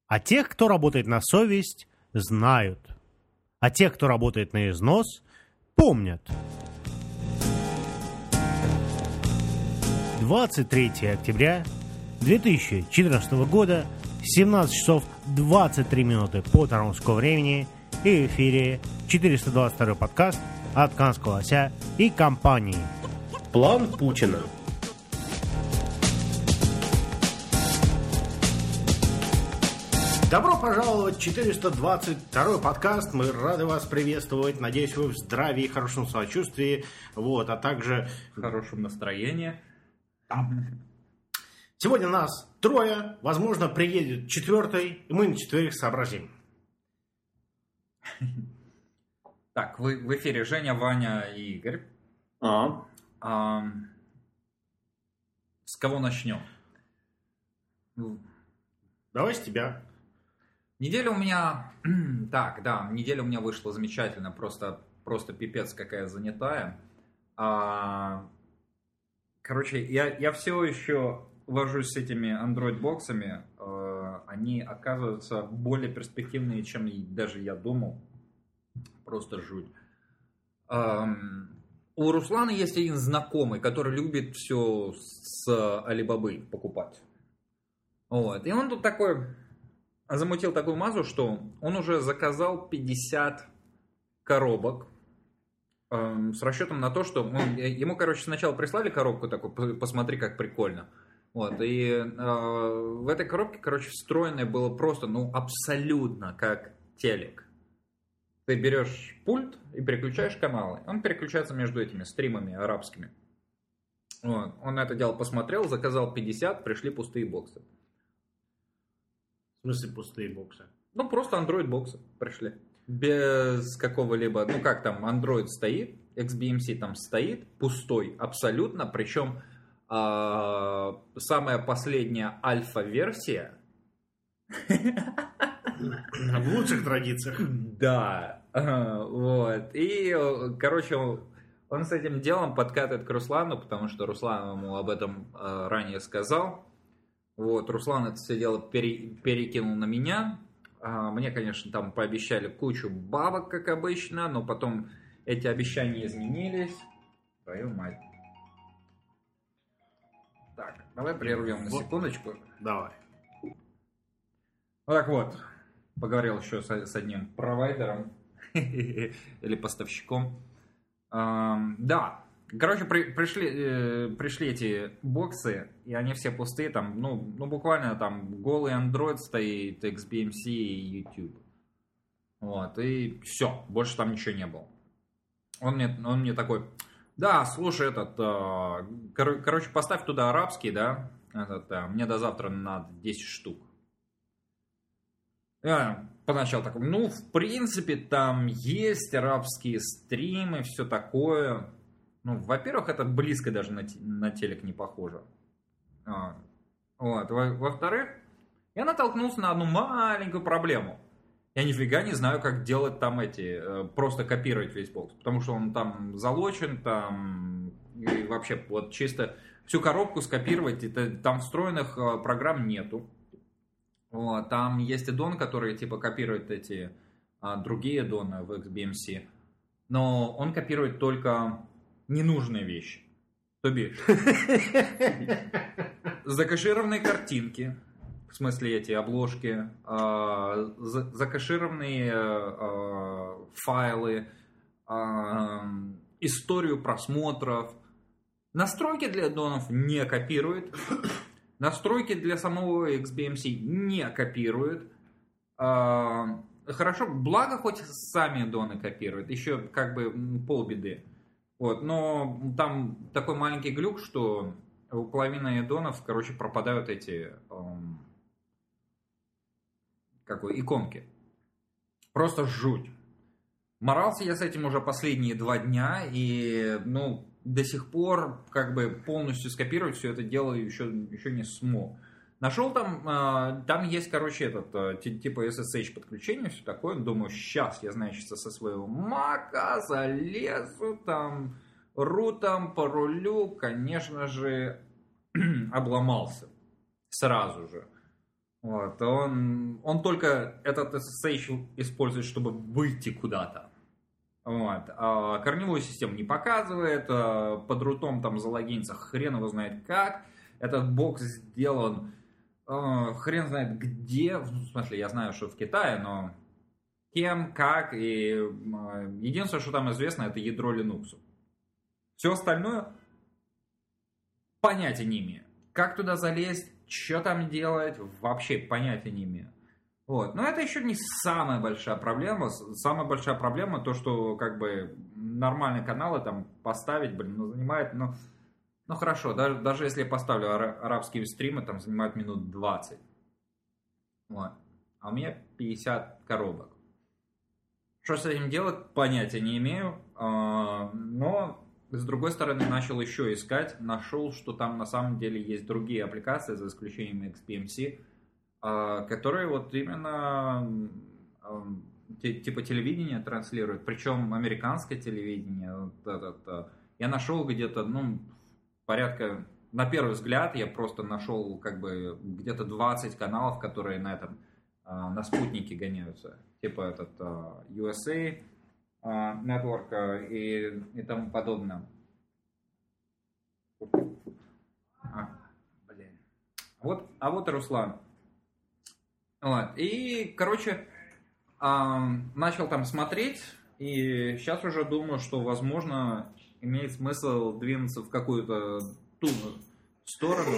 А тех, кто работает на совесть, знают. А тех, кто работает на износ, помнят. 23 октября 2014 года, 17 часов 23 минуты по торонскому времени, и в эфире 422 подкаст от Канского лося и компании. План Путина. Добро пожаловать в 422 подкаст. Мы рады вас приветствовать. Надеюсь, вы в здравии и хорошем самочувствии. Вот, а также в хорошем настроении. Сегодня нас трое. Возможно, приедет четвертый, и мы на четверых сообразим. Так, вы в эфире Женя, Ваня и Игорь. С кого начнем? Давай с тебя. Неделя у меня... Так, да, неделя у меня вышла замечательно. Просто пипец какая занятая. Короче, я все еще вожусь с этими Android-боксами. Они оказываются более перспективные, чем даже я думал. Просто жуть. У Руслана есть один знакомый, который любит все с Алибабы покупать. Вот. И он тут замутил такую мазу, что он уже заказал 50 коробок с расчетом на то, что ему, сначала прислали коробку такую, посмотри, как прикольно. Вот. И в этой коробке, встроенное было просто, абсолютно как телек. Ты берешь пульт и переключаешь каналы. Он переключается между этими стримами арабскими. Вот. Он это дело посмотрел, заказал 50, пришли пустые боксы. В смысле пустые боксы? Просто Android-боксы пришли. Без какого-либо... там Android стоит, XBMC там стоит, пустой абсолютно. Причем самая последняя альфа-версия... В лучших традициях. Да. Вот. И, он с этим делом подкатывает к Руслану, потому что Руслан ему об этом ранее сказал. Вот. Руслан это все дело перекинул на меня. Мне, конечно, там пообещали кучу бабок, как обычно, но потом эти обещания изменились. Твою мать. Так, давай прервем на секундочку. Давай. Так вот, поговорил еще с одним провайдером или поставщиком. Да, пришли эти боксы, и они все пустые, там, буквально там голый Android стоит, XBMC и YouTube. Вот, и все, больше там ничего не было. Он мне такой, да, слушай, поставь туда арабский, да, мне до завтра надо 10 штук. Я поначалу такой, в принципе, там есть арабские стримы, все такое. Во-первых, это близко даже на телек не похоже. Вот. Во-вторых, я натолкнулся на одну маленькую проблему. Я нифига не знаю, как делать там просто копировать весь бокс. Потому что он там залочен, там и вообще вот чисто всю коробку скопировать, там встроенных программ нету. Вот, там есть аддон, который копирует эти другие аддоны в XBMC, но он копирует только ненужные вещи. То бишь, закэшированные картинки, в смысле эти обложки, закэшированные файлы, историю просмотров, настройки для аддонов не копирует. Настройки для самого XBMC не копируют. Хорошо, благо хоть сами аддоны копируют, еще полбеды. Вот, но там такой маленький глюк, что у половины аддонов, пропадают эти иконки. Просто жуть. Морался я с этим уже последние 2 дня, и, до сих пор полностью скопировать все это дело еще не смог. Нашел там есть, типа SSH подключение, все такое. Думаю, сейчас я, со своего мака залезу, там, рутом, порулю, конечно же, обломался. Сразу же. Вот, он только этот SSH использует, чтобы выйти куда-то. Вот. А корневую систему не показывает, под рутом там залогиниться хрен его знает как. Этот бокс сделан хрен знает где, в смысле, я знаю, что в Китае, но кем, как, и единственное, что там известно, это ядро Linux. Все остальное понятия не имею. Как туда залезть, что там делать, вообще понятия не имею. Вот. Но это еще не самая большая проблема. Самая большая проблема то, что как бы нормальные каналы там поставить, занимает, ну хорошо, даже если я поставлю арабские стримы, там занимают минут 20. Вот. А у меня 50 коробок. Что с этим делать, понятия не имею. Но с другой стороны, начал еще искать. Нашел, что там на самом деле есть другие аппликации, за исключением XPMC, которые вот именно типа телевидения транслируют. Причем американское телевидение. Я нашел где-то, порядка, на первый взгляд, я просто нашел как бы где-то 20 каналов, которые на спутнике гоняются. Типа этот USA Network и тому подобное. Блин. А вот и Руслан. Вот. И, короче, начал там смотреть, и сейчас уже думаю, что, возможно, имеет смысл двинуться в какую-то ту сторону.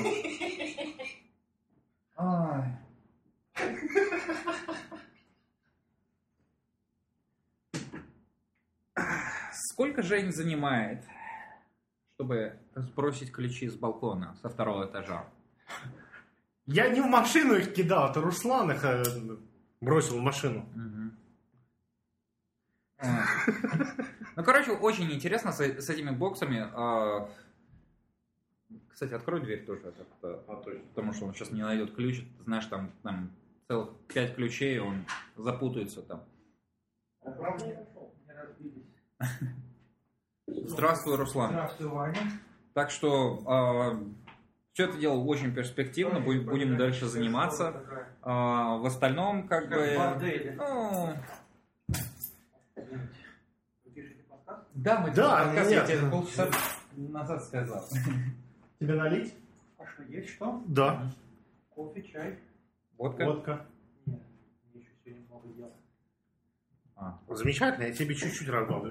Сколько Жень занимает, чтобы сбросить ключи с балкона со второго этажа? Я не в машину их кидал, это Руслан их бросил в машину. Ну, короче, очень интересно с этими боксами. Кстати, открой дверь тоже. Потому что он сейчас не найдет ключ. Ты знаешь, там целых 5 ключей, он запутается там. Здравствуй, Руслан. Здравствуй, Ваня. Так что все это дело очень перспективно, будем дальше заниматься. В остальном, как бы... Да, мы подкаст, я тебе полчаса назад сказал. Тебе налить? А что, есть что? Да. Кофе, чай. Водка. Нет, мне еще сегодня много дел. Замечательно, я тебе чуть-чуть разбавлю.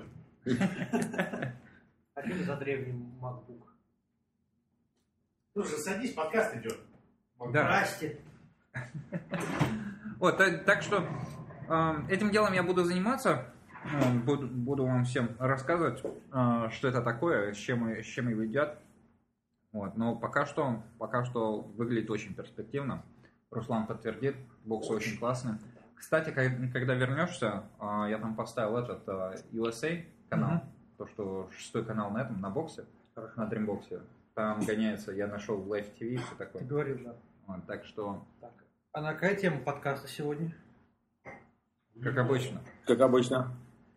Спасибо за древний MacBook. Слушай, садись, подкаст идет. Да. Здрасте. Вот, так что этим делом я буду заниматься. Буду вам всем рассказывать, что это такое, с чем его едят. Вот, но пока что выглядит очень перспективно. Руслан подтвердит, бокс очень классный. Кстати, когда вернешься, я там поставил этот USA канал, то, что 6-й канал на боксе, на Dreambox. Там гоняется, я нашел в Live TV и все такое. Ты говорил, да. Вот, так что... Так. А на какая тема подкаста сегодня? Как обычно. Как обычно.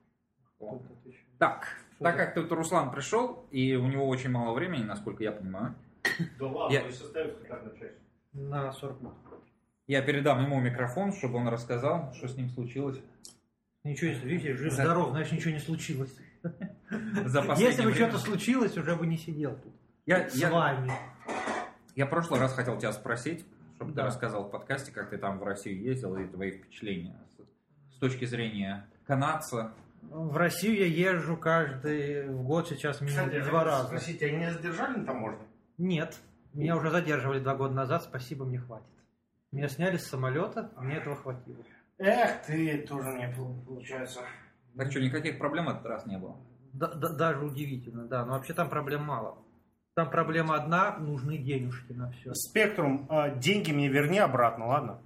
Так как тут Руслан пришел, и у него очень мало времени, насколько я понимаю. Да ладно, вы составите как на часть. На 40 минут. Я передам ему микрофон, чтобы он рассказал, что с ним случилось. Ничего не случилось, видите, жив-здоров, значит ничего не случилось. За последнее Если бы время. что-то случилось, уже бы не сидел тут. С вами. Я в прошлый раз хотел тебя спросить, чтобы Да. ты рассказал в подкасте, как ты там в Россию ездил, и твои впечатления с точки зрения канадца. В Россию я езжу каждый год сейчас минимум 2 раза. Спросите, они меня задержали на таможне? Нет, меня уже задерживали 2 года назад, спасибо, мне хватит. Меня сняли с самолета, а мне этого хватило. Эх, ты тоже мне получается. Так что, никаких проблем в этот раз не было? Даже удивительно, да. Но вообще там проблем мало. Там проблема одна, нужны денежки на все. Спектрум, деньги мне верни обратно, ладно?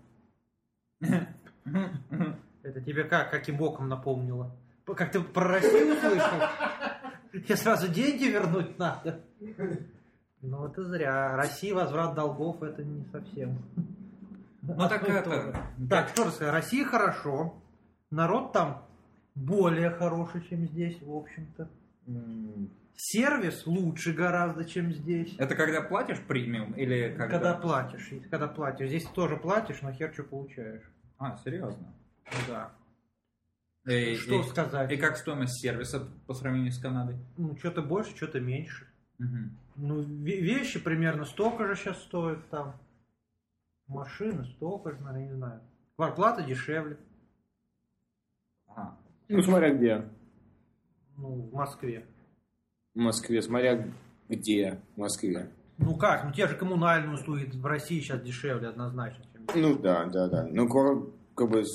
Это тебе каким боком напомнило? Как ты про Россию слышал? Я сразу деньги вернуть надо. Ну это зря. Россия, возврат долгов, это не совсем. Ну так это... Так, что рассказать? Россия хорошо. Народ там более хороший, чем здесь, в общем-то. сервис лучше гораздо, чем здесь. Это когда платишь премиум или Когда платишь. Здесь тоже платишь, но хер что получаешь. А, серьезно? Да. Что сказать? И как стоимость сервиса по сравнению с Канадой? Ну, что-то больше, что-то меньше. Угу. Ну, вещи примерно столько же сейчас стоят там. Машины столько же, наверное, не знаю. Квартплата дешевле. Ага. Ну, смотря где. Ну, в Москве. В Москве, смотря где в Москве. Ну как, ну те же коммунальные услуги в России сейчас дешевле однозначно. Чем... Ну да. Ну, как бы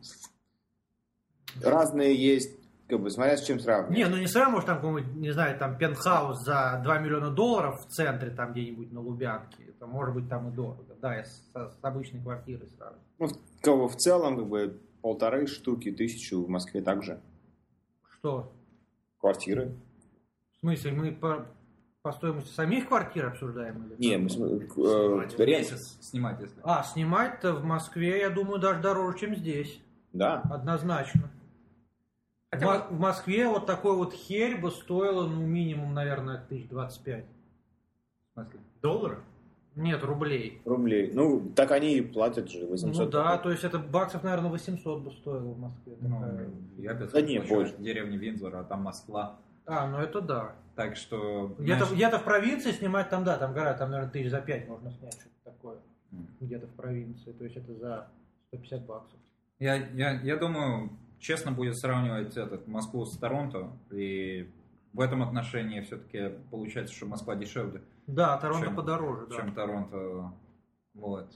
разные есть, как бы, смотря с чем сравнивать. Не, ну не сразу, может, там какой-нибудь, не знаю, там пентхаус за $2 миллиона в центре, там где-нибудь на Лубянке. Это может быть там и дорого. Да, я с обычной квартирой сразу. Ну, как бы в целом, как бы 1,5 штуки, 1000 в Москве также. Что? Квартиры. В смысле, мы по стоимости самих квартир обсуждаем? Или? Не, мы Месяц снимать, если. Снимать-то в Москве, я думаю, даже дороже, чем здесь. Да. Однозначно. Хотя В Москве вот такой вот херь бы стоила, ну, минимум, наверное, 1025. В смысле? Доллары? Нет, рублей. Рублей. Ну, так они и платят же 800. Ну да, то есть это баксов, наверное, 800 бы стоило в Москве. Ну, я Да не, больше. в деревне Виндзор, а там Москва. Ну это да. Так что... Где-то в провинции снимать там, да, там гора, там, наверное, 1000 за 5 можно снять, что-то такое. Где-то в провинции, то есть это за 150 баксов. Я думаю, честно будет сравнивать Москву с Торонто, и в этом отношении все-таки получается, что Москва дешевле. Да, Торонто подороже, да. Чем Торонто. Вот.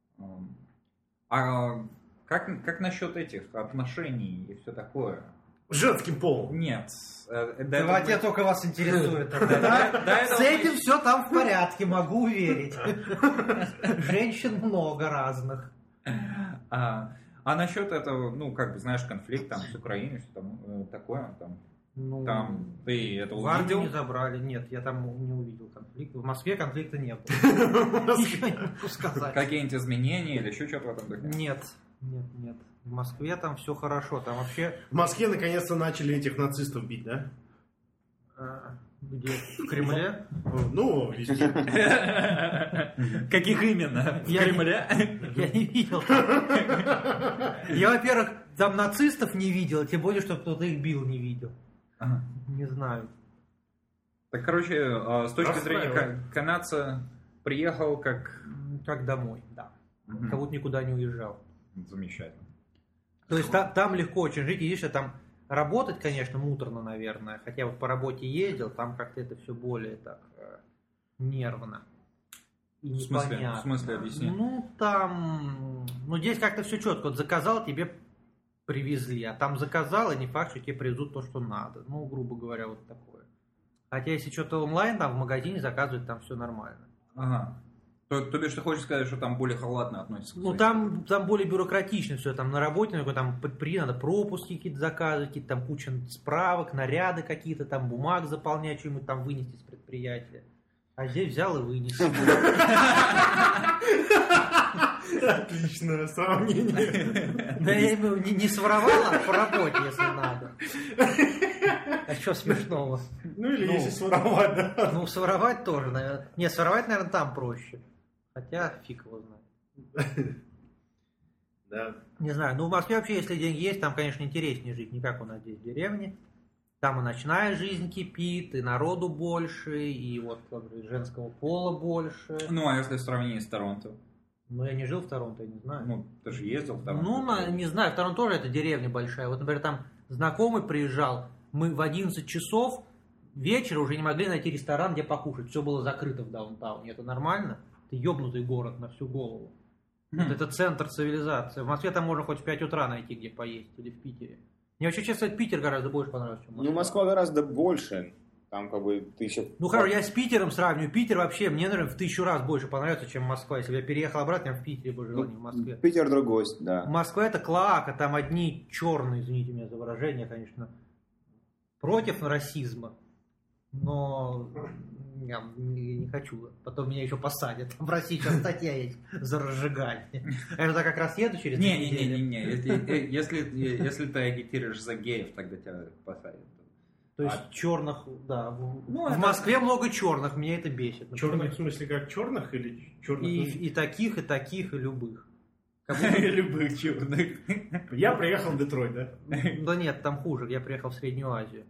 А как насчет этих отношений и все такое? Женским полом. Нет. Давайте только вас интересует. С этим все там в порядке, могу уверить. Женщин много разных. А насчет этого, ну, как бы, знаешь, конфликт там с Украиной, что там такое, там, ты это в армию увидел? не забрали, нет, я там не увидел конфликта. В Москве конфликта не было. Ничего не могу сказать. Какие-нибудь изменения или еще что-то в этом духе? Нет. В Москве там все хорошо, там вообще... В Москве наконец-то начали этих нацистов бить, да? Где? В Кремле? Ну, везде. Каких именно? В Кремле? Я не видел. Я, во-первых, там нацистов не видел, тем более, что кто-то их бил, не видел. Не знаю. Так, короче, с точки зрения канадца, приехал как домой, да. Как будто никуда не уезжал. Замечательно. То есть там легко очень жить, видишь, там работать, конечно, муторно, наверное, хотя вот по работе ездил, там как-то это все более так нервно. И в смысле, объясни? Ну, там, здесь как-то все четко, вот заказал, тебе привезли, а там заказал, и не факт, что тебе привезут то, что надо. Ну, грубо говоря, вот такое. Хотя, если что-то онлайн, там в магазине заказывать, там все нормально. Ага. То бишь, ты хочешь сказать, что там более халатно относятся? Ну, там более бюрократично все. Там на работе, там надо пропуски какие-то заказывать, какие-то там куча справок, наряды какие-то, там бумаг заполнять, что-нибудь там вынести с предприятия. А здесь взял и вынес. Отличное сравнение. Да я не своровал, а по работе, если надо. А что смешного? Ну, или если своровать, да. Ну, своровать тоже, наверное. Не, своровать, наверное, там проще. Хотя фиг его знает. Да. Не знаю, в Москве вообще, если деньги есть, там, конечно, интереснее жить, не как у нас здесь в деревне. Там и ночная жизнь кипит, и народу больше, и вот и женского пола больше. Ну, а если в сравнении с Торонто? Ну, я не жил в Торонто, я не знаю. Ну, ты же ездил в Торонто. Ну, не знаю, в Торонто тоже это деревня большая. Вот, например, там знакомый приезжал, мы в 11 часов вечера уже не могли найти ресторан, где покушать. Все было закрыто в даунтауне. Это нормально? Это ёбнутый город на всю голову. Вот это центр цивилизации. В Москве там можно хоть в 5 утра найти, где поесть. Или в Питере. Мне вообще, честно, Питер гораздо больше понравился, чем Москва. Ну, Москва гораздо больше. Там как бы ты еще... Ну, хорошо, я с Питером сравниваю. Питер вообще мне, наверное, в 1000 раз больше понравится, чем Москва. Если бы я переехал обратно, я в Питере бы жил, а не в Москве. Питер другой, да. Москва это клоака, там одни черные, извините меня за выражение, конечно, против расизма. Но я не хочу. Потом меня еще посадят. В России сейчас статья есть за разжигание. Я же как раз еду через Не. Если ты агитируешь за геев, тогда тебя посадят. То есть черных, да. Ну, в Москве много черных, меня это бесит. например. Черных в смысле как черных или черных? И таких, и любых. Любых черных. Я приехал в Детройт, да? Да нет, там хуже. Я приехал в Среднюю Азию.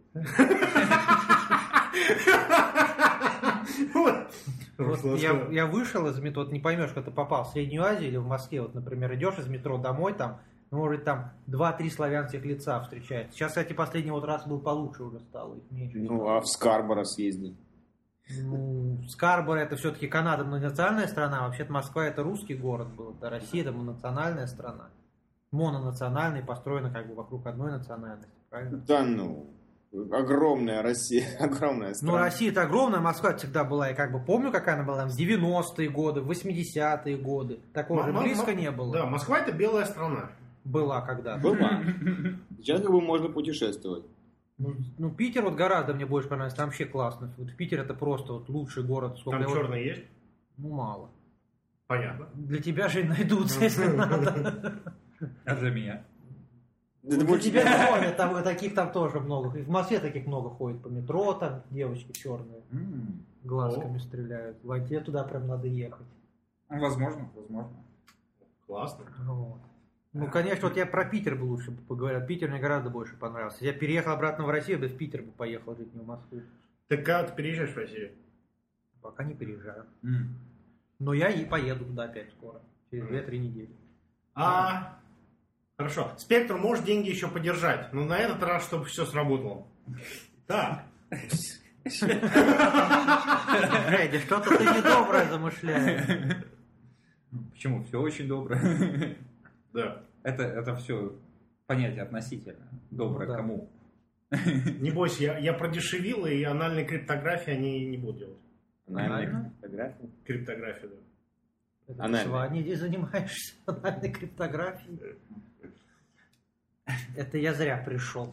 Вот я вышел из метро, не поймешь, когда ты попал в Среднюю Азию или в Москве. Вот, например, идешь из метро домой, там, может, там 2-3 славянских лица встречается. Сейчас, кстати, последний вот раз был получше уже стало, их меньше. Ну, а в Скарборо съездить? Ну, Скарборо это все-таки Канада многонациональная страна, вообще-то Москва это русский город был, да, Россия это мононациональная страна. Мононациональная, построена как бы вокруг одной национальности, правильно? Да ну, огромная Россия, огромная страна. Ну, Россия это огромная, Москва всегда была, я как бы помню, какая она была там в 90-е годы, в 80-е годы. Такого же близко не было. Да, Москва это белая страна. Была когда-то. Была. Сейчас как бы можно путешествовать. Ну, Питер вот гораздо мне больше понравился, там вообще классно. Вот Питер это просто вот лучший город. Там черные есть? Ну, мало. Понятно. Для тебя же найдутся, если надо. А для меня? Для тебя ходят, там таких там тоже много. И в Москве таких много ходит по метро, там девочки черные глазками стреляют. В Оте туда прям надо ехать. Возможно. Классно. Вот. Ну, конечно, вот я про Питер бы лучше поговорил. Питер мне гораздо больше понравился. Я переехал обратно в Россию, да в Питер бы поехал жить, не в Москву. Так когда ты переезжаешь в Россию? Пока не переезжаю. Но я и поеду туда опять скоро. Через 2-3 недели. Хорошо. Спектр может деньги еще подержать, но на этот раз, чтобы все сработало. Так. Эдди, что-то ты недоброе замышляешь. Почему? Все очень доброе. Да. Это все понятие относительно. Доброе Ну да. кому? Не бойся, я продешевил, и анальной криптографии они не будут делать. Анальная фотография. Криптография, да. Это ты Анальной. с Ваней здесь занимаешься анальной криптографией. Это я зря пришел.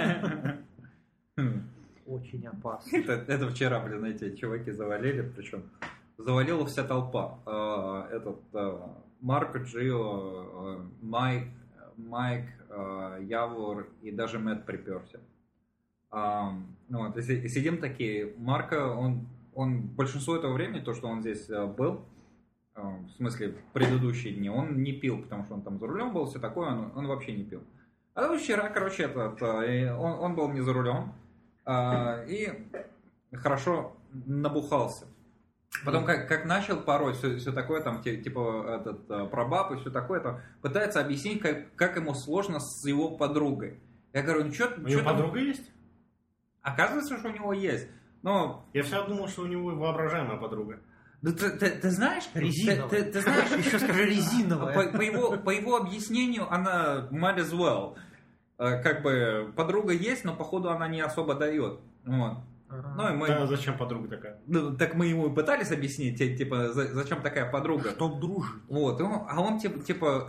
Очень опасно. Это вчера, блин, эти чуваки завалили, причем завалила вся толпа. Марко, Джио, Майк, Явор и даже Мэтт приперся. Вот, и сидим такие. Марко, он большинство этого времени, то, что он здесь был, в смысле, в предыдущие дни, он не пил, потому что он там за рулем был, все такое, он вообще не пил. А вчера, короче, он был не за рулем и хорошо набухался. Потом, как начал порой, все такое, там, типа, про баб и все такое, там, пытается объяснить, как ему сложно с его подругой. Я говорю, ну что... У него подруга есть? Оказывается, что у него есть. Но... Я всегда думал, что у него воображаемая подруга. Ну, ты знаешь... Резиновая. Ты знаешь... Еще скажи резиновая. По его объяснению, она might as well. Как бы подруга есть, но походу она не особо дает. Вот. Ну, и мы... Да, зачем подруга такая? Ну, так мы ему и пытались объяснить, типа, зачем такая подруга. Чтоб дружить. Вот, а он типа,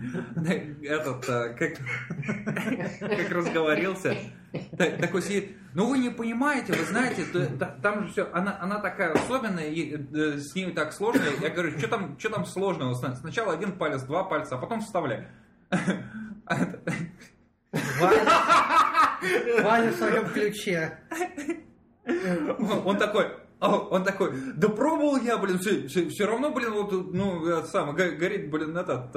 как разговорился, такой сидит, ну вы не понимаете, вы знаете, там же все, она такая особенная, с ней так сложно. Я говорю, что там сложного? Сначала один палец, 2 пальца, а потом вставляй. Ваня в своем ключе. Он такой, да пробовал я, блин, все равно, блин, вот, ну, горит, блин,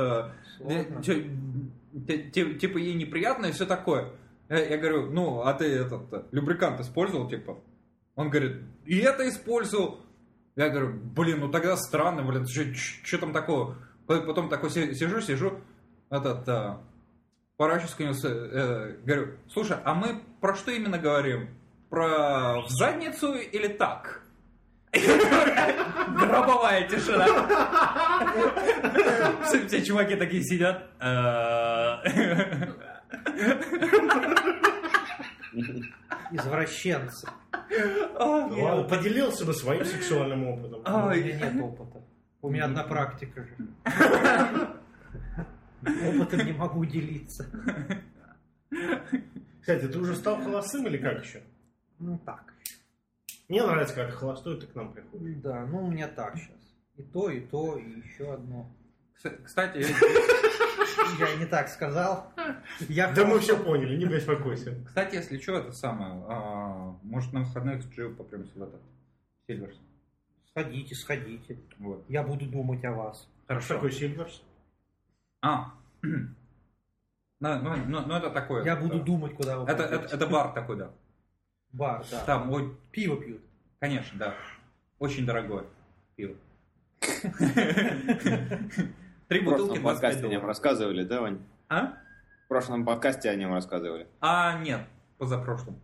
типа, ей неприятно и все такое. Я говорю, ну, а ты любрикант использовал, типа? Он говорит, и это использовал. Я говорю, блин, ну тогда странно, блин, что там такого? Потом такой сижу, поворачиваюсь к нему, говорю, слушай, а мы про что именно говорим? Про в задницу или так? Гробовая тишина. Все чуваки такие сидят. Извращенцы. Ладно, поделился бы своим сексуальным опытом. У меня нет опыта. У меня одна практика же. Опытом не могу делиться. Кстати, ты уже стал холостым или как еще? Ну так. Мне нравится, как холостой ты к нам приходишь. Да, ну у меня так сейчас. И то, и еще одно. Кстати, Я не так сказал. Да мы все поняли, не беспокойся. кстати, если что, это самое, может на выходных с Джио попремся в этот Сильверс. Сходите. Вот. Я буду думать о вас. Что такое Сильверс? Ну это такое. Я буду думать, куда вы пойдете. Это бар такой, да. Бар, да. Там, Пиво пьют. конечно, да. Очень дорогое пиво. 3 В бутылки прошлом 25 подкасте о нем долларов. рассказывали, да, Вань? А? В прошлом подкасте о нем рассказывали. Нет, позапрошлом.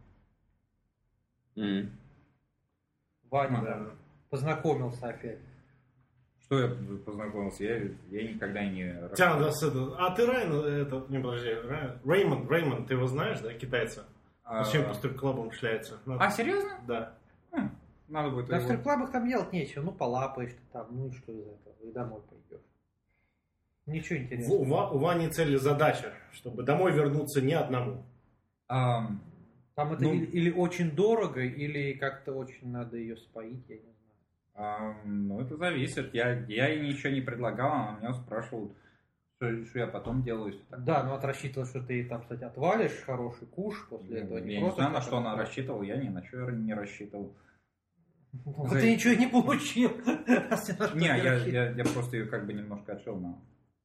Ваня Да. познакомился опять. Что я познакомился? Я никогда не... А ты Райан, не подожди, Реймонд, ты его знаешь, да, китайца? Зачем по стрип-клубам шляется? Серьезно? Да. Надо будет... Да в его- стрип-клабах там делать нечего. Ну, полапаешь ты там, ну и что из этого? И домой пойдешь. Ничего интересного. У Вани цель и задача, чтобы домой вернуться не одному. Ам, Там это Ну- или очень дорого, или как-то очень надо ее споить, я не знаю. Ну, это зависит. Я ей ничего не предлагал, она меня спрашивала, что я потом делаю. если так. Да, ну вот рассчитывал, что ты там, кстати, отвалишь хороший куш после этого. Я не просто знаю, на так что она отвалишь. рассчитывала, я ни на что не рассчитывал. Вот ты ничего не получил. Раз ни на что Не, рассчитывал. я просто ее как бы немножко отшил, но...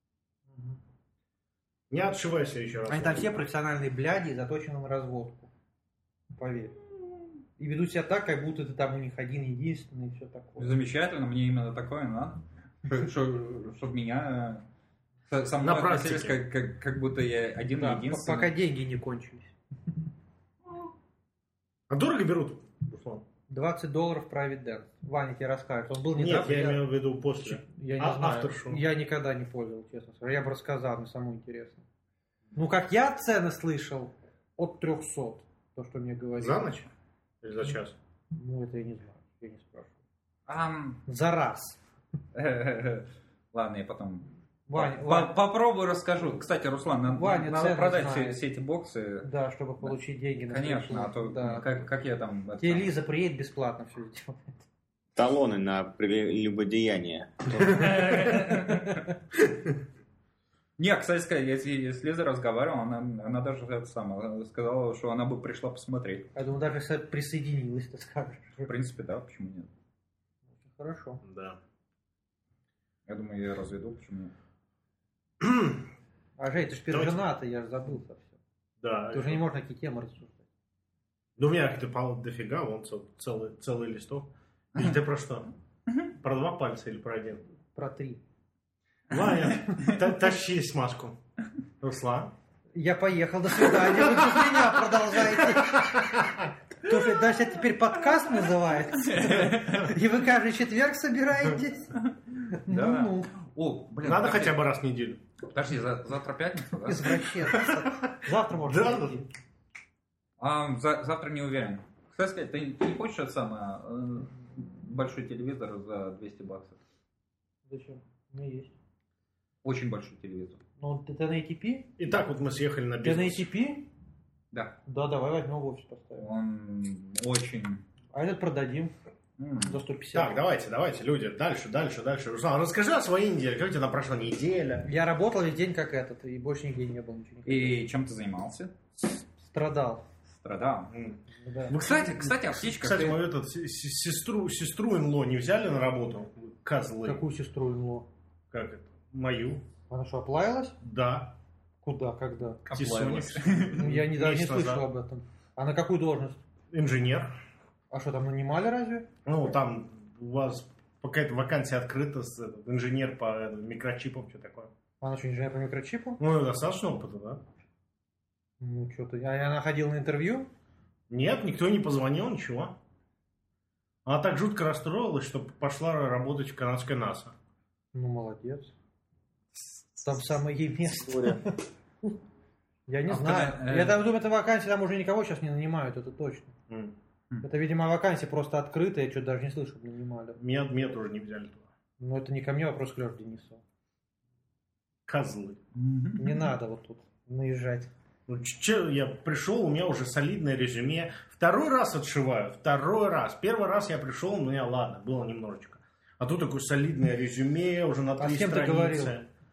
Не отшивайся еще раз. Они там все профессиональные бляди, заточены на разводку. Поверь. И ведут себя так, как будто ты там у них один единственный и все такое. Замечательно, мне именно такое надо. Чтобы меня... Со мной На практике. относились, как будто я один Да, единственный. пока деньги не кончились. А дорого берут, Руслан? $20 private dance. Ваня тебе расскажет. Он был Нет, недавно. я имею в виду после. Я не знаю. Авторшоу. Я никогда не пользовал, честно скажу. Я бы рассказал, мне самому интересно. Ну, как я цены слышал, от 300. То, что мне говорили. За ночь? Или за час? Ну, это я не знаю. Я не спрашиваю. Ам, За раз. Ладно, я потом... Ваня, Попробую расскажу. Кстати, Руслан, Ваня надо цены продать знает. все эти боксы. Да, чтобы получить деньги на Конечно, а то да. как я там... это Тебе там- Лиза приедет бесплатно все сделает. Талоны на прелюбодеяние. Не, кстати сказать, я с Лизой разговаривал, она даже это самое сказала, что она бы пришла посмотреть. Я думаю, даже если присоединилась, ты скажешь. В принципе, да, почему нет? Хорошо. Да. Я думаю, я разведу, почему нет? А Жень, ты же теперь Давайте. женатый, я же забыл совсем. Да. Ты уже не можешь такие темы рассуждать. Да у меня их дофига, вон целый листок. Или ты про что? Про 2 пальца или про 1? Про 3. Ваня, тащи смазку. Руслан. Я поехал, до свидания. Вы без меня продолжаете. Слушай, даже это теперь подкаст называется. И вы каждый четверг собираетесь? Да. Ну, О, блин, Надо подожди. хотя бы раз в неделю. Подожди, завтра пятница, да? извращенцы. Завтра можно Да. прийти. Завтра не уверен. Кстати сказать, ты не хочешь это самое большой телевизор за $200? Зачем? У меня есть. Очень большой телевизор. Ну, ты на ATP? Итак, вот мы съехали на Ты на бизнес. ATP? Да. Да, давай возьмем в офис поставим. Он очень... А этот продадим за 150. Так, давайте, люди, дальше. Руслан, расскажи о своей неделе. Как у тебя на прошла неделя? Я работал весь день как этот, и больше нигде не было ничего. И чем ты занимался? Страдал. Страдал. Да. Вы, Кстати, аптечка. Кстати, ты- мою этот, сестру инло не взяли на работу? Козлы. Какую сестру инло? Как это? Мою? Она что, оплавилась? Да. Куда, когда? Оплавилась. Ну, я даже не Месяц слышал назад. об этом. А на какую должность? Инженер. А что, там нанимали разве? Ну, там у вас какая-то вакансия открыта, инженер по микрочипам, что такое. Она что, инженер по микрочипу? Ну, достаточно опыта, да? Ну, что-то. А она ходила на интервью? Нет, никто не позвонил, ничего. Она так жутко расстроилась, что пошла работать в канадское НАСА. Ну, молодец. Там самое ей место. Я не А знаю. когда, Я там думаю, это вакансия, там уже никого сейчас не нанимают, это точно. М. Это, видимо, вакансия просто открытая, я что-то даже не слышал, чтобы нанимали. Меня тоже не взяли туда. Но это не ко мне, вопрос к Лёше Денисову. Козлы. Не надо вот тут наезжать. Ну, я пришел, у меня уже солидное резюме. Второй раз отшиваю, второй раз. Первый раз я пришел, у меня ладно, было немножечко. А тут такое солидное резюме, уже на 3 А с кем ты страницы. говорил?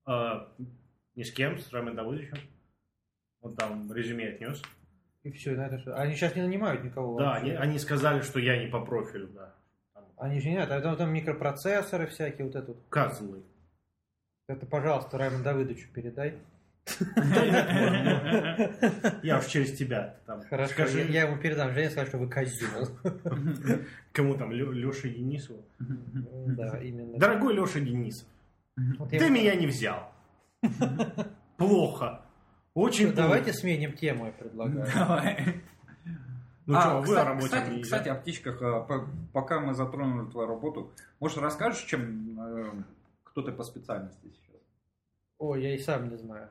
Ни с кем, с Рамой Давыдовичем. Он там резюме отнес. И все, на это что? Они сейчас не нанимают никого. Да, они сказали, что я не по профилю, да. Они же нет, там микропроцессоры всякие, вот это. Козлы. Это, пожалуйста, Раймону Давыдовичу передай. Я уж через тебя. Хорошо, Скажи, я ему передам. Женя скажет, что вы козел. кому там, Леше Денисову? Да, именно. Дорогой Леша Денисов, ты меня не взял. Плохо. Очень плохо. Давайте сменим тему, я предлагаю. Давай. Ну что, вы о работе кстати, о птичках, пока мы затронули твою работу, может, расскажешь, кто ты по специальности сейчас? Ой, я и сам не знаю.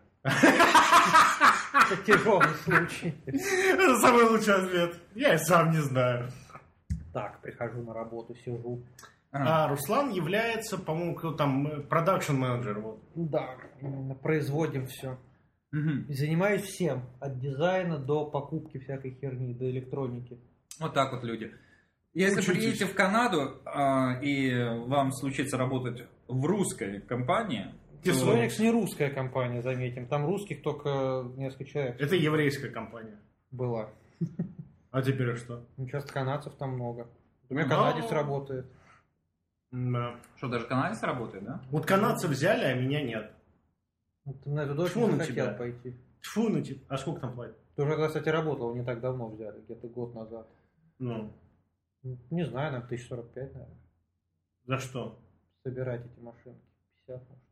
Это тяжелый случай. Это самый лучший ответ. Я и сам не знаю. Так, прихожу на работу, сижу. А Руслан является, по-моему, кто там, продакшн-менеджер. Вот. Да, именно производим все. И занимаюсь всем. От дизайна до покупки всякой херни, до электроники. Вот так вот люди. Если приедете в Канаду, и вам случится работать в русской компании... Sonex не русская компания, заметим. Там русских только несколько человек. Это еврейская компания. Была. А теперь что? Ну, сейчас канадцев там много. У меня канадец работает. Да. Что, даже канадец работает, да? Вот канадцев взяли, а меня нет. Ты на эту дочь Тьфу не на захотел тебя. пойти. Тьфу на тебя. А сколько там платят? Ты уже, кстати, работал, не так давно взяли, где-то год назад. Ну, Не знаю, наверное, 1045, наверное. за что? Собирать эти машинки. 50, может.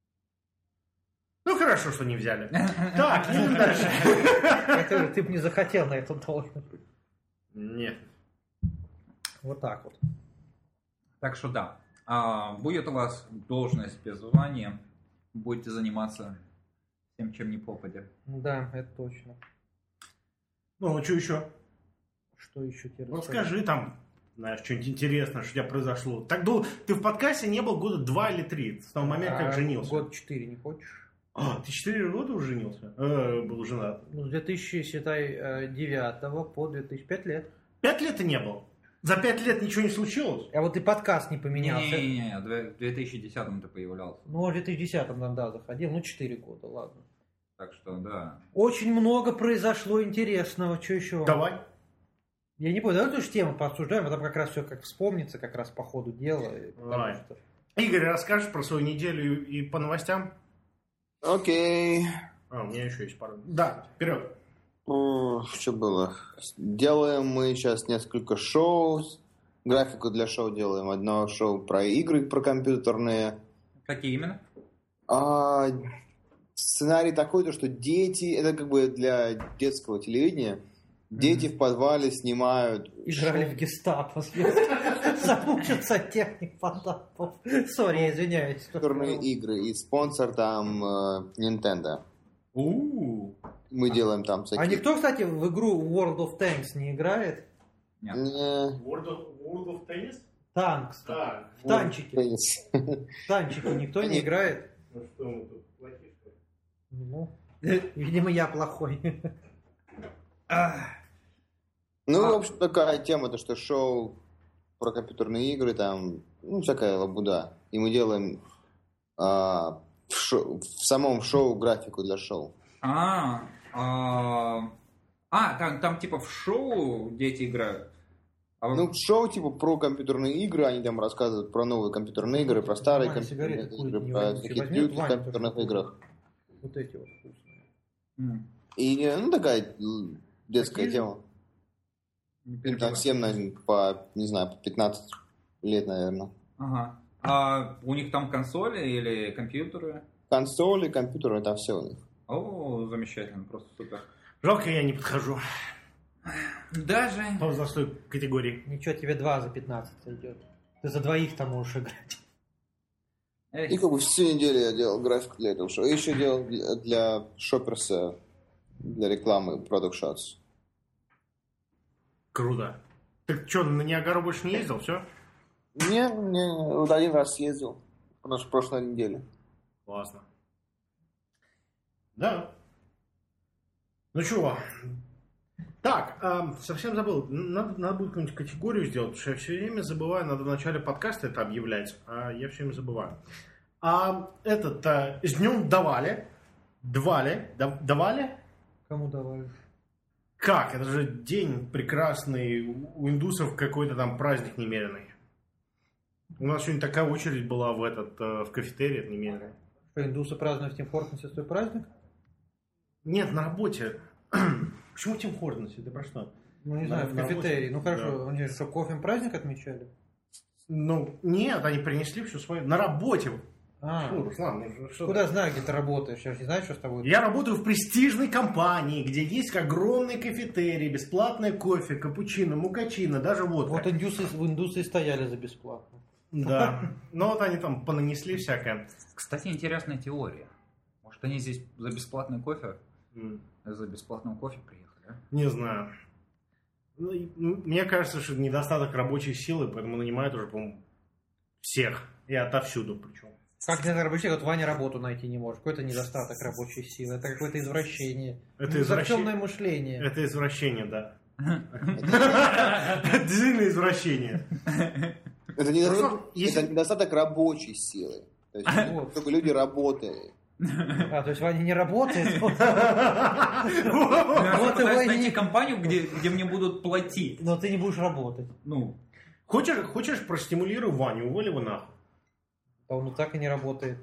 Ну, хорошо, что не взяли. Так, едем дальше. Ты бы не захотел на эту должность. Нет. Вот так вот. Так что да. Будет у вас должность без звания, будете заниматься тем, чем не попадя. Да, это точно. Ну, а что еще? Что еще тебе Ну, рассказать? скажи там, знаешь, что-нибудь интересное, что у тебя произошло. Так, ты в подкасте не был года 2 или 3, с того момента, как женился. Год 4 не хочешь? Ты 4 года уже женился? Был женат. Ну, с 2009 по 2005 лет. 5 лет и не был. За 5 лет ничего не случилось? А вот и подкаст не поменялся. Не-не-не, в 2010-м ты появлялся. Ну, в 2010-м нам, да, заходил. Ну, 4 года, ладно. Так что, да. Очень много произошло интересного. Что еще? Давай. Я не понял, давай эту же тему пообсуждаем, а там как раз все как вспомнится, как раз по ходу дела. Давай. Игорь, расскажешь про свою неделю и по новостям? Окей. У меня еще есть пару. Да, вперед. Что было? Делаем мы сейчас несколько шоу. Графику для шоу делаем. Одно шоу про игры, про компьютерные. Какие именно? Сценарий такой, что дети, это как бы для детского телевидения. Дети в подвале снимают... Играли в гестапо. Замучатся от техник Потапов. Сори, я извиняюсь. Компьютерные игры. И спонсор там Nintendo. Мы делаем там всякие... А никто, кстати, в игру World of Tanks не играет? Нет. World of Tennis? Танкс. Так. В танчики. Теннис. В танчики никто не играет? Ну что мы тут плохие, что ли? Ну, видимо, я плохой. Ну, в общем, такая тема, то что шоу про компьютерные игры, там, ну, всякая лабуда. И мы делаем в самом шоу графику для шоу. Там типа в шоу дети играют? Ну, шоу типа про компьютерные игры, они там рассказывают про новые компьютерные игры, про старые Ваня компьютерные сигареты игры, курит, не про возьмите. всякие Возьмет трюки в Ваня компьютерных тоже играх. Вот эти вот вкусные. И, ну, такая детская Какие? тема. Не Им там переживай. всем, наверное, по, не знаю, по 15 лет, наверное. Ага. А у них там консоли или компьютеры? Консоли, компьютеры, там все у них. О, замечательно, просто супер. Жалко, я не подхожу Даже... по возрастной категории. Ничего, тебе 2 за 15 идет. Ты за двоих там можешь играть. И как бы всю неделю я делал графику для этого шоу. И еще делал для Шопперса, для рекламы Product Shots. Круто. Так что, на Ниагару больше не ездил, все? Не, вот один раз съездил. В прошлой неделе. Классно. Да. Ну чего? Так, совсем забыл. Надо будет какую-нибудь категорию сделать, потому что я все время забываю, надо в начале подкаста это объявлять, а я все время забываю. А с днем давали? Давали? Кому давали? Как? Это же день прекрасный. У индусов какой-то там праздник немеренный. У нас сегодня такая очередь была в кафетерии, это немеренный. Что, индусы празднуют в Тим Хортонсе свой праздник? Нет, на работе. Почему Тим Хортонс? Это про что? Ну, не знаю, в кафетерии. Ну, хорошо, они что, кофе праздник отмечали? Ну, нет, они принесли все свое. На работе. Фу, Руслан, что куда знаю, где ты работаешь? Я же не знаю, что с тобой. Я работаю в престижной компании, где есть огромный кафетерий, бесплатное кофе, капучино, мукачино, даже водка. Вот индусы и стояли за бесплатно. Да. Ну вот они там понанесли всякое. Кстати, интересная теория. Может, они здесь за бесплатный кофе, за бесплатным кофе приехали, а? Не знаю. Ну, мне кажется, что недостаток рабочей силы, поэтому нанимают уже, по-моему, всех. И отовсюду причем. Как недостаток рабочей силы? Вот Ваня работу найти не может. Какой-то недостаток рабочей силы. Это какое-то извращение. Это извращенное мышление. Это извращение, да. Это действительно извращение. Это недостаток рабочей силы. То есть, чтобы люди работали. То есть Ваня не работает? Вот я пытаюсь найти компанию, где мне будут платить. Но ты не будешь работать. Ну. Хочешь простимулируй Ваню, уволь его нахуй. А он так и не работает.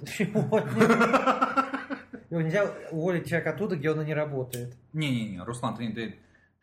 Его нельзя уволить человека оттуда, где он и не работает. Не, Руслан, ты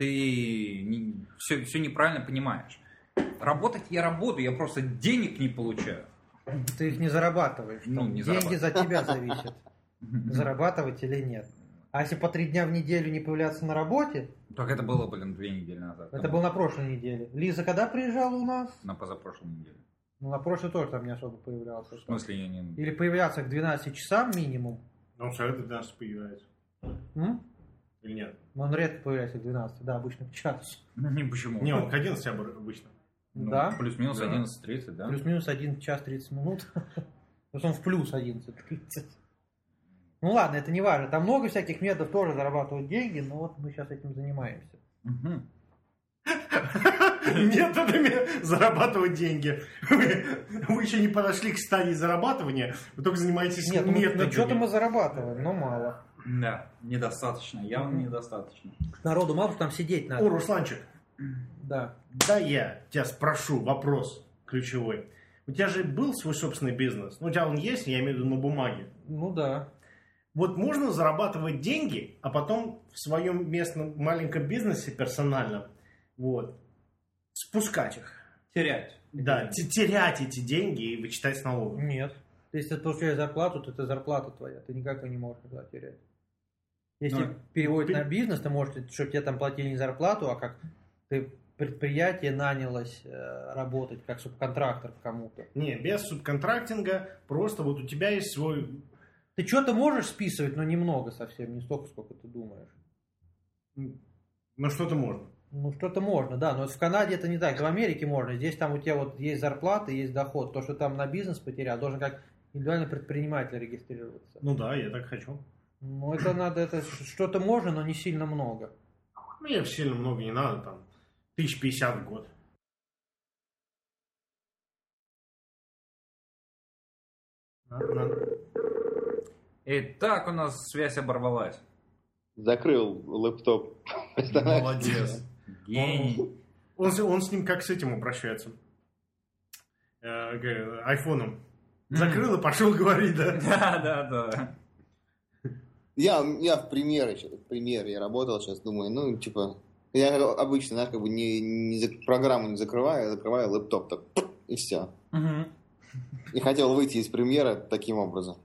все неправильно понимаешь. Работать я работаю, я просто денег не получаю. Ты их не зарабатываешь. Ну, не деньги за тебя зависят. Зарабатывать или нет. А если по 3 дня в неделю не появляться на работе... Так это было, 2 недели назад. Это было на прошлой неделе. Лиза когда приезжала у нас? На позапрошлой неделе. Ну, на прошлой тоже там не особо появлялся. В смысле, я не... Или появляться к 12 часам минимум. Он все равно 12 появляется. Или нет? Но он редко появляется к 12, да, обычно к часу. Почему? Не, он к 11 обычно. Ну, да. Плюс-минус 11:30, да? Плюс-минус 1 час 30 минут. То есть он в плюс 11:30. Ну ладно, это не важно. Там много всяких методов тоже зарабатывать деньги, но вот мы сейчас этим занимаемся. Методами зарабатывать деньги. Вы еще не подошли к стадии зарабатывания, вы только занимаетесь методами. Ну что-то мы зарабатываем, но мало. Да, недостаточно, явно недостаточно. Народу мало, что там сидеть надо. О, Русланчик, да. Да я тебя спрошу вопрос ключевой. У тебя же был свой собственный бизнес? Ну, у тебя он есть, я имею в виду на бумаге. Ну да. Вот можно зарабатывать деньги, а потом в своем местном маленьком бизнесе персональном спускать их. Терять. Да, терять эти деньги и вычитать с налогов. Нет. Если ты получаешь зарплату, то это зарплата твоя. Ты никак ее не можешь терять. Если переводить на бизнес, ты можешь, чтобы тебе там платили не зарплату, а как ты предприятие нанялось работать как субконтрактор кому-то. Не, без субконтрактинга, просто вот у тебя есть свой... Ты что-то можешь списывать, но немного совсем, не столько, сколько ты думаешь. Ну, что-то можно. Ну, что-то можно, да, но в Канаде это не так, в Америке можно. Здесь там у тебя вот есть зарплата, есть доход. То, что там на бизнес потерял, должен как индивидуальный предприниматель регистрироваться. Ну да, я так хочу. Ну, это надо, это что-то можно, но не сильно много. Мне сильно много не надо, там, 1050 в год. Надо. Итак, у нас связь оборвалась. Закрыл лэптоп. Молодец. Гений. Он с ним как с этим обращается. Айфоном. Закрыл и пошел говорить, да? Да. Я в примере я работал сейчас, думаю, я обычно, знаешь, как бы программу не закрываю, я закрываю лэптоп, так, и все. И хотел выйти из премьера таким образом.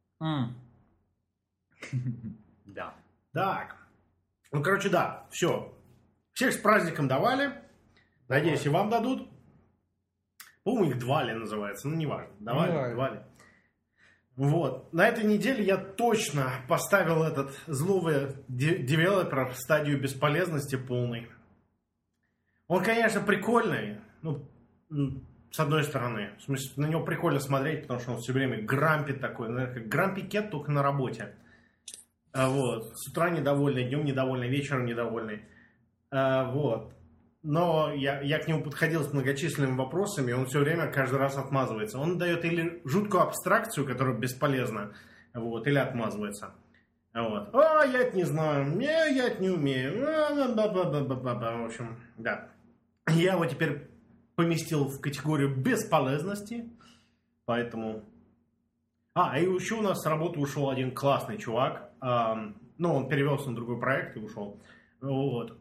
Да. Так. Ну, короче, да, все. Всех с праздником давали. Надеюсь, и вам дадут. По-моему, их Двали называется, ну, неважно. Давали. Вот. На этой неделе я точно поставил этот злого девелопера в стадию бесполезности полной. Он, конечно, прикольный, с одной стороны. В смысле, на него прикольно смотреть, потому что он все время грампит такой, как грампикет, только на работе. Вот. С утра недовольный, днем недовольный, вечером недовольный. Вот. но я к нему подходил с многочисленными вопросами, и он все время каждый раз отмазывается. Он дает или жуткую абстракцию, которая бесполезна, вот, или отмазывается. Вот. Я это не знаю, я это не умею. В общем, да. Я его теперь поместил в категорию бесполезности, поэтому... и еще у нас с работы ушел один классный чувак. Он перевелся на другой проект и ушел. Вот.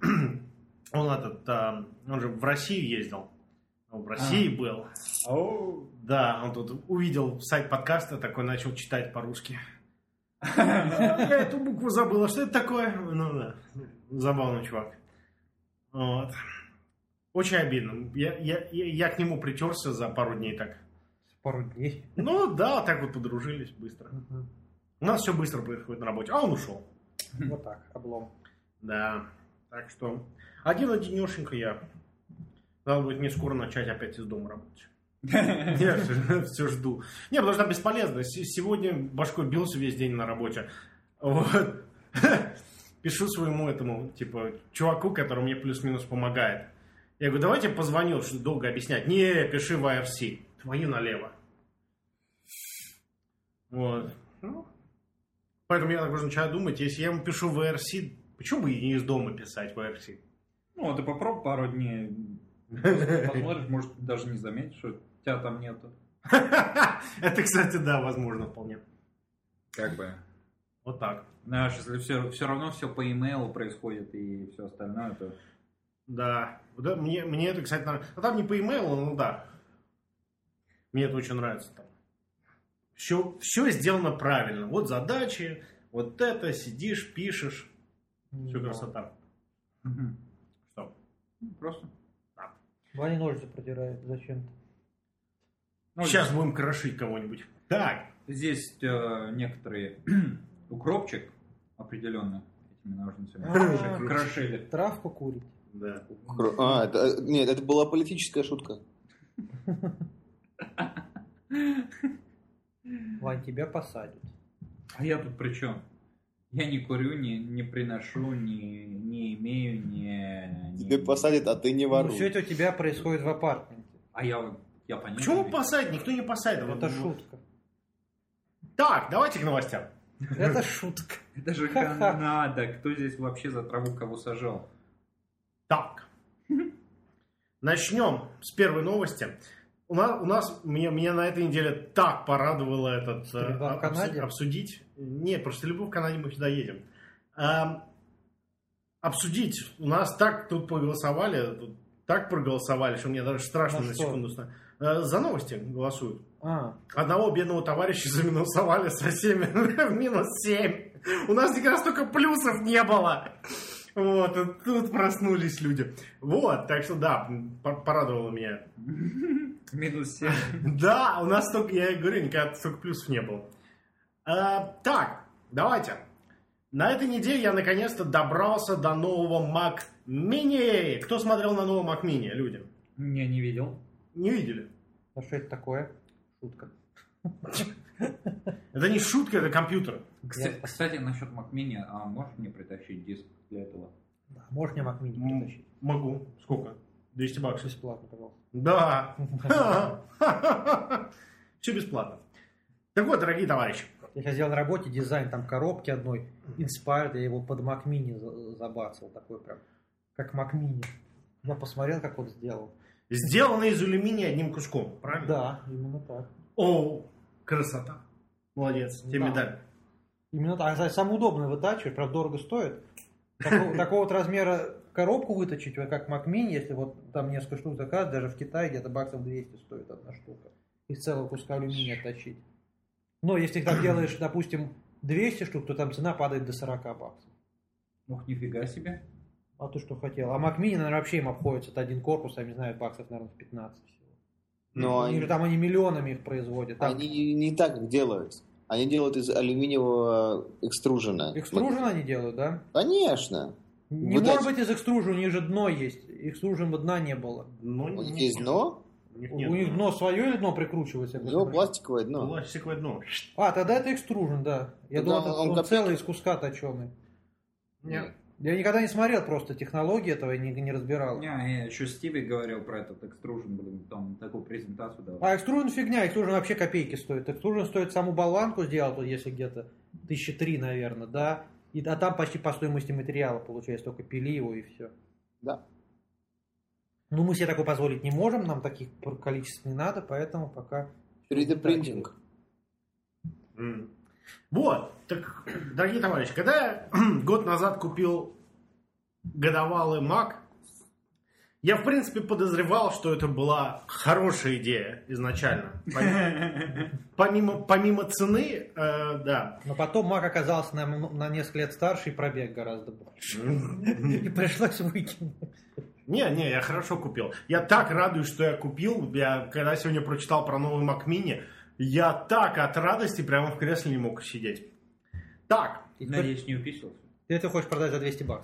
Он же в Россию ездил. Он в России был. Да, он тут увидел сайт подкаста, такой начал читать по-русски. Я эту букву забыла, что это такое? Ну да, забавный чувак. Вот. Очень обидно. Я к нему притерся за пару дней так. Пару дней? Ну да, так вот подружились быстро. У нас все быстро происходит на работе, а он ушел. Вот так, облом. Да, так что один-одинешенько я. Надо будет мне скоро начать опять из дома работать. Я все жду. Не, потому что бесполезно. Сегодня башкой бился весь день на работе. Вот. Пишу своему этому, чуваку, который мне плюс-минус помогает. Я говорю, давайте позвоню, что долго объяснять. Не, пиши в IRC. Твою налево. Вот. Поэтому я так уже начинаю думать, если я ему пишу в IRC, почему бы и не из дома писать в IRC? Ты попробуй пару дней. Посмотришь, может, даже не заметишь, что тебя там нету. Это, кстати, да, возможно, вполне. Как бы. Вот так. Знаешь, если все равно все по имейлу происходит и все остальное, то... Да. Мне это, кстати, нравится. Там не по имейлу, но да. Мне это очень нравится. Там. Все сделано правильно. Вот задачи, вот это, сидишь, пишешь. Все красота. Что? Просто. Ваня ножницы протирает зачем-то. Сейчас будем крошить кого-нибудь. Так. Здесь некоторые укропчик определенно этими ножницами крошили. Травку курить. Да. Нет, это была политическая шутка. Вань, тебя посадят. А я тут при чем? Я не курю, не приношу, не имею, Тебя посадят, а ты не воруй. Все это у тебя происходит в апартаменте. А я понятно. Почему посадить? Никто не посадит. Это шутка. Так, давайте к новостям. Это шутка. Это же Канада. Кто здесь вообще за траву кого сажал? Так. Начнем с первой новости. Меня на этой неделе так порадовало обсудить. Нет, просто любовь в Канаде мы сюда едем. Обсудить. У нас так тут проголосовали, что мне даже страшно на секунду стало. За новости голосуют. Одного бедного товарища заминусовали со всеми в минус 7. У нас никогда столько плюсов не было. Вот, тут проснулись люди. Вот, так что да, порадовало меня. Минус 7. Да, у нас столько, я и говорю, никогда столько плюсов не было. Так, давайте. На этой неделе я наконец-то добрался до нового Mac Mini. Кто смотрел на новый Mac Mini, люди? Не видел. Не видели? А что это такое? Шутка. Это не шутка, это компьютер. Кстати, насчет Mac Mini, можешь мне притащить диск для этого? Да, можешь мне Mac Mini притащить? Могу. Сколько? 200 баксов. Бесплатно, пожалуйста. Да. Все бесплатно. Так вот, дорогие товарищи. Я сделал на работе дизайн там коробки одной. Inspired, я его под Mac Mini забацал. Такой прям, как Mac Mini. Я посмотрел, как он сделал. Сделано из алюминия одним куском, правильно? Да, именно так. О, красота. Молодец, тебе медаль. Именно так. Самое удобное вытачивать, правда, дорого стоит. Такого вот размера коробку выточить, как Mac Mini, если вот там несколько штук заказывать, даже в Китае где-то баксов 200 стоит одна штука. Из целого куска алюминия отточить. Но если ты там делаешь, допустим, 200 штук, то там цена падает до 40 баксов. Ох, нифига себе. А ты что хотел? А Mac Mini, наверное, вообще им обходится. Это один корпус, я не знаю, баксов, наверное, в 15 всего. Но они миллионами их производят. Там... Они не так делают. Они делают из алюминиевого экстружена. Экстружена они делают, да? Конечно. Не может быть из экстружена, у них же дно есть. Экстружена дна не было. У них есть дно? У них дно свое или дно прикручивается? У него пластиковое дно. Пластиковое дно. Тогда это экстружен, да. Я думал, он целый из куска точеный. Нет. Я никогда не смотрел просто технологии этого и не разбирал. Я еще Стиви говорил про этот экстружен, блин, там такую презентацию давал. А экстружен фигня, экстружен вообще копейки стоит. Экстружен стоит саму болванку сделать, вот если где-то 1003, наверное, да. А там почти по стоимости материала получается, только пили его и все. Да. Ну, мы себе такое позволить не можем, нам таких количеств не надо, поэтому пока... 3D-принтинг. Вот, так, дорогие товарищи, когда я год назад купил годовалый Mac, я, в принципе, подозревал, что это была хорошая идея изначально. Помимо цены, да. Но потом Mac оказался на несколько лет старше и пробег гораздо больше. И пришлось выкинуть. Не, я хорошо купил. Я так радуюсь, что я купил. Я когда сегодня прочитал про новый Mac Mini, я так от радости прямо в кресле не мог сидеть. Так. Надеюсь, не уписался. Ты это хочешь продать за $200?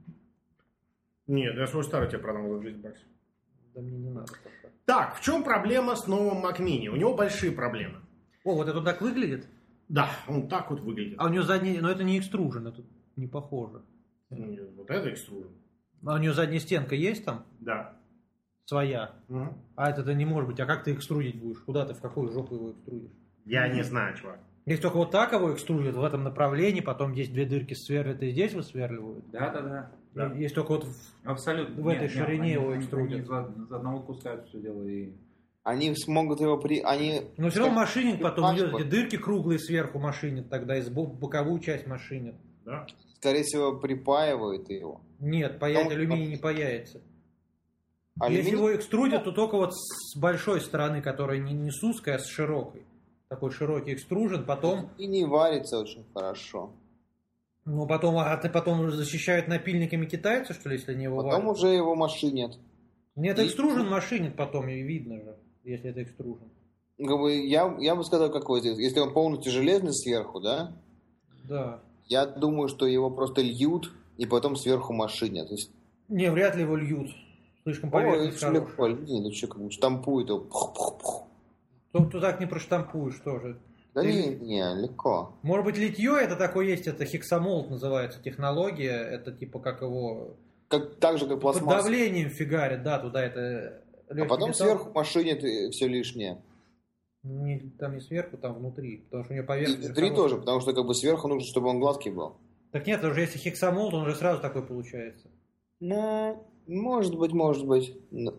Нет, я свой старый тебе продам за $200. Да мне не надо пока. Так, в чем проблема с новым Mac Mini? У него большие проблемы. О, вот это так выглядит? Да, он так вот выглядит. А у него задний... Но это не экстружен, это не похоже. Нет, вот это экстружен. А у него задняя стенка есть там? Да. Своя. Угу. А это не может быть. А как ты экструдить будешь? Куда ты, в какую жопу его экструдишь? Я не знаю, чувак. Если только вот так его экструдят в этом направлении, потом здесь две дырки сверлят и здесь высверливают. Да. Если только вот Абсолютно. в этой ширине его экструдят. Из одного куска это все дело и... Они смогут его Но все равно машининг потом идет, паспорт. эти дырки круглые сверху машинят, тогда и боковую часть машинят. Да? Скорее всего, припаивают его. Нет, паять алюминий не паяется. Алюминий? Если его экструдят, то только вот с большой стороны, которая не с узкой, а с широкой. Такой широкий экстружен, потом... И не варится очень хорошо. Ну, потом, потом защищают напильниками китайцы, что ли, если они его Потом варят? уже его машинят. Нет, экстружен машинит потом, и видно же, если это экстружен. Как бы я бы сказал, какой здесь. Если он полностью железный сверху, да? Да. Я думаю, что его просто льют и потом сверху машинят. То есть... Не, вряд ли его льют. Слишком поверхность хорошая. Ну что, как бы штампуют его. Пух-пух-пух. Ты так не проштампуешь тоже. Да не, легко. Может быть, литье это такое есть, это хексамолт называется технология, это типа как его... Так же, как Под пластмасса. давлением фигарит, да, туда это... А потом сверху машинят все лишнее. Там не сверху, там внутри, потому что у него И поверхность... внутри хексамолта. тоже, потому что как бы сверху нужно, чтобы он гладкий был. Так нет, уже если хексамолт, он уже сразу такой получается. Ну, может быть. Но...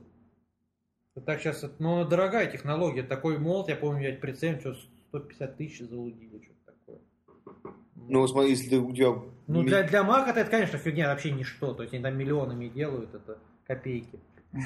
Так сейчас, ну, дорогая технология. Такой молот, я помню, я прицелим, что 150 тысяч залудили, что-то такое. Ну, смотри, если у тебя... Ну, для Мака это, конечно, фигня, вообще ничто. То есть они там миллионами делают, это копейки.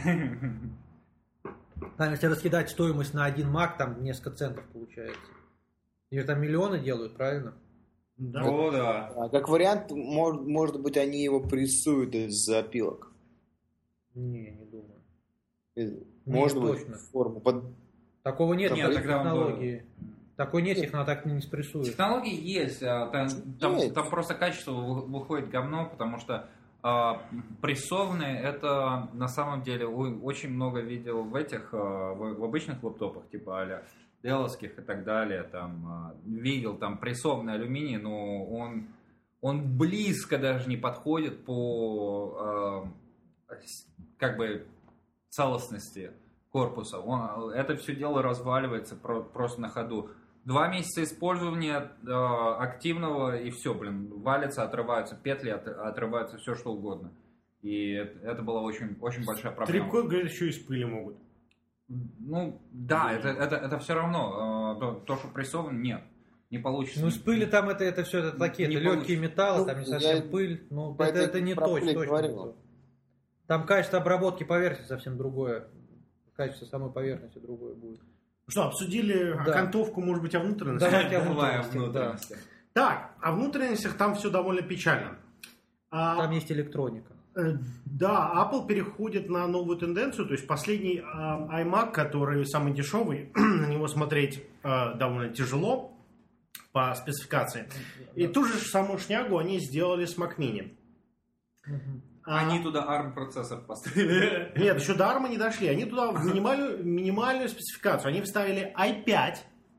Там, если раскидать стоимость на один Мак, там несколько центов получается. Или там миллионы делают, правильно? Да. О, да. А как вариант, может быть, они его прессуют из опилок. Не думаю. Может быть, точно. форму. Такого нет, Нет, тогда он технологии. Такой нет, их так не спрессуешь. Технологии есть, там просто качество выходит говно, потому что прессованные это на самом деле очень много видел в этих, в обычных лаптопах, типа а-ля деловских и так далее, там видел там прессованный алюминий, но он близко даже не подходит по как бы целостности корпуса. Это все дело разваливается просто на ходу. 2 месяца использования активного, и все, валится, отрываются петли, отрываются все, что угодно. И это была очень, очень большая проблема. Трипкой, говорят, еще из пыли могут. Ну, да, это все равно. То, что прессовано, нет, не получится. Ну, с пыли там это все это такие, это легкие металлы, там не совсем пыль. Ну, это не точно. Там качество обработки поверхности совсем другое. Качество самой поверхности другое будет. Что, обсудили окантовку, может быть, о внутренностях? Давайте о Давай о внутренностях. Так, о внутренностях там все довольно печально. Там есть электроника. Да, Apple переходит на новую тенденцию, то есть последний iMac, который самый дешевый, на него смотреть довольно тяжело по спецификации. И ту же самую шнягу они сделали с Mac Mini. Они туда ARM процессор поставили. Нет, еще до ARM не дошли. Они туда в минимальную спецификацию. Они вставили i5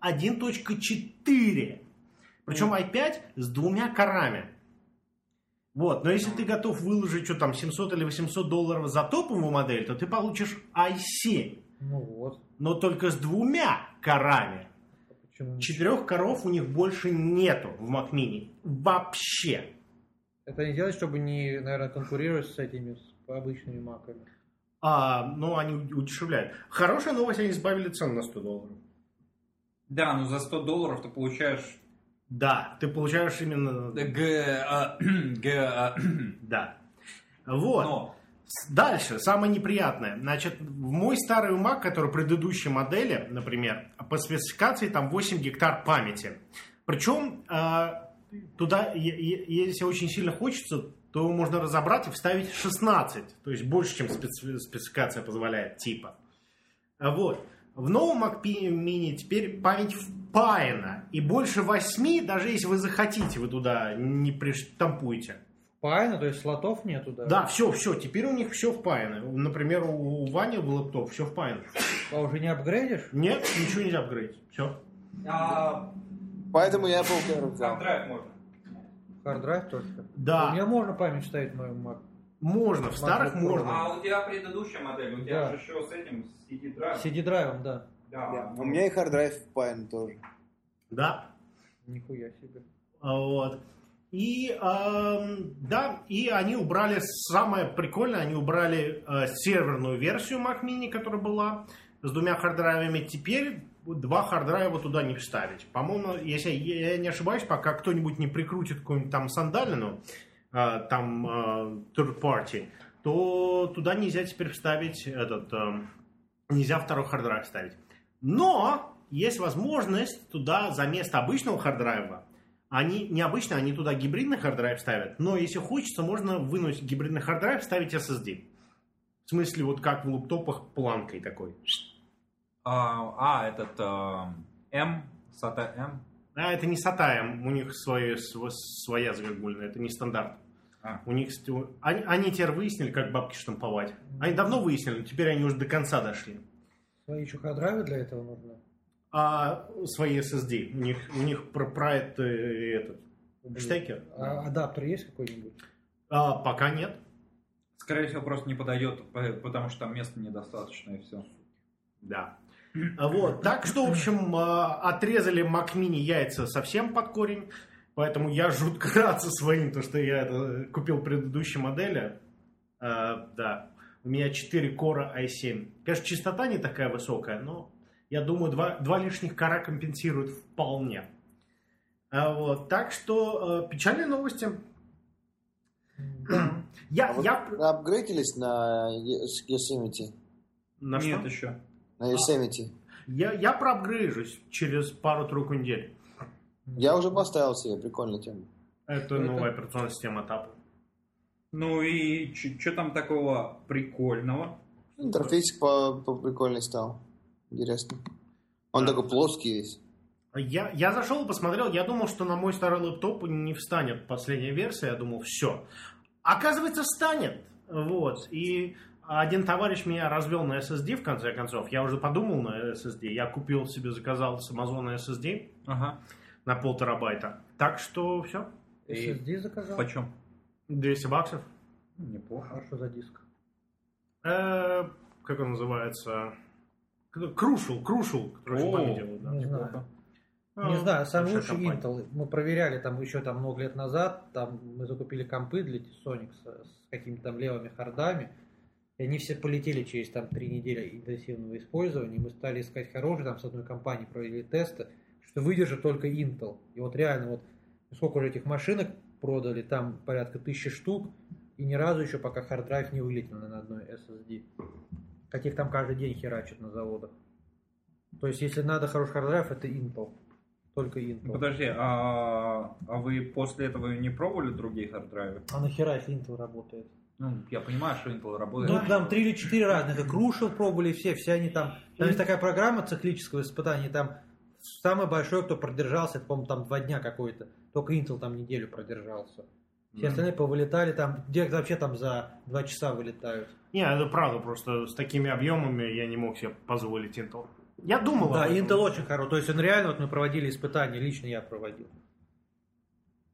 1.4. Причем i5 с 2 корами. Вот, но если ты готов выложить, что там, $700 или $800 за топовую модель, то ты получишь i7. Ну вот. Но только с 2 корами. Почему? 4 коров у них больше нету в Mac Mini. Вообще. Это не делать, чтобы не, наверное, конкурировать с этими с обычными маками. Ну, они удешевляют. Хорошая новость, они сбавили цену на $100. Да, но за $100 ты получаешь... Да, ты получаешь именно... Да. Вот. Но. Дальше, самое неприятное. Значит, в мой старый Mac, который предыдущей модели, например, по спецификации там 8 гектар памяти. Причем туда, если очень сильно хочется, то его можно разобрать и вставить 16. То есть больше, чем спецификация позволяет, типа. Вот. В новом Mac Mini теперь память впаяна. И больше 8, даже если вы захотите, вы туда не приштампуете. Впаяно, то есть слотов нету, да? Да, все, теперь у них все впаяно. Например, у Вани в лэптоп все впаяно. А уже не апгрейдишь? Нет, ничего нельзя апгрейдить. Все. Поэтому я Apple взял. Харддрайв можно. Харддрайв только? Да. У меня можно память вставить в мою Mac. Можно, в старых MacBook Pro. можно. А у тебя предыдущая модель, у тебя Да. же еще с этим, с CD-драйвом. CD-драйвом, да. Да. У меня и харддрайв впаян тоже. Да. Нихуя себе. Вот. И, да, и они убрали, самое прикольное, они убрали серверную версию Mac Mini, которая была с 2 харддрайвами. Теперь 2 харддрайва туда не вставить. По-моему, если я не ошибаюсь, пока кто-нибудь не прикрутит какую-нибудь там сандалину, там third party, то туда нельзя теперь вставить нельзя 2 харддрайв вставить. Но есть возможность туда заместо обычного харддрайва, они необычно, они туда гибридный харддрайв ставят, но если хочется, можно вынуть гибридный харддрайв, вставить SSD. В смысле, вот как в лэптопах планкой такой. M, SATA M. А это не SATA M, у них своя загогульная, это не стандарт. У них, они теперь выяснили, как бабки штамповать. Они давно выяснили, но теперь они уже до конца дошли. Свои еще харддрайвы для этого нужны? Свои SSD. У них про этот штекер. А адаптер есть какой-нибудь? Пока нет. Скорее всего, просто не подойдет, потому что там места недостаточно и все. Да. Вот. Так что, в общем, отрезали Mac Mini яйца совсем под корень. Поэтому я жутко рад со своим, то, что я купил предыдущей модели. Да. У меня 4 кора i7. Конечно, частота не такая высокая, но я думаю, 2 лишних кора компенсируют вполне. Вот. Так что печальные новости. Вы апгрейдились на Yosemite? На Нет что? еще. На Yosemite. Я проапгрейжусь через пару-тройку недель. Я уже поставил себе, прикольная тема. Это новая операционная система TAP. Ну и что там такого прикольного? Интерфейсик поприкольней стал. Интересно. Он такой плоский весь. Я зашел и посмотрел, я думал, что на мой старый лэптоп не встанет последняя версия, я думал, все. Оказывается, встанет. Вот. И один товарищ меня развел на SSD, в конце концов. Я уже подумал на SSD. Я купил себе, заказал с Amazon SSD на 1,5 терабайта. Так что все. SSD заказал? Почем? $200. Неплохо. А что за диск? Как он называется? Крушел, который память делает. Да. Не знаю. Не знаю, самый лучший Intel. Мы проверяли там еще много лет назад. Там мы закупили компы для Sonic с какими-то там левыми хардами. И они все полетели через 3 недели интенсивного использования. Мы стали искать хорошие, с одной компанией провели тесты, что выдержит только Intel. И вот реально, сколько уже этих машинок продали, там порядка 1000 штук, и ни разу еще пока харддрайв не вылетел на одной SSD. Каких там каждый день херачат на заводах. То есть, если надо хороший харддрайв, это Intel. Только Intel. Подожди, а вы после этого не пробовали другие харддрайвы? А нахера, если Intel работает? Ну, я понимаю, что Intel работает. Ну, там 3 или 4 разных. Crucial пробовали все они там. Там есть такая программа циклического испытания, там самый большой, кто продержался, это, по-моему, там 2 дня какой-то. Только Intel там неделю продержался. Все остальные повылетали, там, где вообще там за 2 часа вылетают. Не, это правда, просто с такими объемами я не мог себе позволить Intel. Я думал. Да, Intel очень хороший. То есть он реально, мы проводили испытания, лично я проводил.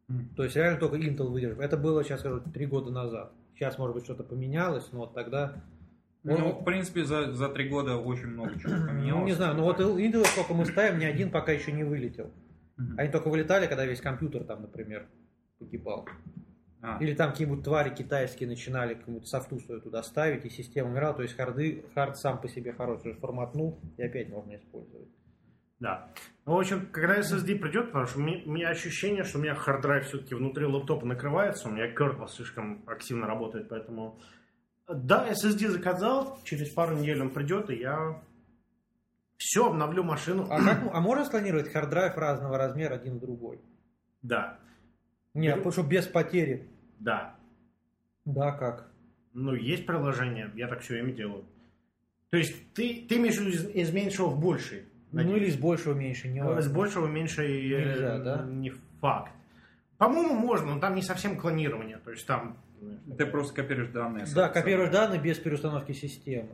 То есть реально только Intel выдержит. Это было, сейчас скажу, 3 года назад. Сейчас, может быть, что-то поменялось, но вот тогда... Ну, в принципе, за 3 года очень много чего поменялось. Ну, не знаю, но вот Intel, сколько мы ставим, ни один пока еще не вылетел. Они только вылетали, когда весь компьютер там, например, погибал. Или там какие-нибудь твари китайские начинали какую-нибудь софту свою туда ставить, и система умирала. То есть хард сам по себе хороший, форматнул, и опять можно использовать. Да. Ну, в общем, когда SSD придет, потому что у меня ощущение, что у меня хард-драйв все-таки внутри лэптопа накрывается, у меня kernel слишком активно работает, поэтому... Да, SSD заказал, через пару недель он придет, и я все, обновлю машину. А можно склонировать хард-драйв разного размера один в другой? Да. Нет, потому что без потери. Да. Да, как? Ну, есть приложение, я так все время делаю. То есть ты имеешь в виду из меньшего в больший? Ну, или из большего в меньше. Из большего в меньше нельзя, да? Не факт. По-моему, можно, но там не совсем клонирование. То есть там... Ты просто копируешь данные. Да, копируешь данные без переустановки системы.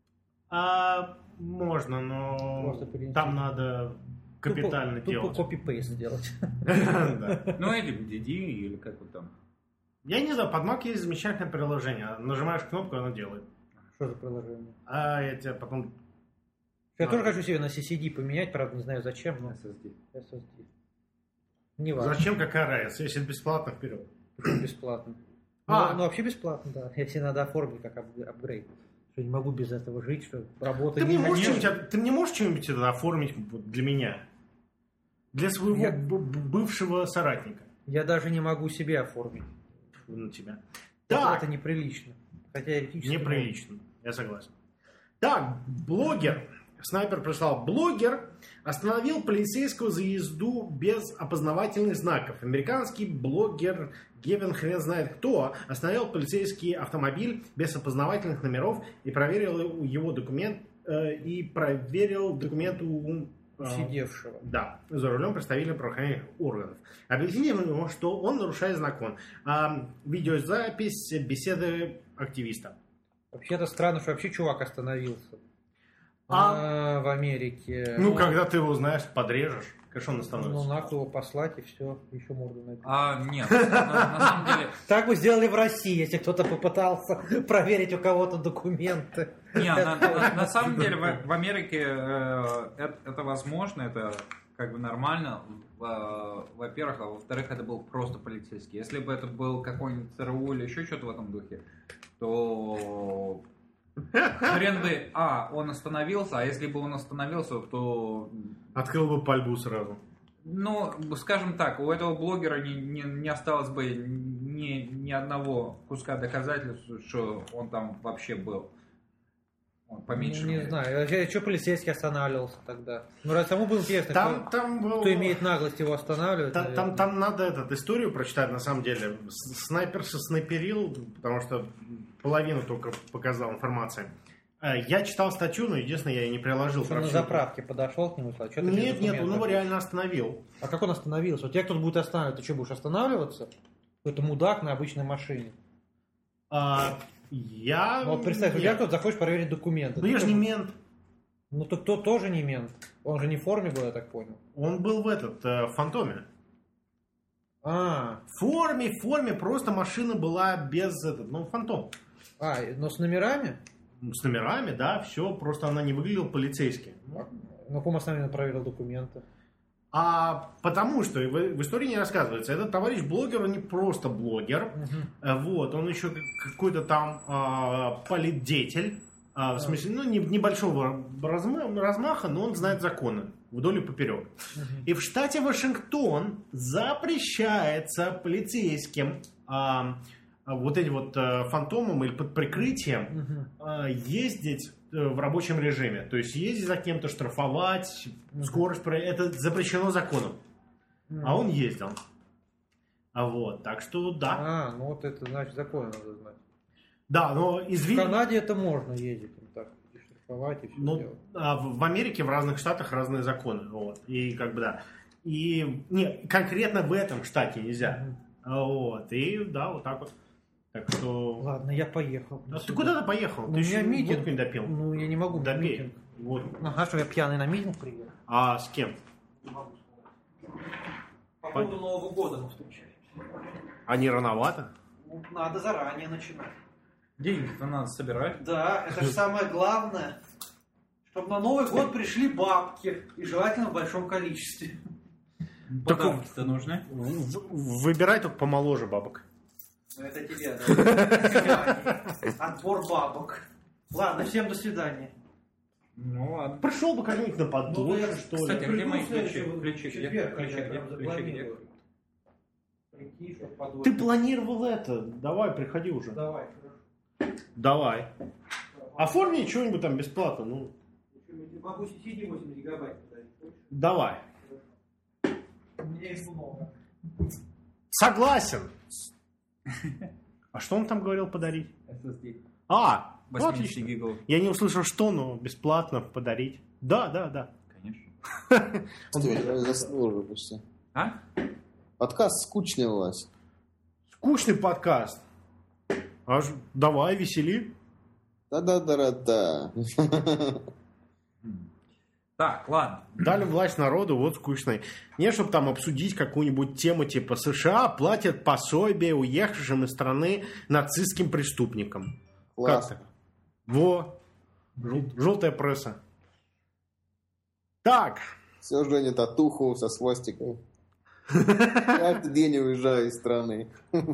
Можно, но там надо капитально делать. Тупо копи-пейст сделать. Ну, или в DD, или как вот там. Я не знаю, под Mac есть замечательное приложение. Нажимаешь кнопку, оно делает. Что за приложение? Я тебе потом... Я тоже хочу себе на CCD поменять, правда, не знаю зачем, но... SSD. Не важно. Зачем, какая разница? Если бесплатно, вперед. Бесплатно. Ну, вообще бесплатно, да. Я себе надо оформить как апгрейд. Что не могу без этого жить, что работать ты мне можешь что-нибудь это оформить для меня? Для своего бывшего соратника. Я даже не могу себе оформить. На тебя. Это неприлично. Хотя неприлично, я согласен. Так, блогер. Снайпер прислал. Блогер остановил полицейского за езду без опознавательных знаков. Американский блогер Гевин хрен знает кто остановил полицейский автомобиль без опознавательных номеров и проверил его документ у сидевшего. Да, за рулем представителя правоохранительных органов. Объяснили ему, что он нарушает закон. Видеозапись беседы активиста. Вообще-то странно, что вообще чувак остановился. В Америке. Ну, когда ты его, знаешь, подрежешь, конечно, он остановится. Ну, нахуй его послать, и все, еще морду набить. Нет, на самом деле... Так бы сделали в России, если кто-то попытался проверить у кого-то документы. На самом деле, в Америке это возможно, это как бы нормально, во-первых, а во-вторых, это был просто полицейский. Если бы это был какой-нибудь ЦРУ или еще что-то в этом духе, то... Хрен бы, он остановился, а если бы он остановился, то... Открыл бы пальбу сразу. Ну, скажем так, у этого блогера не осталось бы ни одного куска доказательств, что он там вообще был. Поменьше. Не знаю, что полицейский останавливался тогда? Ну, раз тому было интересно, кто имеет наглость его останавливать. Там надо историю прочитать, на самом деле. Снайпер снайперил, потому что половину только показал информации. Я читал статью, но единственное, я ее не приложил. Что на заправке подошел к нему и сказал, Нет, он его реально остановил. А как он остановился? Вот тебя кто-то будет останавливать, ты что, будешь останавливаться? Какой-то мудак на обычной машине. Вот представь, у тебя кто-то захочешь проверить документы. Ну я же не мент. Ну то кто тоже не мент. Он же не в форме был, я так понял. Он был в Фантоме. В форме, просто машина была без Фантом. Но с номерами? С номерами, да, все, просто она не выглядела полицейски. На каком основании он проверил документы? Потому что в истории не рассказывается. Этот товарищ блогер, он не просто блогер. Он еще какой-то там политдеятель. В смысле, небольшого размаха, но он знает законы вдоль и поперек. И в штате Вашингтон запрещается полицейским фантомам или под прикрытием ездить в рабочем режиме. То есть ездить за кем-то, штрафовать, скорость, это запрещено законом. А он ездил. Так что да. Это значит закон надо знать. Да, но в Канаде это можно ездить так, и штрафовать и все делать. В Америке в разных штатах разные законы. И да. И конкретно в этом штате нельзя. И да, вот так вот. Так что... Ладно, я поехал. Ты куда ты поехал? Ты еще митинг не допил. Ну, я не могу. Допей. Что я пьяный на митинг приехал. С кем? По поводу Нового года мы встречаемся. А не рановато? Ну, надо заранее начинать. Деньги-то надо собирать. Да, это же самое главное. Чтобы на Новый год пришли бабки. И желательно в большом количестве. Подарки-то нужны. Выбирай только помоложе бабок. Ну, это тебе, да. Отбор бабок. Ладно, всем до свидания. Ну ладно. Пришел бы как-нибудь на подольше, что ли. Кстати, где мои Ключи, ключи? Где? Ты планировал это. Давай, приходи уже. Давай. Оформи что-нибудь там бесплатно. Ну. Могу CD 8 гигабайт подарить. Давай. У меня их много. Согласен. А что он там говорил подарить? SSD. Ну, отлично. Гигов. Я не услышал, что, но бесплатно подарить. Да. Конечно. Я заснул уже почти. А? Подкаст скучный у вас. Скучный подкаст. Аж давай, весели. Да. Так, ладно. Дали власть народу, вот скучный. Не, чтобы там обсудить какую-нибудь тему типа США платят пособие уехавшим из страны нацистским преступникам. Класс. Как так? Во. Желтая пресса. Так. Все, Женя, татуху со свастикой. Каждый день уезжаю из страны.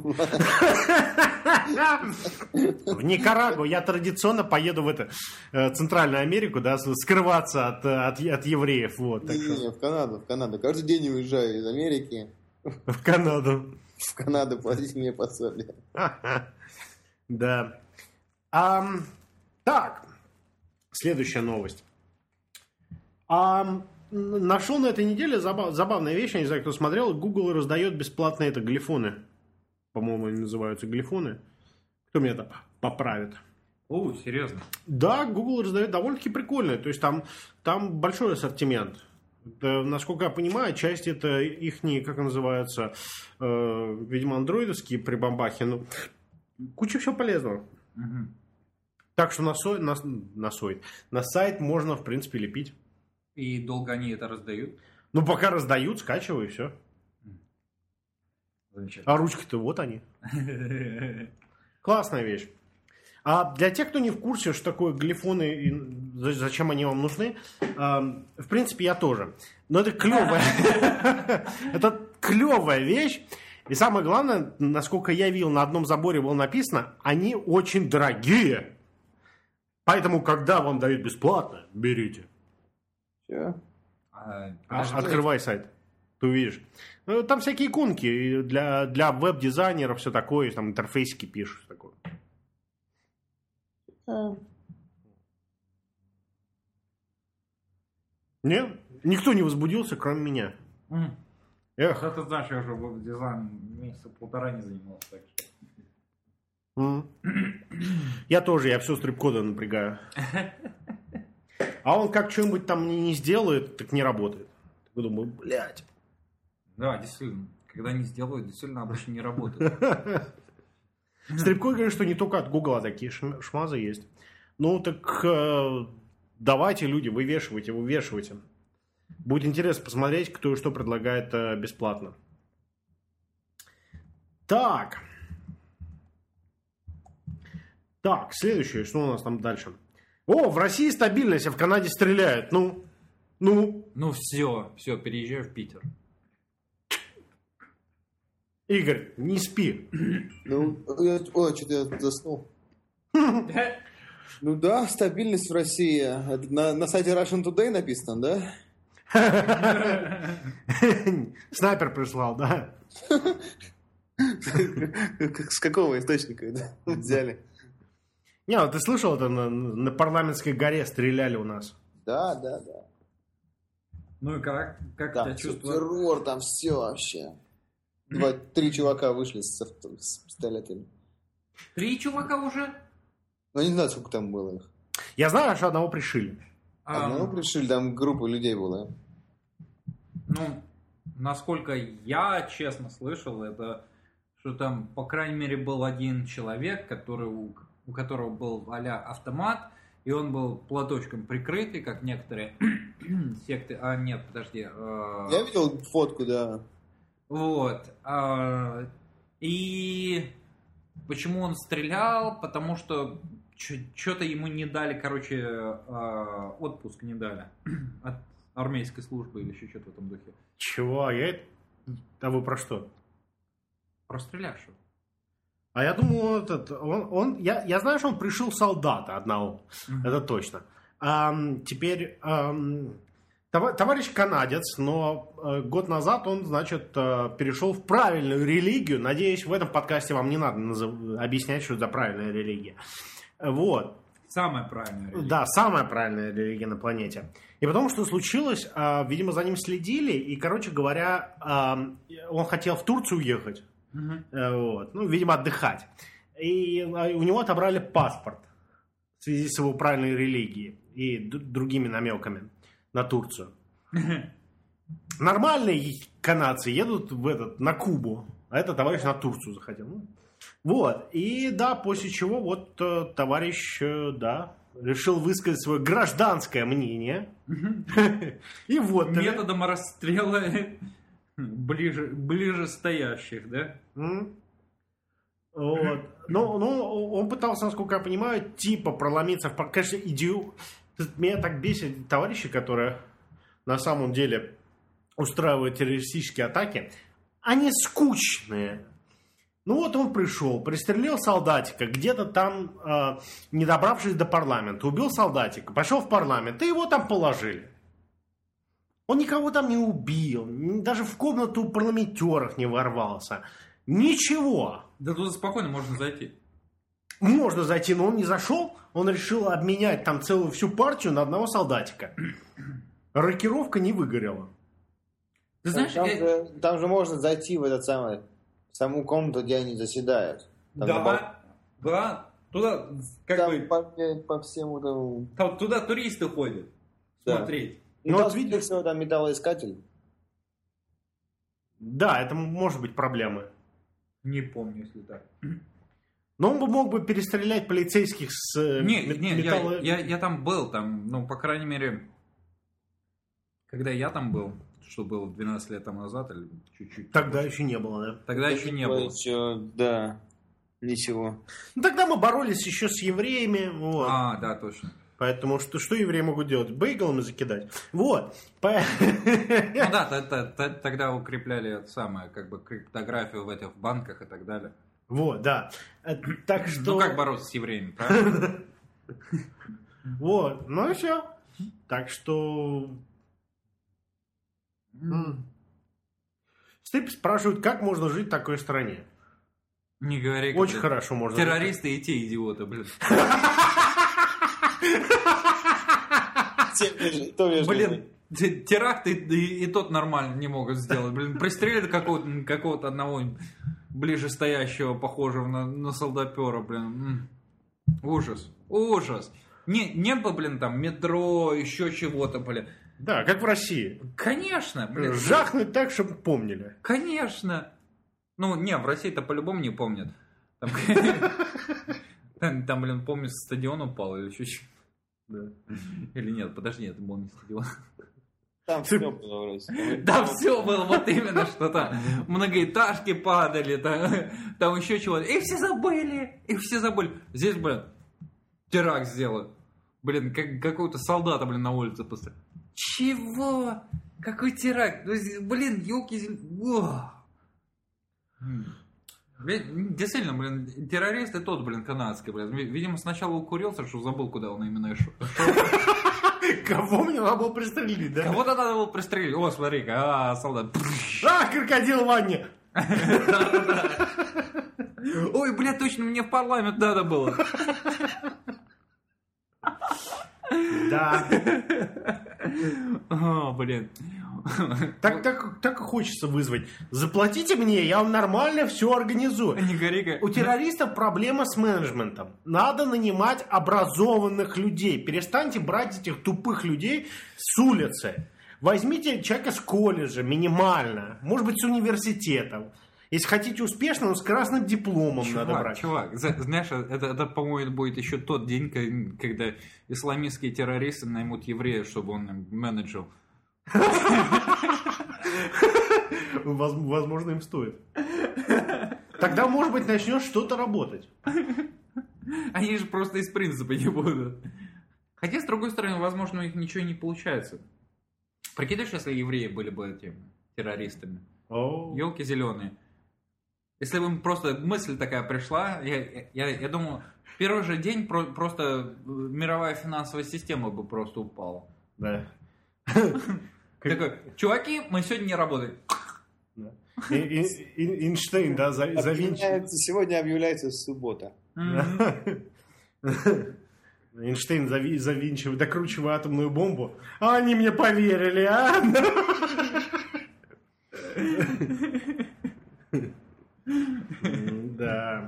В Никарагуа я традиционно поеду в Центральную Америку, да, скрываться от евреев. Вот, Не, в Канаду. Каждый день уезжаю из Америки. В Канаду. В Канаду платить мне пособие. Да. Так. Следующая новость. Нашел на этой неделе забавная вещь, я не знаю, кто смотрел. Google раздает бесплатно глифоны. По-моему, они называются глифоны. Кто меня это поправит? О, серьезно? Да, Google раздает довольно-таки прикольно. То есть там большой ассортимент. Насколько я понимаю, часть это их, как называется, видимо, андроидовские прибамбахи. Ну, куча всего полезного. Угу. Так что на сайт можно, в принципе, лепить. И долго они это раздают? Ну, пока раздают, скачивай, и все. А ручки-то вот они. Классная вещь. А для тех, кто не в курсе, что такое глифоны и зачем они вам нужны, в принципе, я тоже. Но это клевая. Это клевая вещь. И самое главное, насколько я видел, на одном заборе было написано, они очень дорогие. Поэтому, когда вам дают бесплатно, берите. Че? Открывай сайт. Ты увидишь. Там всякие иконки для веб-дизайнеров, все такое, там интерфейсики пишут. Такое. Нет? Никто не возбудился, кроме меня. Эх. Это знаешь, я уже веб-дизайн месяца полтора не занимался. Так что... Я тоже, я все стрип-кода напрягаю. А он как что-нибудь там не сделает, так не работает. Я думаю, блядь. Да, действительно. Когда не сделают, действительно обычно не работает. Стрип-код говорит, что не только от Гугла такие шмазы есть. Ну так давайте, люди, вывешивайте. Будет интересно посмотреть, кто и что предлагает бесплатно. Так, следующее, что у нас там дальше? О, в России стабильность, а в Канаде стреляют. Ну. Ну все, переезжаю в Питер. Игорь, не спи. Ну, что-то я заснул. Ну да, стабильность в России. Это на сайте Russian Today написано, да? Снайпер прислал, да? С какого источника это взяли? Не, ты слышал, это на Парламентской горе стреляли у нас. Да. Ну и как там тебя чувствуешь? террор, там все вообще. 2-3 чувака вышли с пистолетами. 3 чувака уже? Ну, не знаю, сколько там было их. Я знаю, что одного пришили. Одного пришили, там группа людей была. Ну, насколько я честно слышал, это что там, по крайней мере, был один человек, у которого был а-ля автомат, и он был платочком прикрытый, как некоторые секты. Нет, подожди. Я видел фотку, да. Вот. И почему он стрелял? Потому что что-то ему не дали, короче, отпуск не дали от армейской службы или еще что-то в этом духе. Чего? А вы про что? Про стрелявшего. А я думал, я знаю, что он пришил солдата одного. Это точно. Теперь товарищ канадец, но год назад он, значит, перешел в правильную религию. Надеюсь, в этом подкасте вам не надо объяснять, что это за правильная религия. Вот. Самая правильная религия. Да, самая правильная религия на планете. И потому что случилось, видимо, за ним следили, и, короче говоря, он хотел в Турцию уехать. Вот. Ну, видимо, отдыхать. И у него отобрали паспорт в связи с его правильной религией и другими намеками на Турцию. Нормальные канадцы едут на Кубу, а этот товарищ на Турцию захотел. Вот. И да, после чего вот товарищ, решил высказать свое гражданское мнение. И вот. Методом расстрела ближе стоящих, да? Вот. Ну, он пытался, насколько я понимаю, типа проломиться в... Конечно, идиот. Меня так бесит товарищи, которые на самом деле устраивают террористические атаки. Они скучные. Ну вот он пришел, пристрелил солдатика, где-то там, не добравшись до парламента, убил солдатика, пошел в парламент, и его там положили. Он никого там не убил, даже в комнату парламентеров не ворвался. Ничего. Да туда спокойно можно зайти. Можно зайти, но он не зашел, он решил обменять там целую всю партию на одного солдатика. Рокировка не выгорела. Ты знаешь, там же можно зайти в саму комнату, где они заседают. Да, туда там по всему тому... Туда туристы ходят смотреть. И там, видишь, всего там металлоискатель. Да, это может быть проблемой. Не помню, если так. Но он бы мог бы перестрелять полицейских с металло... Я там был, по крайней мере, когда я там был, что было 12 лет тому назад или чуть-чуть. Тогда еще не было, да? Тогда еще не было. Да, ничего. Ну, тогда мы боролись еще с евреями. Вот. Да, точно. Поэтому что евреи могут делать? Бейглами закидать. Вот. Ну да, тогда укрепляли криптографию в банках и так далее. Вот, да. Так что... Ну как бороться с евреями, правильно? Вот, ну и все. Так что... Стрип спрашивают, как можно жить в такой стране. Не говори. Очень хорошо можно. Террористы и те идиоты, блин. Блин, теракты и тот нормально не могут сделать. Блин, пристрелят какого-то одного ближе стоящего, похожего на солдатпера, блин. Ужас. Нет бы, блин, там метро, еще чего-то, блин. Да, как в России. Конечно, блин. Жахнуть так, чтобы помнили. Конечно. Ну, не, в России-то по-любому не помнят. Там, блин, помню, стадион упал или чуть-чуть. Да. Или нет, подожди, это был не стадион. Там все было вроде. Там все было вот именно, что там многоэтажки падали, там еще чего-то. И все забыли. Здесь, блин, теракт сделают. Блин, какого-то солдата, блин, на улице посмотрел. Чего? Какой теракт? Блин, елки... Действительно, блин, террорист и тот, блин, канадский, блин. Видимо, сначала укурился, что забыл, куда он именно шел. Кого мне надо было пристрелить, да? Кого-то надо было пристрелить. О, смотри-ка, солдат. Крокодил в ванне. Ой, блядь, точно, мне в парламент надо было. Да. О, блин. Так и хочется вызвать. Заплатите мне, я вам нормально все организую. Не гори-ка. У террористов проблема с менеджментом. Надо нанимать образованных людей. Перестаньте брать этих тупых людей с улицы. Возьмите человека с колледжа минимально. Может быть, с университетом. Если хотите успешно, но с красным дипломом надо брать. Чувак, знаешь, это, по-моему, будет еще тот день, когда исламистские террористы наймут еврея, чтобы он им менеджил. Возможно, им стоит. Тогда, может быть, начнешь что-то работать. Они же просто из принципа не будут. Хотя, с другой стороны, возможно, у них ничего не получается. Прикидываешь, если евреи были бы этими террористами? Елки зеленые. Если бы им просто мысль такая пришла, я думаю, в первый же день просто мировая финансовая система бы просто упала. Да. Такой, чуваки, мы сегодня не работаем. Эйнштейн, да, завинчивает. Сегодня объявляется суббота. Эйнштейн завинчивает, докручивая атомную бомбу. А они мне поверили, а? Да.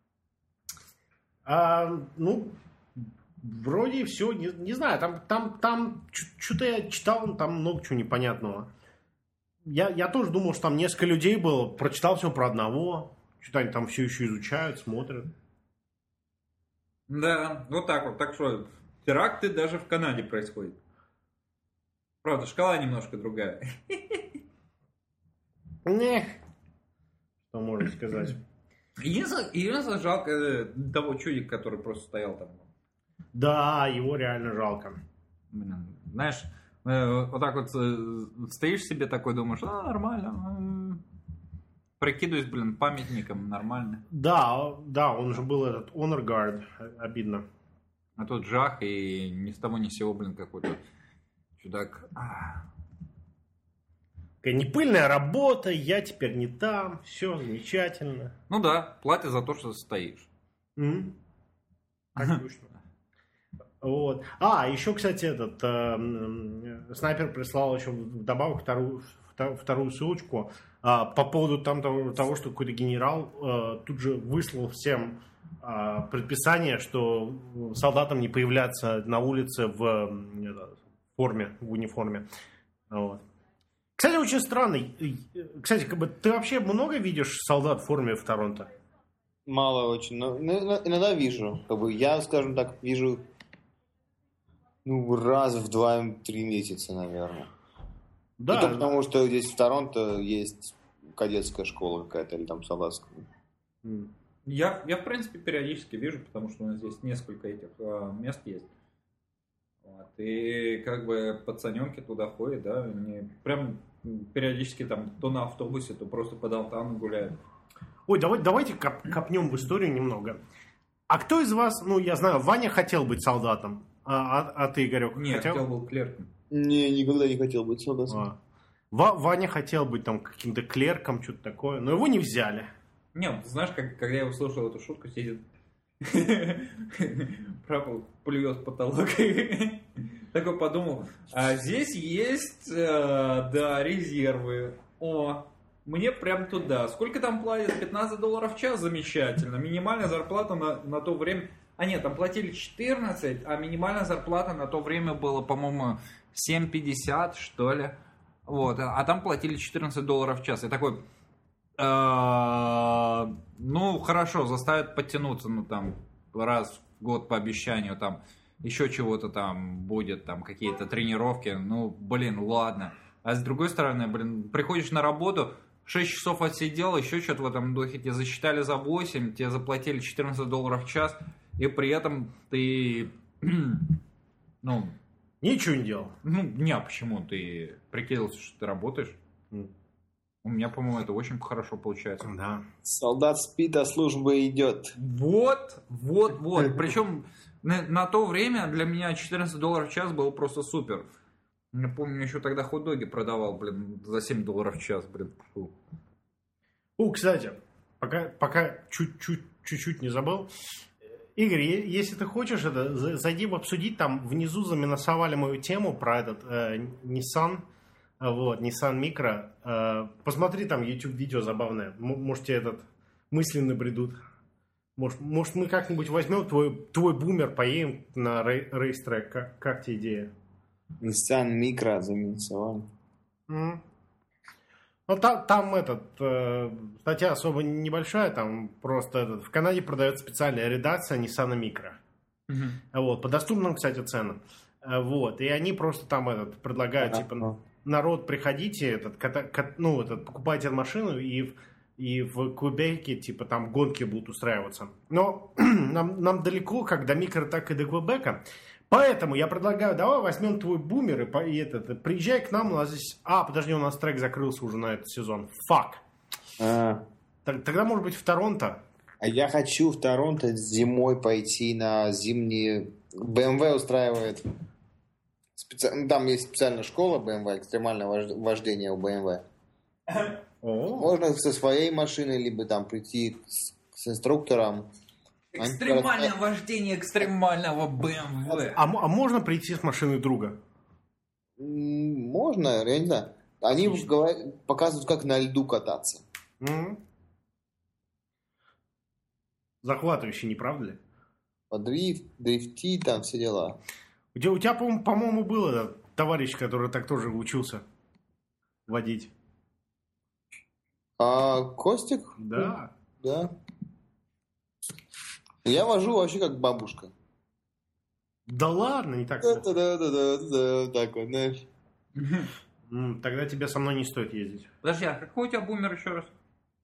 Ну, вроде все, не знаю, там что-то я читал, там много чего непонятного. Я тоже думал, что там несколько людей было, прочитал все про одного, что-то они там все еще изучают, смотрят. Да, вот так вот. Так что теракты даже в Канаде происходят. Правда, шкала немножко другая. Что можно сказать? Единственное, жалко того чудика, который просто стоял там. Да, его реально жалко. Блин, знаешь, вот так вот стоишь себе такой, думаешь, нормально. Прикидываюсь, блин, памятником, нормально. Да, он же был этот Honor Guard, обидно. А тут жах, и ни с того ни с сего, блин, какой-то чудак. Не пыльная работа, я теперь не там, все замечательно. Ну да, платят за то, что стоишь. Так точно. Вот. Еще, кстати, этот снайпер прислал еще вдобавок вторую ссылочку по поводу того, что какой-то генерал тут же выслал всем предписание, что солдатам не появляться на улице в форме, в униформе. Вот. Кстати, очень странно. Кстати, ты вообще много видишь солдат в форме в Торонто? Мало очень, но иногда вижу. Я, скажем так, вижу раз в 2-3 месяца, наверное. Да. Это потому, что здесь в Торонто есть кадетская школа какая-то, или там солдатская. Я, в принципе, периодически вижу, потому что у нас здесь несколько этих мест есть. Вот. И как бы пацаненки туда ходят, да, они прям периодически там то на автобусе, то просто по даунтауну гуляют. Ой, давайте копнем в историю немного. А кто из вас, я знаю, Ваня хотел быть солдатом, а ты, Игорек, Нет, хотел был клерком. Не, никогда не хотел быть солдатом. Ваня хотел быть там каким-то клерком, что-то такое, но его не взяли. Не, ты знаешь, когда я услышал эту шутку, сидит правда плюет в потолок. Такой подумал, а здесь есть, резервы. Мне прям туда. Сколько там платят? $15 в час? Замечательно. Минимальная зарплата на то время... нет, там платили 14, а минимальная зарплата на то время была, по-моему, $7.50, что ли. Вот. А там платили $14 в час. Я такой... хорошо, заставят подтянуться, там, раз в год по обещанию, там, еще чего-то там будет, там, какие-то тренировки, ладно. А с другой стороны, приходишь на работу, 6 часов отсидел, еще что-то в этом духе, тебе засчитали за 8, тебе заплатили $14 в час, и при этом ты, ничего не делал. Почему? Ты прикидывался, что ты работаешь? У меня, по-моему, это очень хорошо получается. Да. Солдат спит, а служба идет. Вот. Причем на то время для меня $14 в час было просто супер. Я помню, еще тогда хот-доги продавал, за $7 в час, Фу. Кстати, пока чуть-чуть не забыл. Игорь, если ты хочешь зайди в обсудить, там внизу заминусовали мою тему про этот Nissan. Nissan Micra. Посмотри, там YouTube видео забавное. Может, тебе мысли набредут. Может, мы как-нибудь возьмем твой бумер, поедем на рейстрек. Как тебе идея? Nissan Micra заминусовали. Там статья особо небольшая. Там просто в Канаде продается специальная редакция Nissan Micra. По доступным, кстати, ценам. И они просто там предлагают, народ, приходите, покупайте машину, и в Квебеке, типа, там гонки будут устраиваться. Но нам далеко как до микро, так и до Квебека. Поэтому я предлагаю, давай возьмем твой бумер и приезжай к нам, у нас здесь... подожди, у нас трек закрылся уже на этот сезон. Фак. Тогда, может быть, в Торонто. А я хочу в Торонто зимой пойти на зимние... BMW устраивает... Там есть специальная школа BMW, экстремальное вождение у BMW. Можно со своей машиной, либо там прийти с инструктором. Экстремальное вождение экстремального BMW. А можно прийти с машиной друга? Можно, я не знаю. Они показывают, как на льду кататься. Захватывающе, не правда ли? Дрифти, там все дела. У тебя, по-моему, был этот товарищ, который так тоже учился водить. Костик? Да. Да. Я вожу вообще как бабушка. Да ладно, не так. Да, так вот, знаешь. Тогда тебе со мной не стоит ездить. Подожди, а какой у тебя бумер еще раз?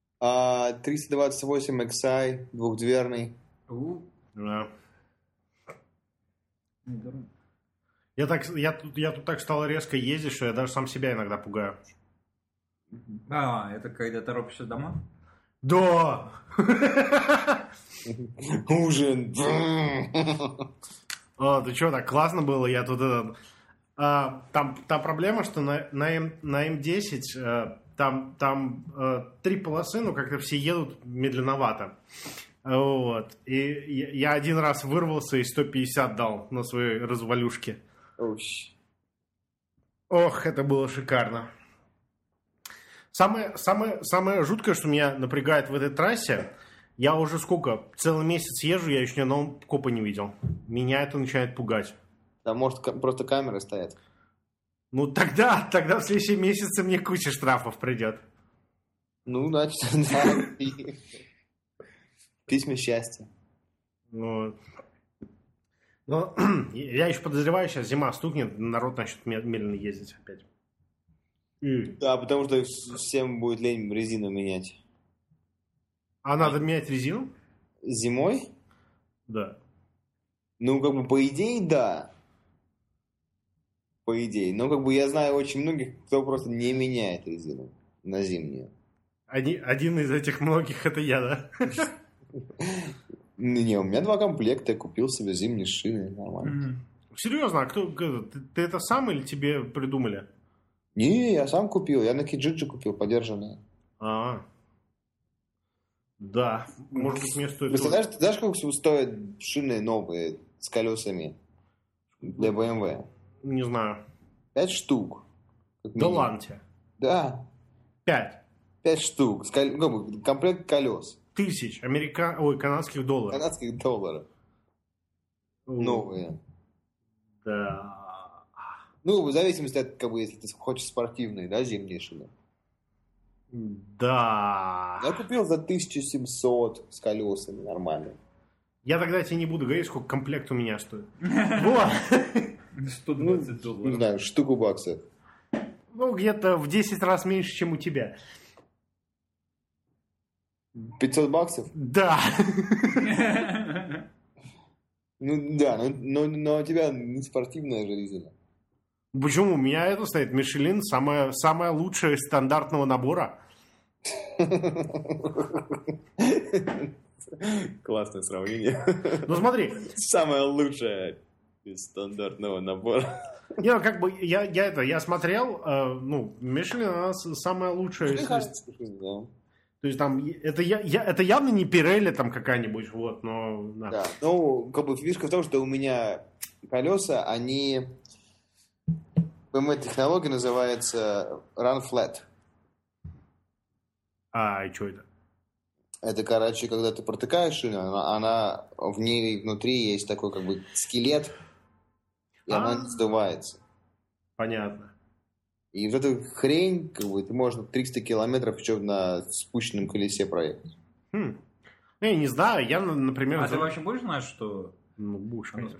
328 XI, двухдверный. Да. Я тут так стал резко ездить, что я даже сам себя иногда пугаю. Это когда торопишься домой? Да! Ужин. Ты что, так классно было? Я тут там проблема, что на М10 там 3 полосы, но как-то все едут медленновато. Вот. И я один раз вырвался и 150 дал на своей развалюшке. Ох, это было шикарно. Самое жуткое, что меня напрягает в этой трассе, я уже целый месяц езжу, я еще ни одного копа не видел. Меня это начинает пугать. Да, может, просто камеры стоят. Ну, тогда в следующем месяце мне куча штрафов придет. Ну, значит, да. Письма счастья. Вот. Но я еще подозреваю, сейчас зима стукнет, народ начнет медленно ездить опять. Да, потому что всем будет лень резину менять. А надо менять резину? Зимой? Да. Ну, как бы, по идее, да. По идее. Но, как бы, я знаю очень многих, кто просто не меняет резину на зимнюю. Один из этих многих это я, да? Не, у меня 2 комплекта, я купил себе зимние шины, нормально. Серьезно, а ты это сам или тебе придумали? Не, я сам купил, я на Kijiji купил, подержанные. Да, может быть, мне стоит... Ты знаешь, сколько стоят шины новые с колесами для BMW? Не знаю. 5 штук. Да ладно тебе. Да. 5 штук. Комплект колес. Тысяч канадских долларов. Канадских долларов. Новые. Да. Ну, в зависимости от, как бы, если ты хочешь спортивные, да, зимние шины. Да. Я купил за 1700 с колесами, нормально. Я тогда тебе не буду говорить, сколько комплект у меня стоит. Вот. 120 долларов. Не знаю, штуку баксов. Ну, где-то в 10 раз меньше, чем у тебя. 500 баксов? Да. Ну, да, но у тебя не спортивная же резина. Почему? У меня это стоит Мишелин, самая лучшая из стандартного набора. Классное сравнение. Ну смотри. Самая лучшая из стандартного набора. Не, ну как бы я смотрел, Мишелин, она самая лучшая. То есть там это явно не Пирелли там какая-нибудь, вот, но. Да. Ну, как бы фишка в том, что у меня колеса, они технология называется Run Flat. И что это? Это, короче, когда ты протыкаешь шину, она в ней внутри есть такой как бы скелет, и она не сдувается. Понятно. И вот эту хрень, как бы, ты можешь 300 километров еще на спущенном колесе проехать. Я не знаю, я, например... ты вообще будешь знать, что... Ну, будешь, конечно.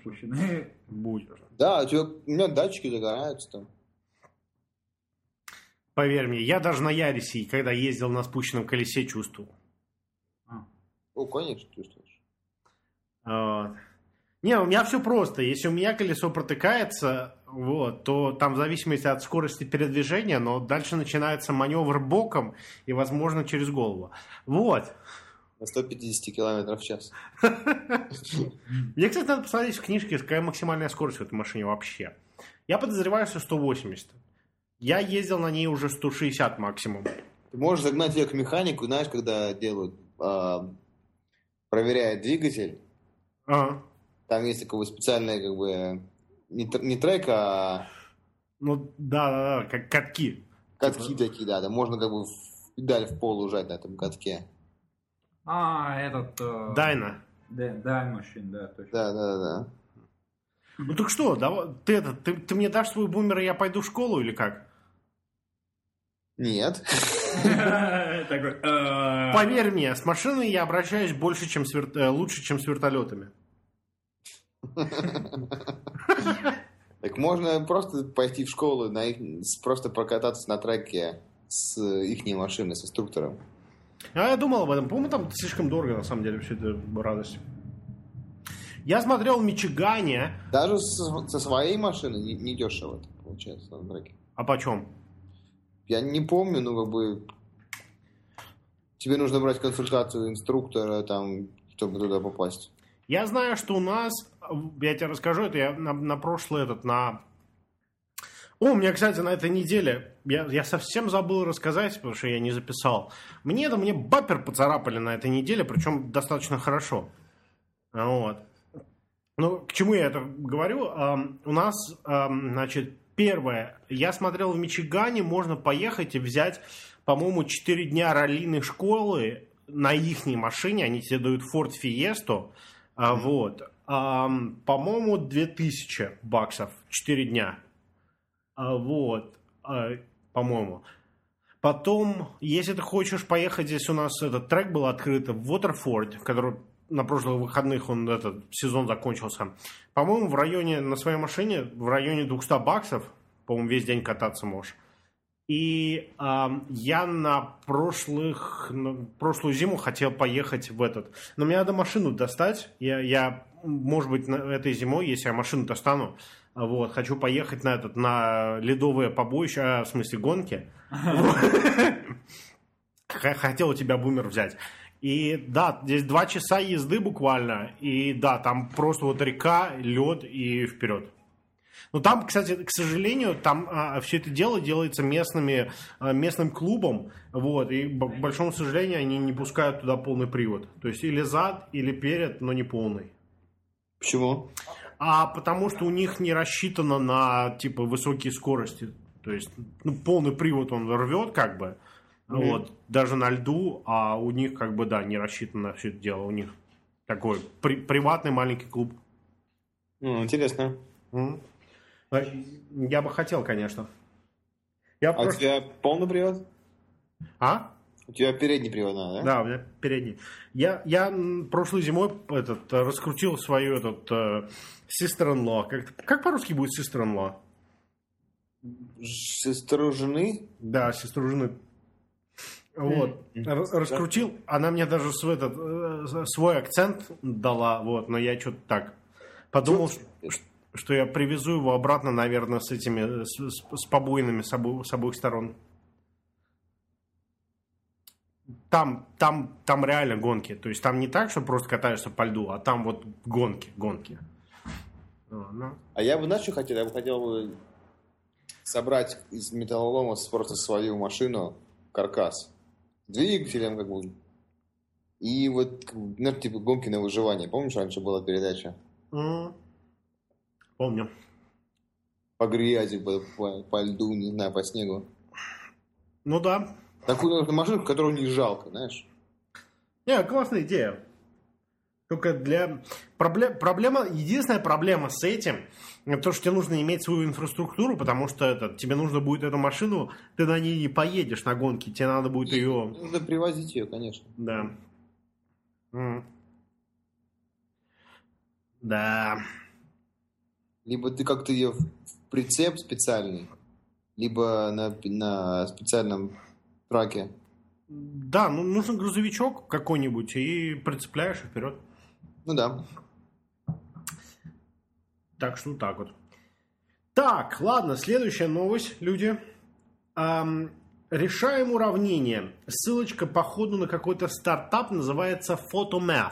Оно спущенное? Будешь. Да, у меня датчики загораются там. Поверь мне, я даже на Ярисе, когда ездил на спущенном колесе, чувствовал. Конечно, чувствуешь. Вот. Не, у меня все просто. Если у меня колесо протыкается, вот, то там в зависимости от скорости передвижения, но дальше начинается маневр боком и, возможно, через голову. Вот. На 150 км в час. Мне, кстати, надо посмотреть в книжке, какая максимальная скорость в этой машине вообще. Я подозреваю, что 180. Я ездил на ней уже 160 максимум. Ты можешь загнать ее к механику, знаешь, когда делают, проверяют двигатель. Ага. Там есть такой специальный, как бы, не трек, а... Ну, да, как катки. Катки такие, да. Там можно как бы педаль в пол ужать на этом катке. Дайна. Даймашин, да, точно. Да. Ну так что, давай, ты мне дашь свой бумер, и я пойду в школу или как? Нет. Поверь мне, с машиной я обращаюсь лучше, чем с вертолетами. Так можно просто пойти в школу, просто прокататься на треке с ихней машиной, с инструктором. А я думал об этом. По-моему, там слишком дорого, на самом деле, все это радость. Я смотрел в Мичигане. Даже со своей машиной не дешево это получается на треке. А почем? Я не помню, но как бы тебе нужно брать консультацию инструктора, там, чтобы туда попасть. Я знаю, что у нас, я тебе расскажу, это я на прошлый у меня, кстати, на этой неделе, я совсем забыл рассказать, потому что я не записал. Мне бампер поцарапали на этой неделе, причем достаточно хорошо. Вот. Ну, к чему я это говорю? У нас, значит, первое, я смотрел в Мичигане, можно поехать и взять, по-моему, 4 дня раллийной школы на ихней машине, они тебе дают Ford Fiesta, вот, по-моему, $2000, 4 дня. Вот, по-моему. Потом, если ты хочешь поехать, здесь у нас этот трек был открыт в Waterford, который на прошлых выходных этот сезон закончился. По-моему, на своей машине в районе $200, по-моему, весь день кататься можешь. И я на прошлую зиму хотел поехать в этот. Но мне надо машину достать. Я может быть, этой зимой, если я машину достану, вот, хочу поехать на ледовое побоище, в смысле гонки. Хотел у тебя бумер взять. И да, здесь 2 часа езды буквально. И да, там просто вот река, лед и вперед. Но там, кстати, к сожалению, там все это дело делается местным клубом. Вот, и, к большому сожалению, они не пускают туда полный привод. То есть или зад, или перед, но не полный. Почему? Потому что у них не рассчитано на типа высокие скорости. То есть полный привод он рвет как бы. Вот, даже на льду, а у них как бы, да, не рассчитано на все это дело. У них такой приватный маленький клуб. Интересно. Я бы хотел, конечно. У тебя полный привод? У тебя передний привод, да? Да, у меня передний. Я прошлой зимой раскрутил свою sister-in-law. Как по-русски будет sister-in-law? Сестру жены? Да, сестру жены. Вот. Раскрутил. Она мне даже свой акцент дала. Вот, но я что-то так подумал, что я привезу его обратно, наверное, с этими с побоинами с обоих сторон. Там реально гонки. То есть там не так, что просто катаешься по льду, а там вот гонки. А я бы, знаешь, что хотел? Я бы хотел собрать из металлолома просто свою машину, каркас, двигателем как бы. И вот, наверное, типа гонки на выживание. Помнишь, раньше была передача? Помню. По грязи, по льду, не знаю, по снегу. Ну да. Такую машину, которую не жалко, знаешь. Классная идея. Только единственная проблема с этим, то, что тебе нужно иметь свою инфраструктуру, потому что тебе нужно будет эту машину, ты на ней не поедешь на гонки, тебе надо будет ее... Нужно привозить ее, конечно. Да. Да. Либо ты как-то ее в прицеп специальный либо на специальном траке. Да, ну нужен грузовичок какой-нибудь и прицепляешь и вперед. Ну да. Так что так вот. Так, ладно, следующая новость, люди. Решаем уравнение. Ссылочка, походу, на какой-то стартап, называется Photomath.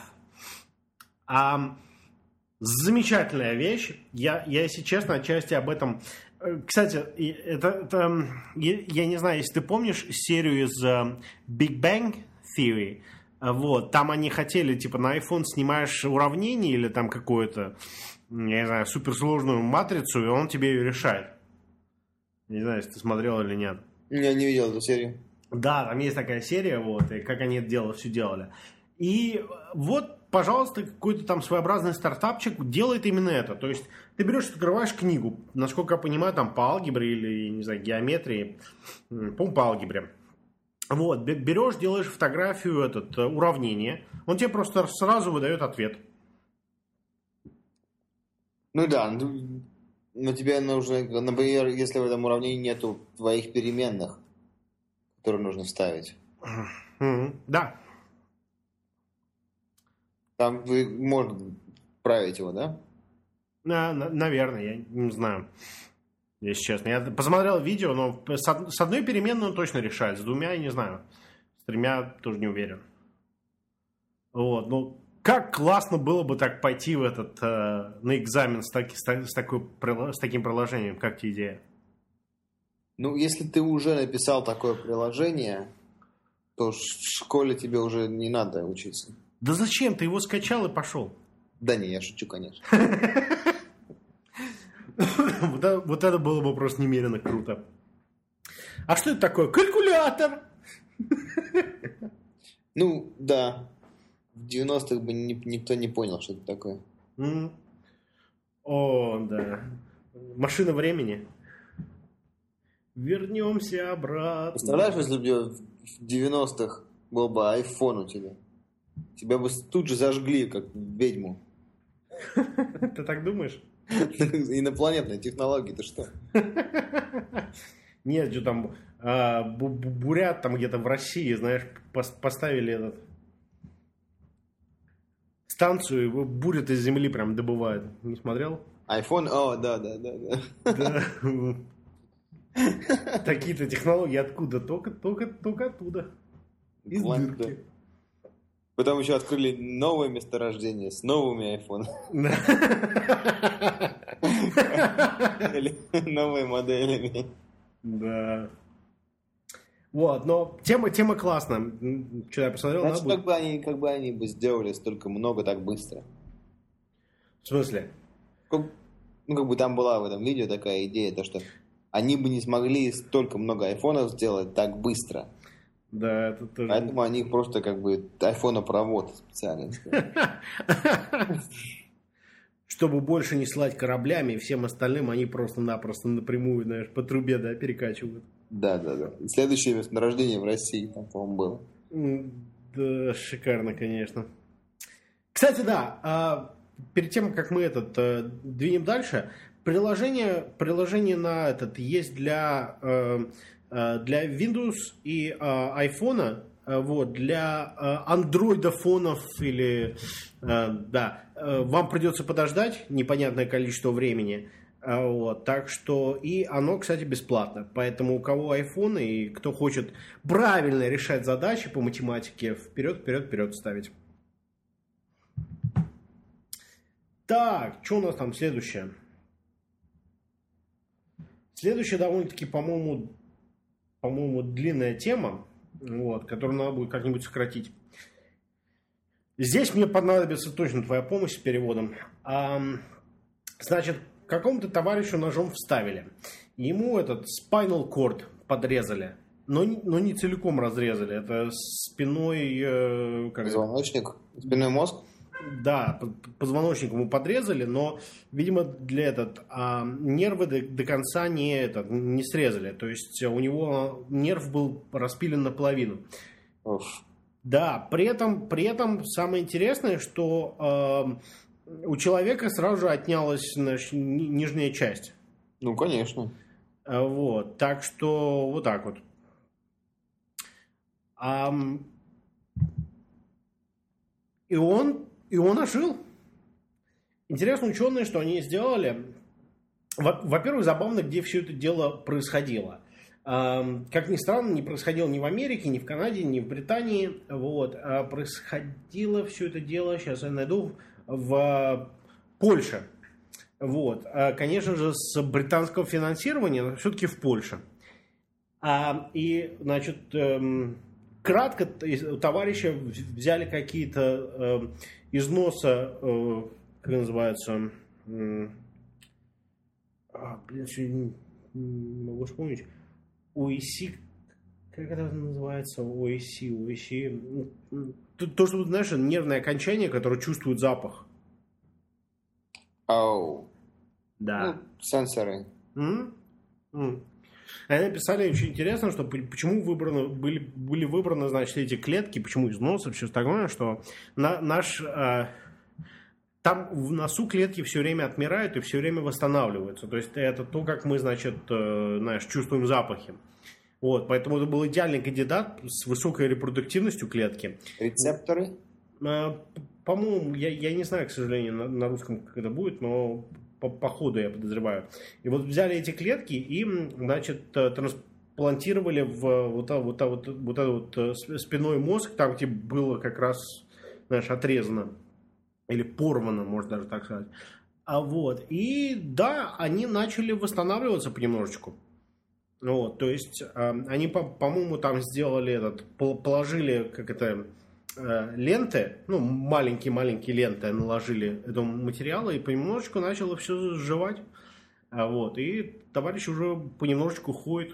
Замечательная вещь. Я, если честно, отчасти об этом... Кстати, я не знаю, если ты помнишь серию из Big Bang Theory. Вот, там они хотели, типа, на iPhone снимаешь уравнение или там какую-то, я не знаю, суперсложную матрицу, и он тебе ее решает. Не знаю, если ты смотрел или нет. Я не видел эту серию. Да, там есть такая серия, вот, и как они это дело все делали. И вот, пожалуйста, какой-то там своеобразный стартапчик делает именно это. То есть ты берешь, открываешь книгу, насколько я понимаю, там по алгебре или, не знаю, геометрии, по-моему, по алгебре. Вот, берешь, делаешь фотографию, уравнение, он тебе просто сразу выдает ответ. Ну да, но тебе нужно, например, если в этом уравнении нету твоих переменных, которые нужно вставить. Да. Там можно править его, да? Наверное, я не знаю. Если честно. Я посмотрел видео, но с одной переменной он точно решает. С двумя я не знаю. С тремя тоже не уверен. Вот. Ну, как классно было бы так пойти в на экзамен с таким приложением. Как тебе идея? Ну, если ты уже написал такое приложение, то в школе тебе уже не надо учиться. Да зачем? Ты его скачал и пошел. Да не, я шучу, конечно. Вот это было бы просто немерено круто. А что это такое? Калькулятор! Ну, да. В 90-х бы никто не понял, что это такое. О, да. Машина времени. Вернемся обратно. Представляешь, если бы в 90-х был бы iPhone у тебя? Тебя бы тут же зажгли, как ведьму. Ты так думаешь? Инопланетные технологии, ты что? Нет, что там бурят там где-то в России, знаешь, поставили станцию, его бурят из земли прям добывают. Не смотрел? iPhone? О, да. Такие-то технологии откуда? Только оттуда. Из дырки. Потом еще открыли новое месторождение с новыми айфонами. Новые моделями. Да. Вот, но тема классная. Что я посмотрел, значит, как бы они бы сделали столько много так быстро. В смысле? Ну, как бы там была в этом видео такая идея, то что они бы не смогли столько много айфонов сделать так быстро. Да, это тоже... Поэтому они просто как бы айфонопровод специально. Чтобы больше не слать кораблями и всем остальным, они просто-напросто напрямую, знаешь, по трубе, да, перекачивают. Да. Следующее месторождение в России, там, по-моему, было. Да, шикарно, конечно. Кстати, да, перед тем, как мы двинем дальше, приложение на есть для Windows и iPhone, вот, для андроидофонов или, да, вам придется подождать непонятное количество времени, вот, так что, и оно, кстати, бесплатно, поэтому у кого iPhone и кто хочет правильно решать задачи по математике, вперед ставить. Так, что у нас там следующее? Следующая довольно-таки, по-моему, длинная тема, вот, которую надо будет как-нибудь сократить. Здесь мне понадобится точно твоя помощь с переводом. Значит, какому-то товарищу ножом вставили. Ему spinal cord подрезали, но не целиком разрезали. Это спиной... Позвоночник? Спинной мозг? Да, позвоночник ему подрезали, но, видимо, для нервы до конца не срезали. То есть у него нерв был распилен наполовину. Да, при этом самое интересное, что у человека сразу же отнялась нижняя часть. Ну, конечно. Вот, так что вот так вот. И он ожил. Интересно, ученые, что они сделали. Во-первых, забавно, где все это дело происходило. Как ни странно, не происходило ни в Америке, ни в Канаде, ни в Британии. Вот. А происходило все это дело, сейчас я найду, в Польше. Вот. Конечно же, с британского финансирования, но все-таки в Польше. И, значит, кратко у товарища взяли какие-то износа, как называется, не могу вспомнить, ОИСи, как это называется, ОИСи, то, что, знаешь, нервное окончание, которое чувствует запах. Да. Ну, сенсоры. Они написали очень интересно, что почему были выбраны, значит, эти клетки, почему износы, все такое, что там в носу клетки все время отмирают и все время восстанавливаются. То есть это то, как мы, значит, знаешь, чувствуем запахи. Вот, поэтому это был идеальный кандидат с высокой репродуктивностью клетки. Рецепторы? По-моему, я не знаю, к сожалению, на русском как это будет, но по ходу я подозреваю. И вот взяли эти клетки и, значит, трансплантировали в вот этот спинной мозг, там, где было как раз, знаешь, отрезано. Или порвано, можно даже так сказать. Вот. И да, они начали восстанавливаться понемножечку. Вот. То есть они, по-моему, там сделали положили, как это, ленты, ну, маленькие ленты наложили этому материалу, и понемножечку начало все заживать. Вот. И товарищ уже понемножечку ходит.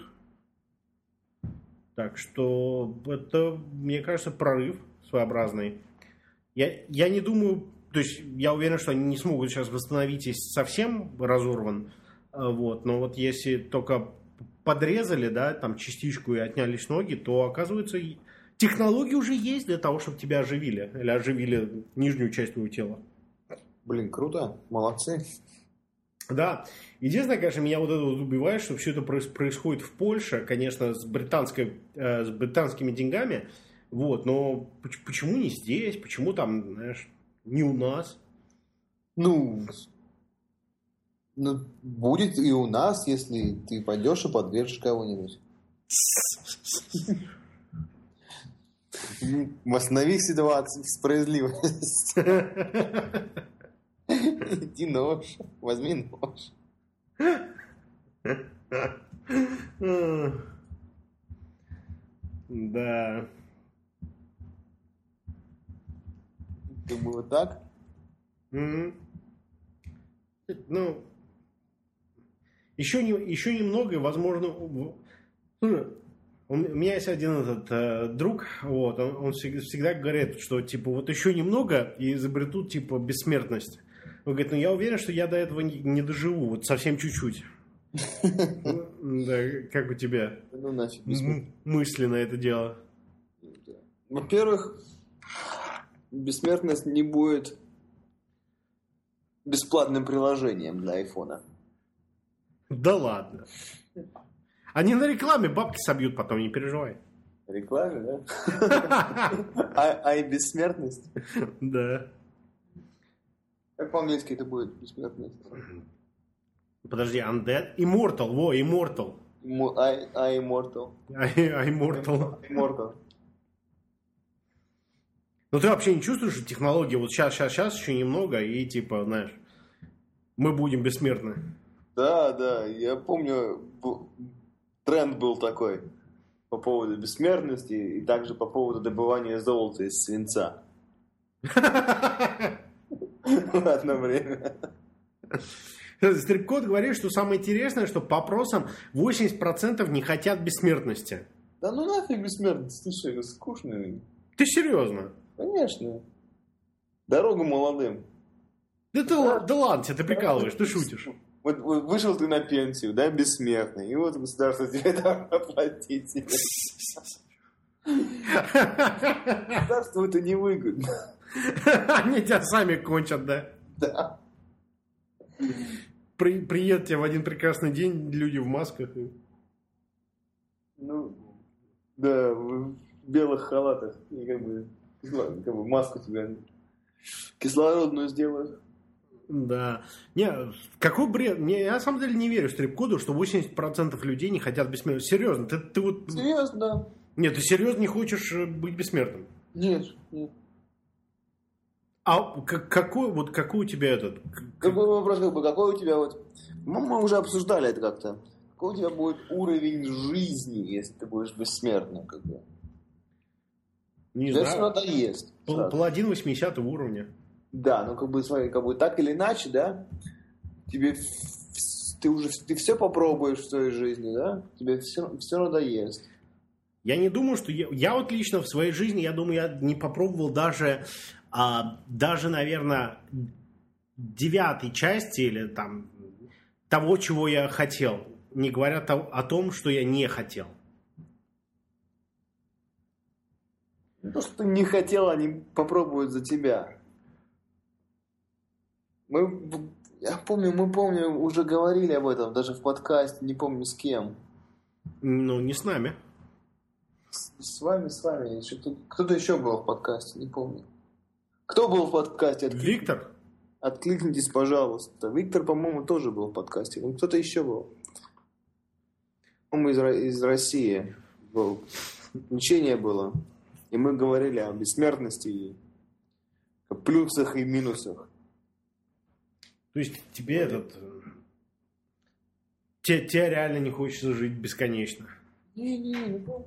Так что это, мне кажется, прорыв своеобразный. Я не думаю, то есть я уверен, что они не смогут сейчас восстановить, если совсем разорван. Вот. Но вот если только подрезали, да, там частичку и отнялись ноги, то, оказывается, технологии уже есть для того, чтобы тебя оживили. Или оживили нижнюю часть твоего тела. Блин, круто. Молодцы. Да. Единственное, конечно, меня вот это вот убивает, что все это происходит в Польше, конечно, с британскими деньгами. Вот, но почему не здесь? Почему там, знаешь, не у нас? Ну, будет и у нас, если ты пойдешь и подвержешь кого-нибудь. Восстанови ситуацию, справедливость. Иди нож, возьми нож. Да. Думаю, вот так? Ну, еще немного, возможно. Слушай, у меня есть один этот друг, вот, он всегда говорит, что типа вот еще немного и изобретут типа бессмертность. Он говорит, я уверен, что я до этого не доживу, вот совсем чуть-чуть. Да, как у тебя мысли на это дело? Во-первых, бессмертность не будет бесплатным приложением для айфона. Да ладно. Они на рекламе бабки собьют потом, не переживай. Рекламе, да? И бессмертность? Да. Как по-английски это будет бессмертность? Подожди, Undead? Immortal, Immortal. Immortal. Immortal. Ну ты вообще не чувствуешь, что технологии вот сейчас еще немного, и типа, знаешь, мы будем бессмертны? Да, я помню, тренд был такой по поводу бессмертности и также по поводу добывания золота из свинца. В одно время. Стрипкот говорит, что самое интересное, что по опросам 80% не хотят бессмертности. Да ну нафиг бессмертность, ты что, это скучно? Ты серьезно? Конечно. Дорогу молодым. Да ладно, ты прикалываешь, ты шутишь. Вот вышел ты на пенсию, да, бессмертный, и вот государство тебе там оплатить. Государству это невыгодно. Они тебя сами кончат, да? Да. приедете в один прекрасный день люди в масках. И... Ну, да, в белых халатах. И как бы маску тебе кислородную сделают. Да. Не, какой бред. Я на самом деле не верю стрип-коду, что 80% людей не хотят бессмертным. Серьезно, ты вот... Серьезно, да. Нет, ты серьезно не хочешь быть бессмертным? Нет. А какой у тебя этот... Какой вопрос, какой у тебя вот... Мы уже обсуждали это как-то. Какой у тебя будет уровень жизни, если ты будешь бессмертным, как бы? Не Тебе знаю. все надоест. Паладин 80 уровня. Да, ну смотри, так или иначе, да, ты все попробуешь в своей жизни, да, тебе все надоест. Я не думаю, что... Я вот лично в своей жизни, я думаю, я не попробовал даже, наверное, 9-й части или там того, чего я хотел, не говоря о том, что я не хотел. То, что ты не хотел, они попробуют за тебя. Мы уже говорили об этом, даже в подкасте, не помню с кем. Ну, не с нами. С вами. Кто-то еще был в подкасте, не помню. Кто был в подкасте? Виктор? Откликнитесь, пожалуйста. Виктор, по-моему, тоже был в подкасте. Ну, кто-то еще был. По-моему, из России был. Учение было. И мы говорили о бессмертности, и о плюсах и минусах. То есть тебе тебе реально не хочется жить бесконечно? Не,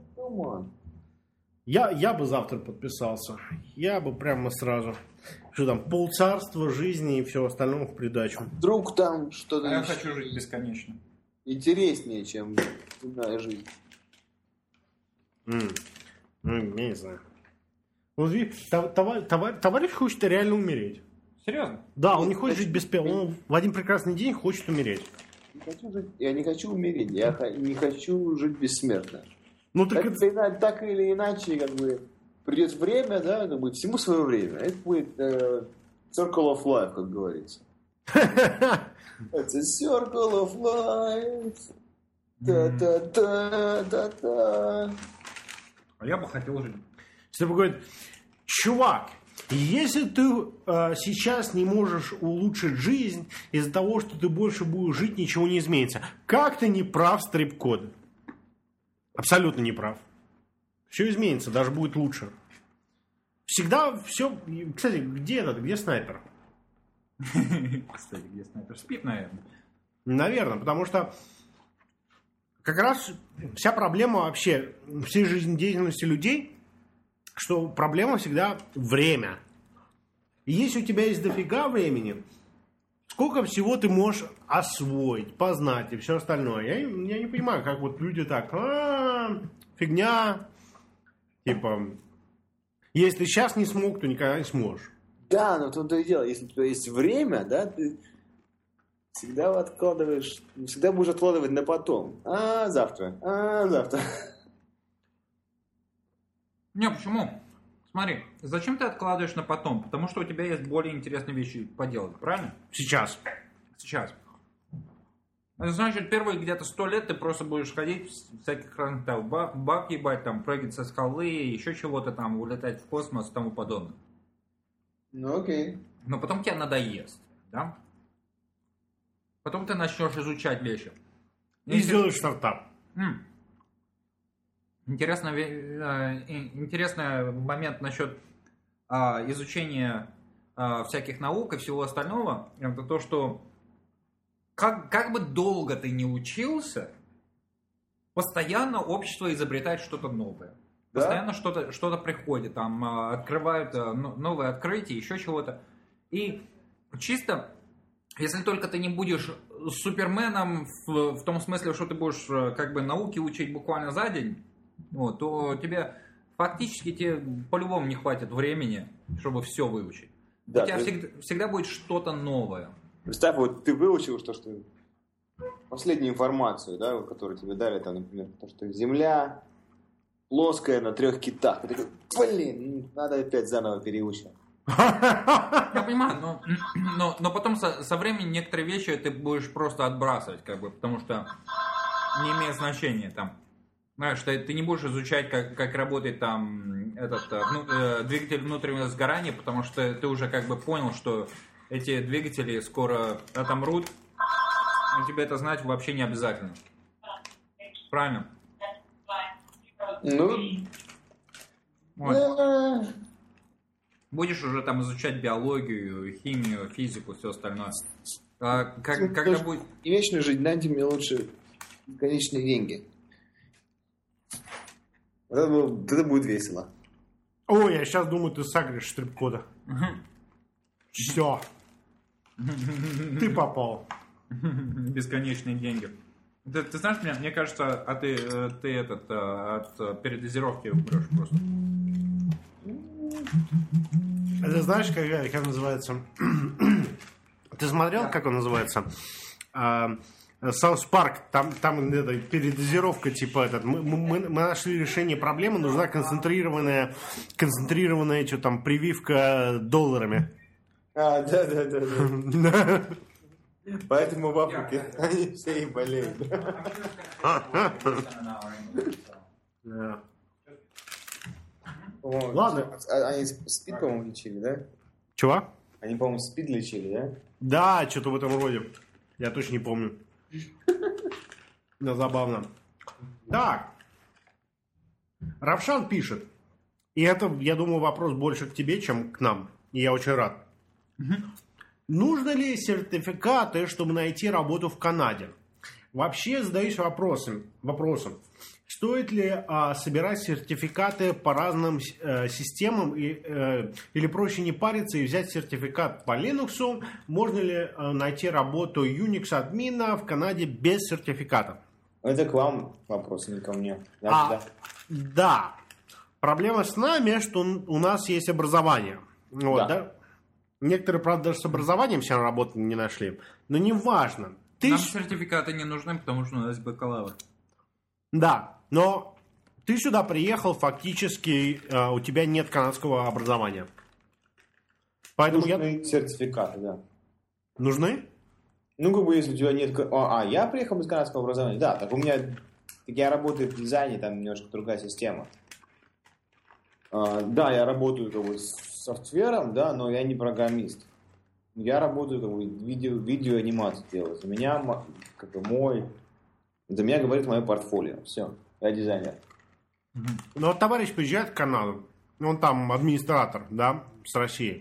Я бы завтра подписался. Я бы прямо сразу. Что там, полцарства жизни и все остальное в придачу. Вдруг там что-то... Я хочу жить бесконечно. Интереснее, чем земная жизнь. Я не знаю. Вот товарищ хочет реально умереть. Серьезно? Да, он не хочет жить беспечно. Он в один прекрасный день хочет умереть. Я не хочу умереть. Я не хочу жить бессмертно. Ну, так или иначе, как бы, придет время, да, как бы, всему свое время. Это будет circle of life, как говорится. Это circle of life. Та-та-та-та-та. А я бы хотел жить. Если бы говорит, чувак, если ты сейчас не можешь улучшить жизнь из-за того, что ты больше будешь жить, ничего не изменится. Как ты не прав, стрип-код? Абсолютно не прав. Все изменится, даже будет лучше. Всегда все... Кстати, где снайпер? Кстати, где снайпер? Спит, наверное. Наверное, потому что как раз вся проблема вообще всей жизнедеятельности людей, что проблема всегда время. И если у тебя есть дофига времени, сколько всего ты можешь освоить, познать и все остальное. Я не понимаю, как вот люди так, фигня, типа, если ты сейчас не смог, то никогда не сможешь. Да, но то и дело, если у тебя есть время, да, ты всегда откладываешь, всегда будешь откладывать на потом. Завтра. Не, почему? Смотри, зачем ты откладываешь на потом? Потому что у тебя есть более интересные вещи поделать, правильно? Сейчас. Это значит, первые где-то 100 лет ты просто будешь ходить, всяких разных там баб ебать, там, прыгать со скалы, еще чего-то там, улетать в космос и тому подобное. Ну окей. Но потом тебе надоест, да? Потом ты начнешь изучать вещи. И сделаешь стартап. Интересный момент насчет изучения всяких наук и всего остального. Это то, что как бы долго ты не учился, постоянно общество изобретает что-то новое. Да? Постоянно что-то приходит, там открывают новые открытия, еще чего-то. И чисто, если только ты не будешь суперменом в том смысле, что ты будешь как бы науки учить буквально за день, вот, то тебе фактически по-любому не хватит времени, чтобы все выучить. Да, у тебя всегда будет что-то новое. Представь, вот ты выучил что последнюю информацию, да, которую тебе дали, там, например, то, что Земля плоская на 3 китах. Ты такой, блин, надо опять заново переучить. Я понимаю, но потом со временем некоторые вещи ты будешь просто отбрасывать, как бы, потому что не имеет значения там. Знаешь, ты не будешь изучать, как работает там этот двигатель внутреннего сгорания, потому что ты уже как бы понял, что эти двигатели скоро отомрут, и тебе это знать вообще не обязательно. Правильно? Ну... Вот. Будешь уже там изучать биологию, химию, физику, все остальное. Когда будет... И вечно жить, дайте мне лучше конечные деньги. Это будет весело. Ой, я сейчас думаю, ты сагришь штрих-кода. Все. Ты попал. Бесконечные деньги. Ты знаешь, мне кажется, ты от передозировки умрешь просто. Это знаешь, как называется? Ты смотрел, как он называется? Саус Парк, там передозировка, типа мы нашли решение проблемы, нужна концентрированная что там, прививка долларами. Да. Поэтому в Африке они все и болеют. Ладно. Они СПИД, по-моему, лечили, да? Чего? Они, по-моему, СПИД лечили, да? Да, что-то в этом роде. Я точно не помню. Но забавно. Так. Равшан пишет. И это, я думаю, вопрос больше к тебе, чем к нам. И я очень рад. Нужно ли сертификаты, чтобы найти работу в Канаде? Вообще задаюсь вопросом. Стоит ли собирать сертификаты по разным системам или проще не париться и взять сертификат по Linux? Можно ли найти работу Unix админа в Канаде без сертификата? Это к вам вопрос, не ко мне. Да. Проблема с нами, что у нас есть образование. Вот, да? Некоторые, правда, даже с образованием все работу не нашли. Но не важно. Нам сертификаты не нужны, потому что у нас бакалавр. Да, но ты сюда приехал, фактически у тебя нет канадского образования. Поэтому нужны сертификаты, да. Нужны? Ну, как бы, если у тебя нет... я приехал без канадского образования. Да, так у меня... Так я работаю в дизайне, там немножко другая система. Да, я работаю как бы с софтвером, да, но я не программист. Я работаю как бы видеоанимацию делаю. За меня как бы за меня говорит мое портфолио. Все, я дизайнер. Ну, вот товарищ приезжает в Канаду, он там администратор, да, с России.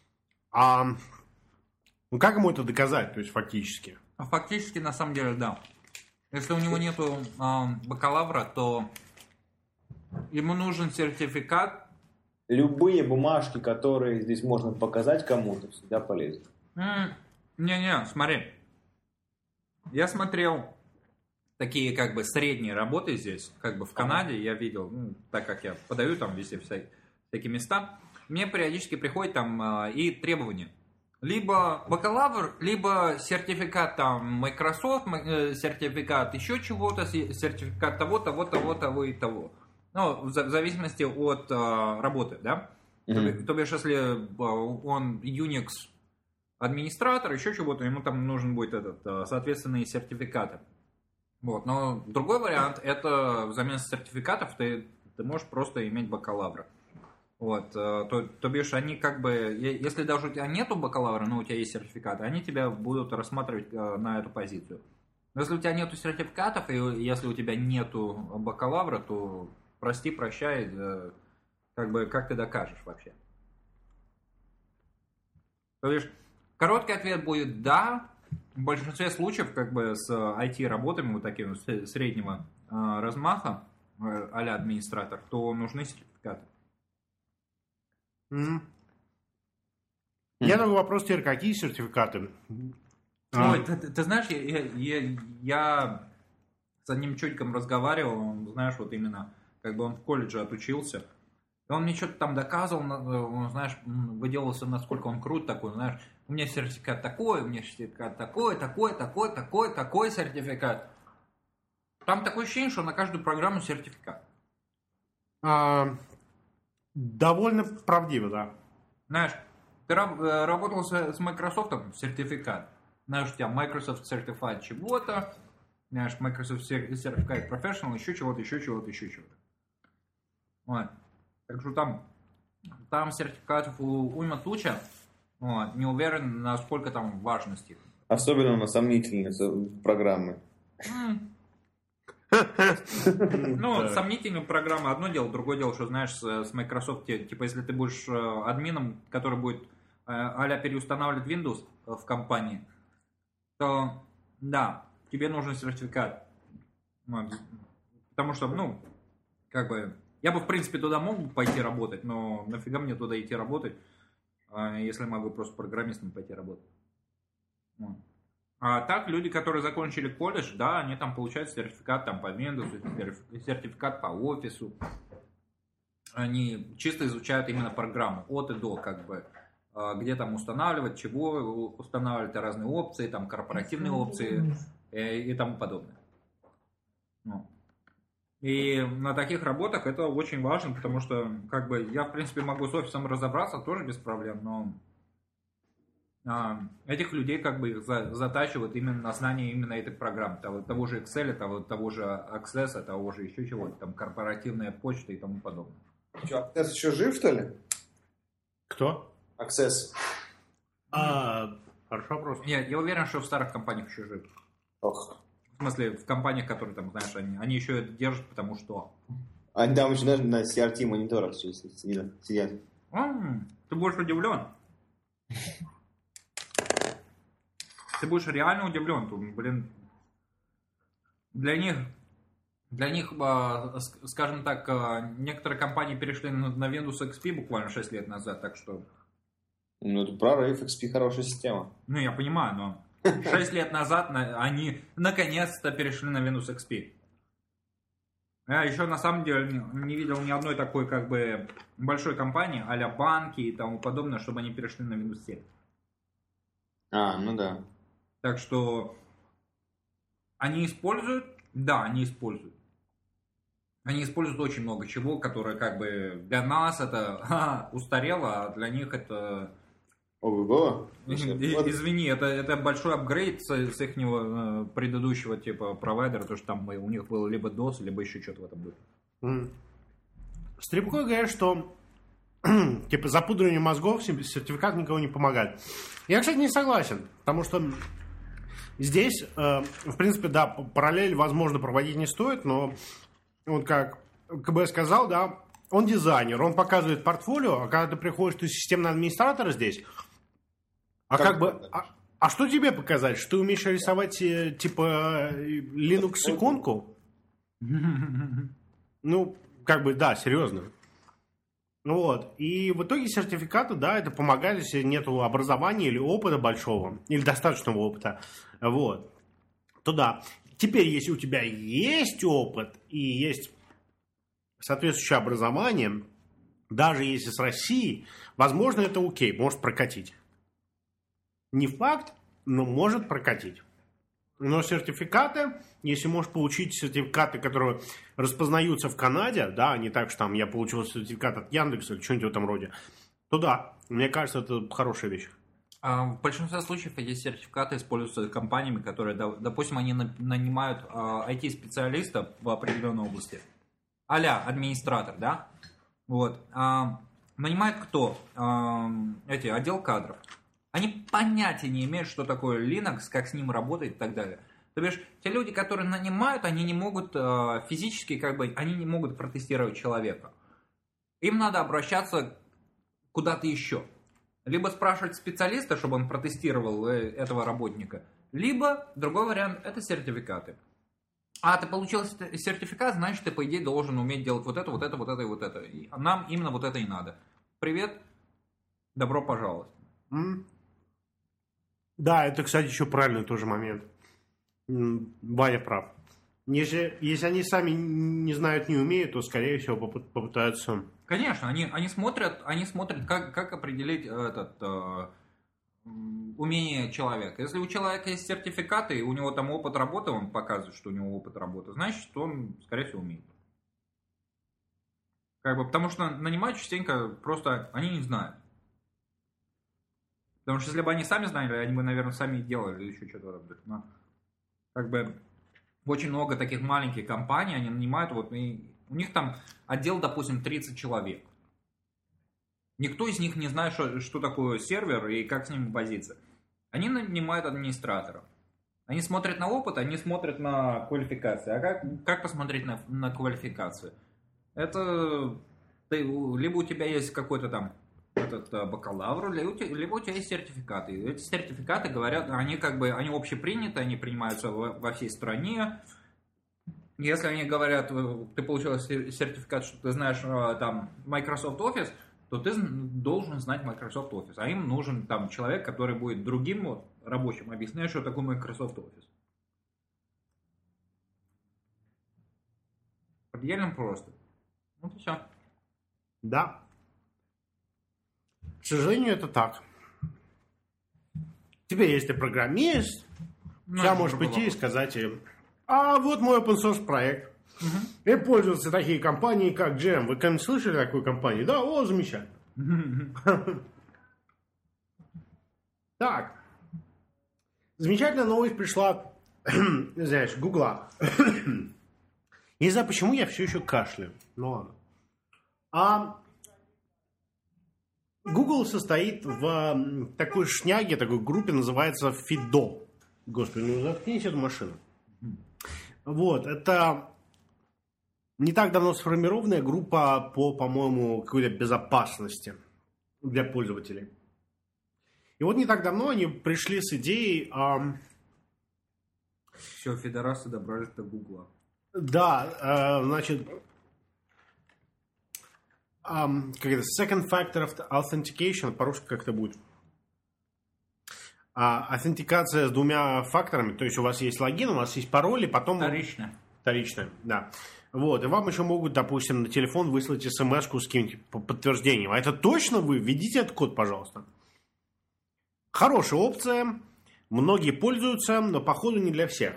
Как ему это доказать, то есть фактически? Фактически, на самом деле, да. Если у него нету бакалавра, то ему нужен сертификат. Любые бумажки, которые здесь можно показать кому-то, всегда полезны. Не-не, смотри. Я смотрел такие как бы средние работы здесь, как бы в Канаде я видел, так как я подаю там везде всякие места, мне периодически приходят там и требования. Либо бакалавр, либо сертификат там Microsoft, сертификат еще чего-то, сертификат того и того. Ну, в зависимости от работы, да? То бишь, если он Unix администратор, еще чего-то, ему там нужен будет соответственные сертификаты. Вот. Но другой вариант, это взамен сертификатов ты можешь просто иметь бакалавра. Вот. То бишь, они как бы, если даже у тебя нету бакалавра, но у тебя есть сертификаты, они тебя будут рассматривать на эту позицию. Но если у тебя нету сертификатов, и если у тебя нету бакалавра, то прости, прощай, как бы, как ты докажешь вообще? То есть, короткий ответ будет да. В большинстве случаев, как бы, с IT-работами, вот таким среднего размаха, а-ля администратор, то нужны сертификаты. Я такой вопрос теперь, какие сертификаты? Ой, ты знаешь, я с одним чудиком разговаривал, он, знаешь, вот именно... Как бы он в колледже отучился. И он мне что-то там доказывал, он, знаешь, выделался, насколько он крут такой, знаешь. У меня сертификат такой, у меня сертификат такой сертификат. Там такое ощущение, что на каждую программу сертификат. Довольно правдиво, да. Знаешь, Ты работал с Microsoft, сертификат. Знаешь, у тебя Microsoft Certified чего-то, знаешь, Microsoft Certified Professional, еще чего-то. Вот. Так что там сертификатов уйма туча. Вот. Не уверен, насколько там важности. Особенно на сомнительные программы. Ну, сомнительные программы одно дело, другое дело, что, знаешь, с Microsoft, типа, если ты будешь админом, который будет а-ля переустанавливать Windows в компании, то, да, тебе нужен сертификат. Потому что, ну, как бы, я бы, в принципе, туда мог пойти работать, но нафига мне туда идти работать, если могу просто программистом пойти работать. А так, люди, которые закончили колледж, да, они там получают сертификат там, по Windows, сертификат по офису. Они чисто изучают именно программу от и до, как бы, где там устанавливать, чего устанавливать, разные опции, там, корпоративные опции и тому подобное. И на таких работах это очень важно, потому что, как бы, я, в принципе, могу с офисом разобраться тоже без проблем, но этих людей как бы их затачивают именно на знание именно этой программы, того же Excel, того же Access, того же еще чего-то, там корпоративная почта и тому подобное. Что, Access еще жив, что ли? Кто? Access. Хороший вопрос. Я уверен, что в старых компаниях еще жив. Ох. В смысле, в компаниях, которые там, знаешь, они еще это держат, потому что... Они там еще даже на CRT мониторах сидят. Ты будешь удивлен. Ты будешь реально удивлен. Блин, для них, скажем так, некоторые компании перешли на Windows XP буквально 6 лет назад, так что... Ну, это прорыв, XP хорошая система. Ну, я понимаю, но 6 лет назад они наконец-то перешли на Windows XP. Я еще на самом деле не видел ни одной такой, как бы, большой компании, а-ля банки и тому подобное, чтобы они перешли на Windows 7. Ну да. Так что они используют? Да, они используют. Они используют очень много чего, которое как бы для нас это устарело, а для них это... Ого! Извини, это большой апгрейд с их предыдущего типа провайдера, то что там у них было либо DOS, либо еще что-то в этом было. Стрипко говорит, что типа запудривание мозгов сертификат никого не помогает. Я, кстати, не согласен, потому что здесь, в принципе, да, параллель, возможно, проводить не стоит, но вот как КБ сказал, да, он дизайнер, он показывает портфолио, а когда ты приходишь, ты системный администратор здесь, а что тебе показать? Что ты умеешь рисовать, типа, Linux-иконку? Ну, как бы, да, серьезно. Вот. И в итоге сертификаты, да, это помогает, если нет образования или опыта большого, или достаточного опыта. Вот. То да. Теперь, если у тебя есть опыт и есть соответствующее образование, даже если с России, возможно, это окей, может прокатить. Не факт, но может прокатить. Но сертификаты, если можешь получить сертификаты, которые распознаются в Канаде, да, не так, что там я получил сертификат от Яндекса или что-нибудь в этом роде, то да, мне кажется, это хорошая вещь. В большинстве случаев эти сертификаты используются компаниями, которые, допустим, они нанимают IT-специалиста в определенной области, а-ля администратор, да, вот, нанимает кто? Отдел кадров. Они понятия не имеют, что такое Linux, как с ним работает и так далее. То бишь, те люди, которые нанимают, они не могут физически, как бы, они не могут протестировать человека. Им надо обращаться куда-то еще. Либо спрашивать специалиста, чтобы он протестировал этого работника, либо, другой вариант, это сертификаты. А ты получил сертификат, значит, ты, по идее, должен уметь делать вот это, вот это, вот это и вот это. И нам именно вот это и надо. Привет, добро пожаловать. Да, это, кстати, еще правильный тоже момент. Ваня прав. Если они сами не знают, не умеют, то, скорее всего, попытаются... Конечно, они смотрят, как определить умение человека. Если у человека есть сертификаты, и у него там опыт работы, он показывает, что у него опыт работы, значит, он, скорее всего, умеет. Как бы, потому что нанимать частенько просто они не знают. Потому что если бы они сами знали, они бы, наверное, сами делали или еще что-то. Но, как бы очень много таких маленьких компаний, они нанимают, вот, и у них там отдел, допустим, 30 человек. Никто из них не знает, что такое сервер и как с ним возиться. Они нанимают администраторов. Они смотрят на опыт, они смотрят на квалификацию. А как посмотреть на квалификацию? Это либо у тебя есть какой-то там бакалавр, либо у тебя есть сертификаты. И эти сертификаты говорят, они они общеприняты, они принимаются во всей стране. Если они говорят, ты получил сертификат, что ты знаешь там Microsoft Office, то ты должен знать Microsoft Office. А им нужен там человек, который будет другим рабочим объяснять, что такое Microsoft Office. Предельно просто. Вот и все. Да. К сожалению, это так. Теперь, если ты программист, я можешь прийти и сказать им, а вот мой open source проект. И пользуются такие компании, как Jam. Вы когда-нибудь слышали такую компанию? Да, о, замечательно. Так. Замечательная новость пришла, знаешь, Гугла. Не знаю, почему я все еще кашляю. Ну ладно. Google состоит в такой шняге, такой группе, называется FIDO. Господи, ну заткнись эту машину. Вот, это не так давно сформированная группа по-моему, какой-то безопасности для пользователей. И вот не так давно они пришли с идеей... Все, федерасы добрались до Гугла. Да, значит... как это, second factor authentication, по-русски как это будет? Аутентикация с двумя факторами, то есть у вас есть логин, у вас есть пароль, и потом... Вторичная, да. Вот, и вам еще могут, допустим, на телефон выслать смс-ку с каким-нибудь подтверждением. А это точно вы? Введите этот код, пожалуйста. Хорошая опция, многие пользуются, но походу не для всех.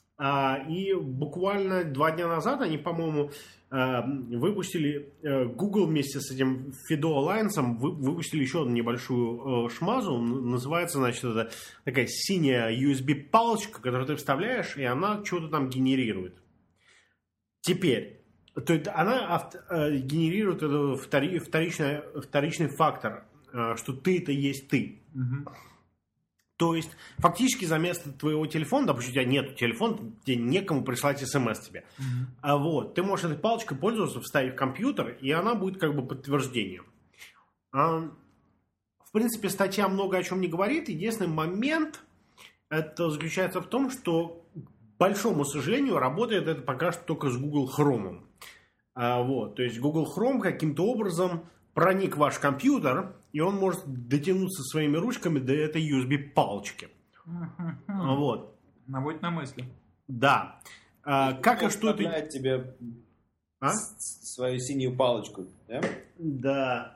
И буквально 2 дня назад они, по-моему, выпустили, Google вместе с этим FIDO Alliance выпустили еще одну небольшую шмазу. Называется, значит, это такая синяя USB-палочка, которую ты вставляешь, и она что-то там генерирует. Теперь, то есть она генерирует вторичный фактор, что ты это есть ты. Угу. То есть, фактически за место твоего телефона, допустим, у тебя нет телефона, тебе некому прислать смс тебе. Вот, ты можешь этой палочкой пользоваться, вставить в компьютер, и она будет как бы подтверждением. В принципе, статья много о чем не говорит. Единственный момент, это заключается в том, что, к большому сожалению, работает это пока что только с Google Chrome. Вот, то есть, Google Chrome каким-то образом проник в ваш компьютер, и он может дотянуться своими ручками до этой USB-палочки. Вот. Наводит на мысли. Да. Как и что ты... тебе свою синюю палочку, да? Да.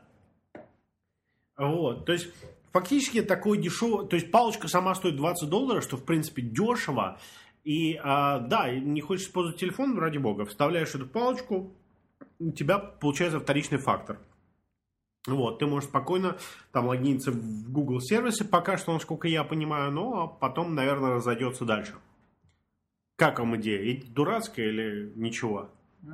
Вот. То есть, фактически такой дешевый... То есть, палочка сама стоит $20, что, в принципе, дешево. И, да, не хочешь использовать телефон, ради бога, вставляешь эту палочку, у тебя получается вторичный фактор. Вот, ты можешь спокойно там логиниться в Google сервисе, пока что, насколько я понимаю, но потом, наверное, разойдется дальше. Как вам идея? Дурацкая или ничего?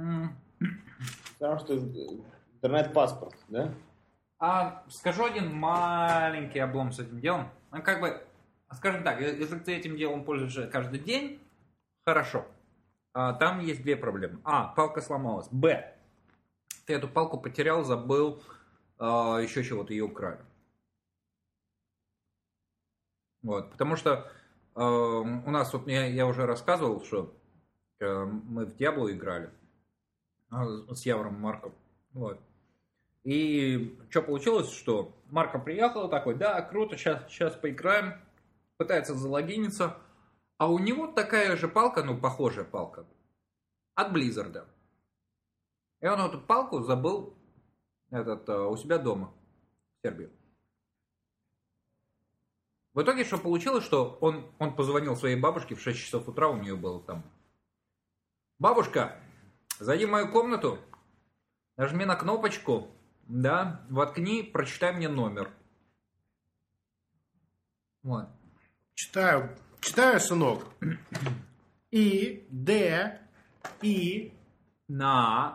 Потому что интернет-паспорт, да? Скажу один маленький облом с этим делом. Как бы, скажем так, если ты этим делом пользуешься каждый день, хорошо. Там есть 2 проблемы. Палка сломалась. Б, ты эту палку потерял, забыл, еще чего-то, ее украли. Вот, потому что у нас, вот я уже рассказывал, что мы в Diablo играли с Явором Марком. Вот. И что получилось, что Марко приехал такой, да, круто, сейчас поиграем, пытается залогиниться, а у него такая же палка, ну, похожая палка, от Blizzard. И он эту палку забыл у себя дома, в Сербии. В итоге, что получилось, что он позвонил своей бабушке в 6 часов утра, у нее было там: бабушка, зайди в мою комнату, нажми на кнопочку, да, воткни, прочитай мне номер. Вот. Читаю, сынок. И, Д, И... На.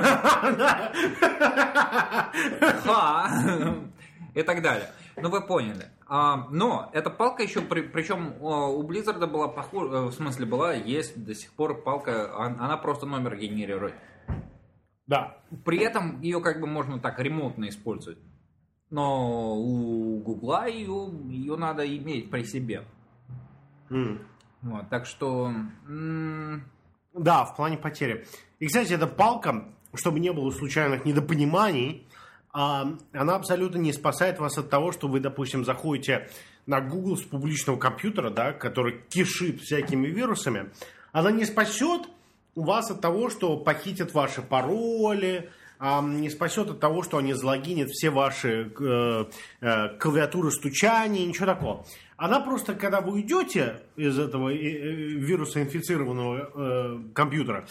Ха. И так далее. Ну, вы поняли. Но эта палка еще, причем у Blizzard была похожа, в смысле есть до сих пор палка, она просто номер генерирует. Да. При этом ее как бы можно так ремонтно использовать. Но у Гугла ее надо иметь при себе. Вот, так что... Да, в плане потери. И, кстати, эта палка, чтобы не было случайных недопониманий, она абсолютно не спасает вас от того, что вы, допустим, заходите на Google с публичного компьютера, да, который кишит всякими вирусами. Она не спасет вас от того, что похитят ваши пароли, не спасет от того, что они залогинят все ваши клавиатуры стучания, ничего такого. Она просто, когда вы уйдете из этого вирусоинфицированного компьютера,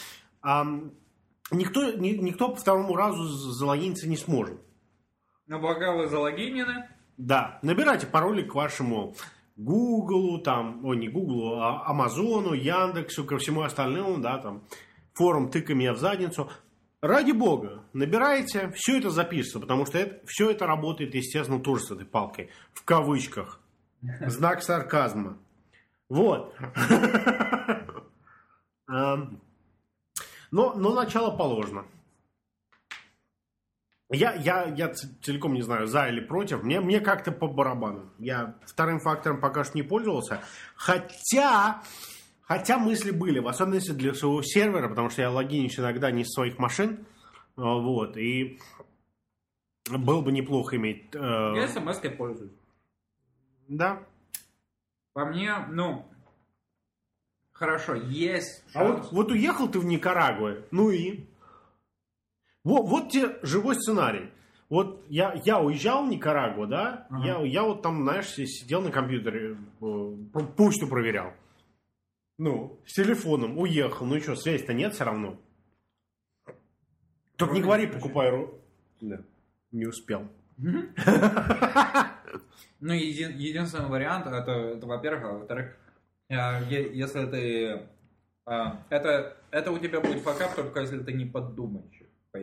никто по второму разу залогиниться не сможет. Но пока вы залогинены... Да, набирайте пароли к вашему Гуглу, не Гуглу, а Амазону, Яндексу, ко всему остальному, да, там, форум «Тыкай меня в задницу». Ради бога, набираете, все это записывается, потому что все это работает, естественно, тоже с этой палкой, в кавычках. Знак сарказма. Вот. Но начало положено. Я целиком не знаю, за или против. Мне как-то по барабану. Я вторым фактором пока что не пользовался. Хотя мысли были, в особенности для своего сервера, потому что я логинюсь иногда не с своих машин. Вот. И было бы неплохо иметь... Я смс-кой пользуюсь. Да. По мне, хорошо, есть шанс. А вот уехал ты в Никарагуа, ну и... Вот тебе живой сценарий. Вот я уезжал в Никарагуа, да, я вот там, знаешь, сидел на компьютере, почту проверял. С телефоном уехал, ну и что, связи-то нет все равно. Только не говори, покупаю... Да, не успел. Единственный вариант, это во-первых, а во-вторых, если ты... Это у тебя будет факап, только если ты не подумаешь.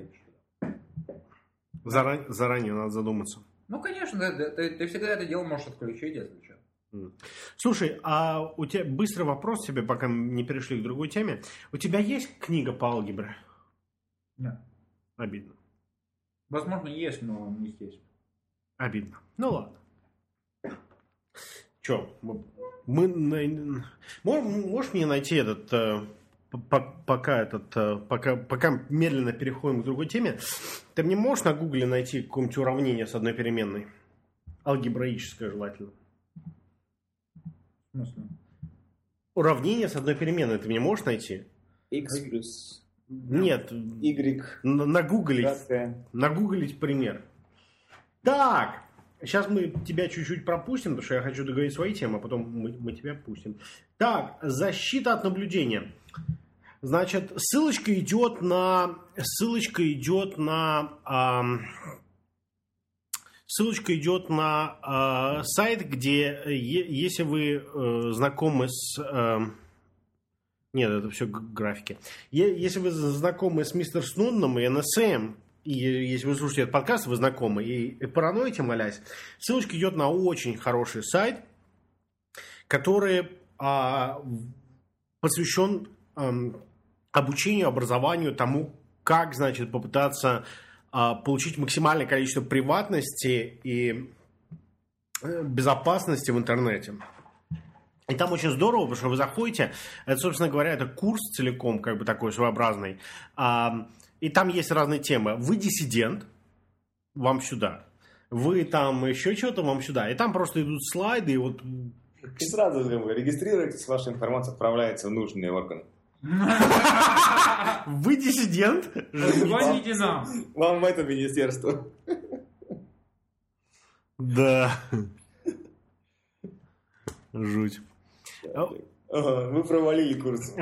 Заранее надо задуматься. Конечно, ты всегда это дело можешь отключить, если что. Слушай, а у тебя быстрый вопрос тебе, пока мы не перешли к другой теме. У тебя есть книга по алгебре? Нет. Обидно. Возможно, есть, но не здесь. Обидно. Ну ладно. Че, можешь мне найти этот, пока медленно переходим к другой теме, ты мне можешь на гугле найти какое-нибудь уравнение с одной переменной? Алгебраическое желательно. В смысле? Уравнение с одной переменной ты мне можешь найти? X плюс... Нет. Y. Нагуглить пример. Так, сейчас мы тебя чуть-чуть пропустим, потому что я хочу договорить свои темы, а потом мы тебя пустим. Так, защита от наблюдения. Значит, ссылочка идет на сайт, где, если вы знакомы с... Нет, это все графики. Если вы знакомы с мистером Сноуденом и НСМ, и если вы слушаете этот подкаст, вы знакомы, и параноите, молясь, ссылочка идет на очень хороший сайт, который посвящен обучению, образованию, тому, как, значит, попытаться получить максимальное количество приватности и безопасности в интернете. И там очень здорово, потому что вы заходите, это, собственно говоря, это курс целиком, как бы такой своеобразный, и там есть разные темы. Вы диссидент, вам сюда. Вы там еще что-то, вам сюда. И там просто идут слайды, и вот... И сразу же вы регистрируетесь, ваша информация отправляется в нужные органы. Вы диссидент? Звоните нам. Вам в это министерство. Да. Жуть. Вы провалили курс.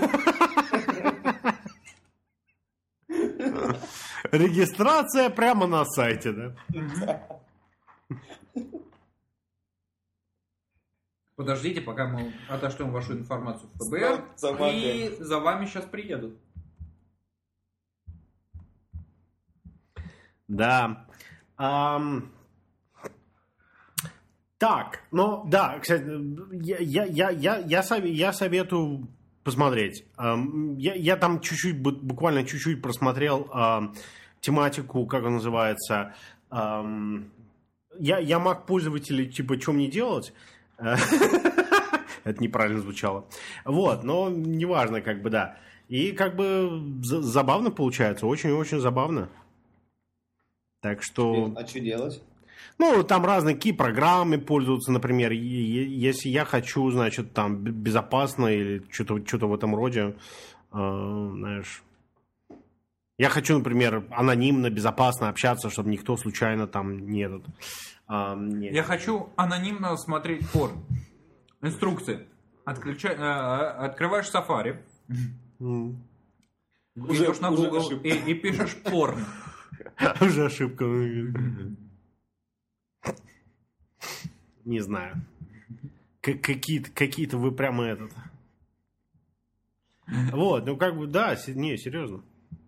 Регистрация прямо на сайте, да? Подождите, пока мы отошлем вашу информацию в ФБР, и за вами сейчас приедут. Да. Так, ну да, кстати, я советую посмотреть. Я там буквально чуть-чуть просмотрел тематику, как она называется. Я Mac пользователь, типа, что мне делать? Это неправильно звучало. Вот, но неважно, как бы, да. И как бы забавно получается, очень-очень забавно. Так что... А что делать? Ну, там разные какие программы пользуются, например, если я хочу, значит, там, безопасно или что-то в этом роде, знаешь... Я хочу, например, анонимно, безопасно общаться, чтобы никто случайно там не этот... Я хочу анонимно смотреть порно. Инструкции. Открываешь Safari, идешь на Google и пишешь порно. Уже ошибка. Не знаю. Какие-то вы прямо этот... Вот, ну как бы, да, не, серьезно.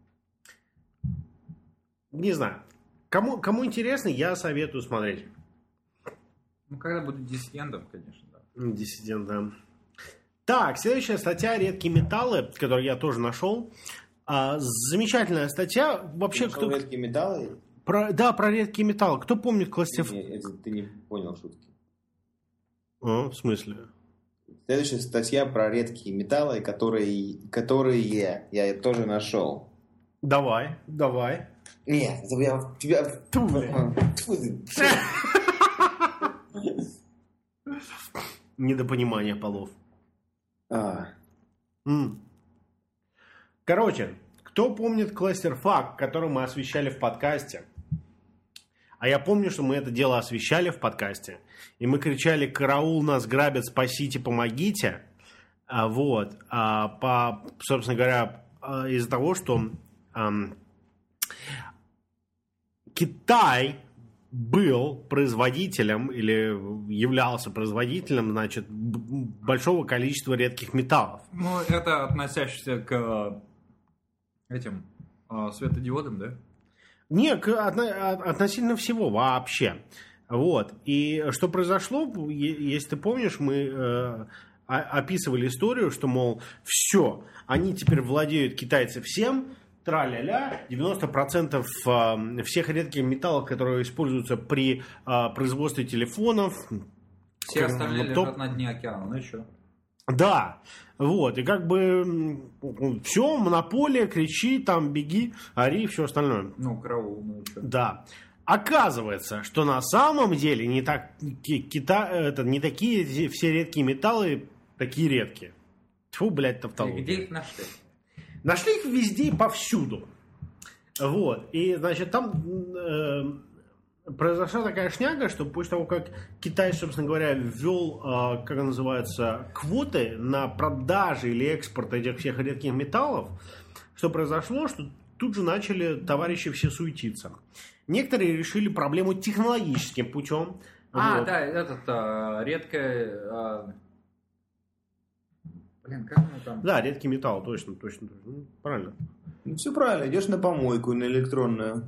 Не знаю. Кому интересно, я советую смотреть. Ну, когда будет диссидентом, конечно, да. Диссидент, да. Так, следующая статья «Редкие металлы», которую я тоже нашел. Замечательная статья. Вообще, кто... редкие металлы? Про редкие металлы. Кто помнит классификацию? Ты не понял шутки. В смысле? Следующая статья про редкие металлы, которые я тоже нашел. Давай. Нет, я тебя... Недопонимание полов. Короче, кто помнит кластерфак, который мы освещали в подкасте? А я помню, что мы это дело освещали в подкасте. И мы кричали: «Караул, нас грабят, спасите, помогите». Вот. Собственно говоря, из-за того, что Китай был производителем или являлся производителем, значит, большого количества редких металлов. Ну, это относящееся к этим светодиодам, да? Не, относительно всего вообще. Вот. И что произошло, если ты помнишь, мы описывали историю, что, мол, все, они теперь владеют, китайцы, всем, тра-ля-ля, 90% всех редких металлов, которые используются при производстве телефонов. Все остальные лежат на дне океана, ну и что? Да, вот, и как бы все, монополия, кричи, там, беги, ори и все остальное. Ну, караул, ну и что? Да. Оказывается, что на самом деле не такие все редкие металлы такие редкие. Тьфу, блядь, тавтология. Где их нашли? Нашли их везде и повсюду. Вот. И, значит, там произошла такая шняга, что после того, как Китай, собственно говоря, ввел, как называется, квоты на продажи или экспорт этих всех редких металлов, что произошло, что тут же начали товарищи все суетиться. Некоторые решили проблему технологическим путем. Вот. Да, редкая... Блин, как оно там? Да, редкий металл, точно. Ну, правильно. Ну, все правильно, идешь на помойку, на электронную.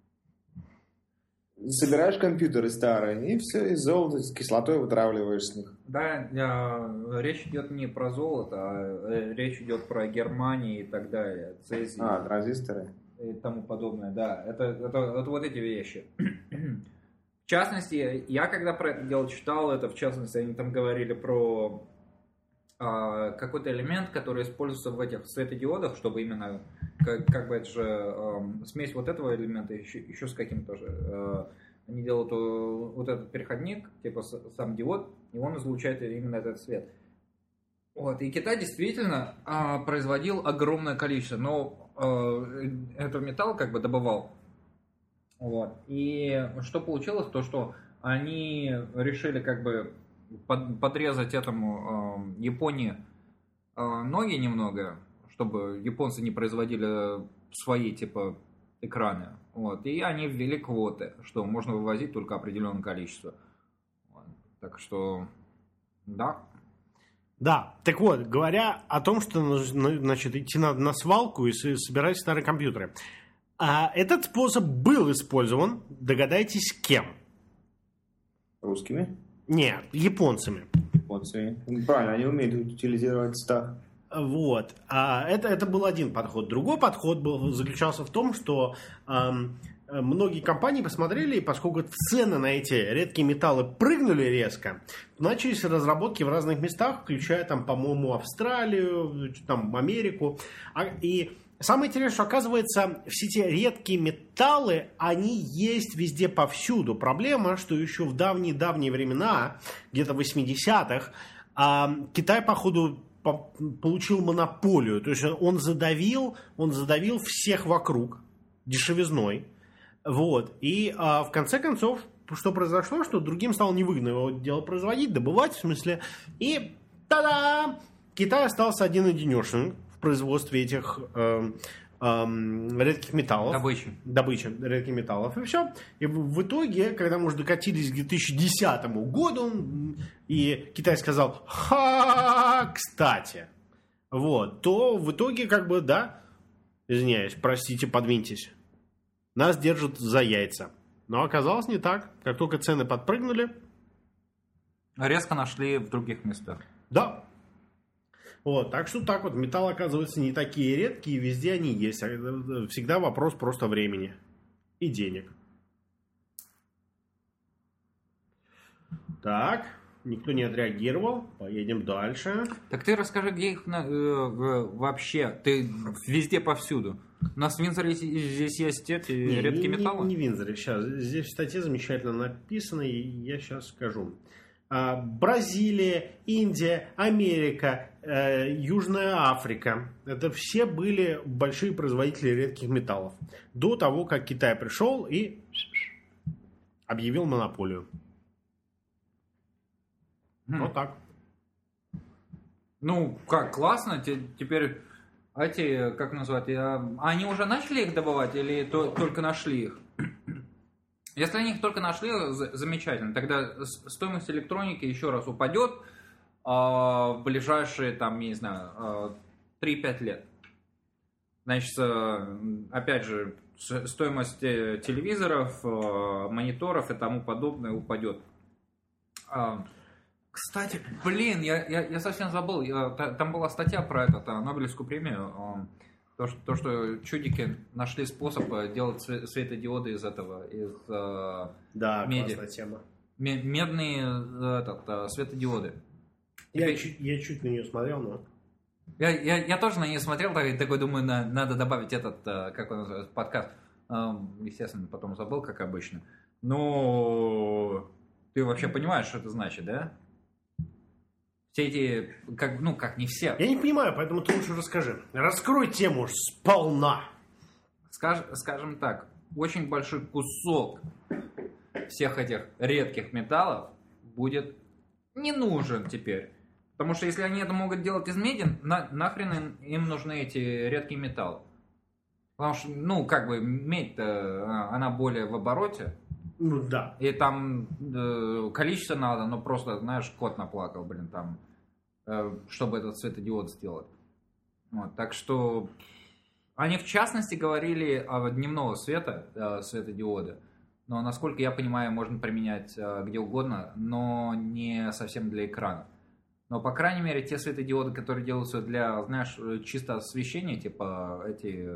Собираешь компьютеры старые, и все, из золота с кислотой вытравливаешь с них. Да, речь идет не про золото, а речь идет про Германию и так далее. Цезий. Транзисторы. И тому подобное, да. Это вот эти вещи. В частности, я когда про это дело читал, в частности, они там говорили про какой-то элемент, который используется в этих светодиодах, чтобы именно, как бы это же смесь вот этого элемента еще с каким-то же. Они делают вот этот переходник, типа сам диод, и он излучает именно этот свет. Вот, и Китай действительно производил огромное количество, но этого металла как бы добывал. Вот. И что получилось, то что они решили как бы подрезать этому Японии ноги немного, чтобы японцы не производили свои типа экраны. Вот. И они ввели квоты, что можно вывозить только определенное количество. Вот. Так что Да. Да, так вот, говоря о том, что, значит, идти надо на свалку и собирать старые компьютеры. Этот способ был использован, догадайтесь, кем? Русскими? Нет, японцами. Японцами. Правильно, они умеют утилизировать стак. Вот. Это был один подход. Другой подход заключался в том, что многие компании посмотрели, и поскольку цены на эти редкие металлы прыгнули резко, начались разработки в разных местах, включая, там, по-моему, Австралию, там, Америку. И самое интересное, что, оказывается, все эти редкие металлы, они есть везде повсюду. Проблема, что еще в давние-давние времена, где-то в 80-х, Китай, походу, получил монополию. То есть он задавил всех вокруг дешевизной. Вот. И в конце концов, что произошло, что другим стало невыгодно его дело производить, добывать, в смысле. И та-да! Китай остался один-одинешен в производстве этих редких металлов. Добыча редких металлов. И все. И в итоге, когда мы уже докатились к 2010 году, и Китай сказал: ха, кстати. Вот. То в итоге, как бы, да, извиняюсь, простите, подвиньтесь. Нас держат за яйца. Но оказалось не так. Как только цены подпрыгнули... Резко нашли в других местах. Да. Вот, так что так вот, металлы, оказывается, не такие редкие, везде они есть. Всегда вопрос просто времени и денег. Так, никто не отреагировал. Поедем дальше. Так ты расскажи, где их вообще? Ты везде повсюду. У нас в Виндзоре здесь есть эти редкие металлы? Не в Виндзоре. Сейчас. Здесь в статье замечательно написано, и я сейчас скажу. Бразилия, Индия, Америка, Южная Африка. Это все были большие производители редких металлов. До того, как Китай пришел и объявил монополию. Вот так. Ну, как классно. Теперь эти, как назвать, они уже начали их добывать или только нашли их? Если они их только нашли, замечательно. Тогда стоимость электроники еще раз упадет в ближайшие, там, не знаю, 3-5 лет. Значит, опять же, стоимость телевизоров, мониторов и тому подобное упадет. Кстати, блин, я совсем забыл. Там была статья про Нобелевскую премию. То, что чудики нашли способ делать светодиоды из этого, из меди. Классная тема. Медные светодиоды. Я чуть на нее смотрел, но... Я тоже на нее смотрел, такой думаю, надо добавить этот, как он называется, подкаст. Естественно, потом забыл, как обычно. Но ты вообще понимаешь, что это значит, да? Все эти, как не все. Я не понимаю, поэтому ты лучше расскажи. Раскрой тему сполна. Скажем так, очень большой кусок всех этих редких металлов будет не нужен теперь. Потому что если они это могут делать из меди, нахрен им нужны эти редкие металлы. Потому что, медь-то, она более в обороте. Ну да. И там количество надо, просто, знаешь, кот наплакал, там, чтобы этот светодиод сделать. Вот, так что они в частности говорили о дневного света, светодиода. Но, насколько я понимаю, можно применять где угодно, но не совсем для экрана. Но, по крайней мере, те светодиоды, которые делаются для, знаешь, чисто освещения, типа эти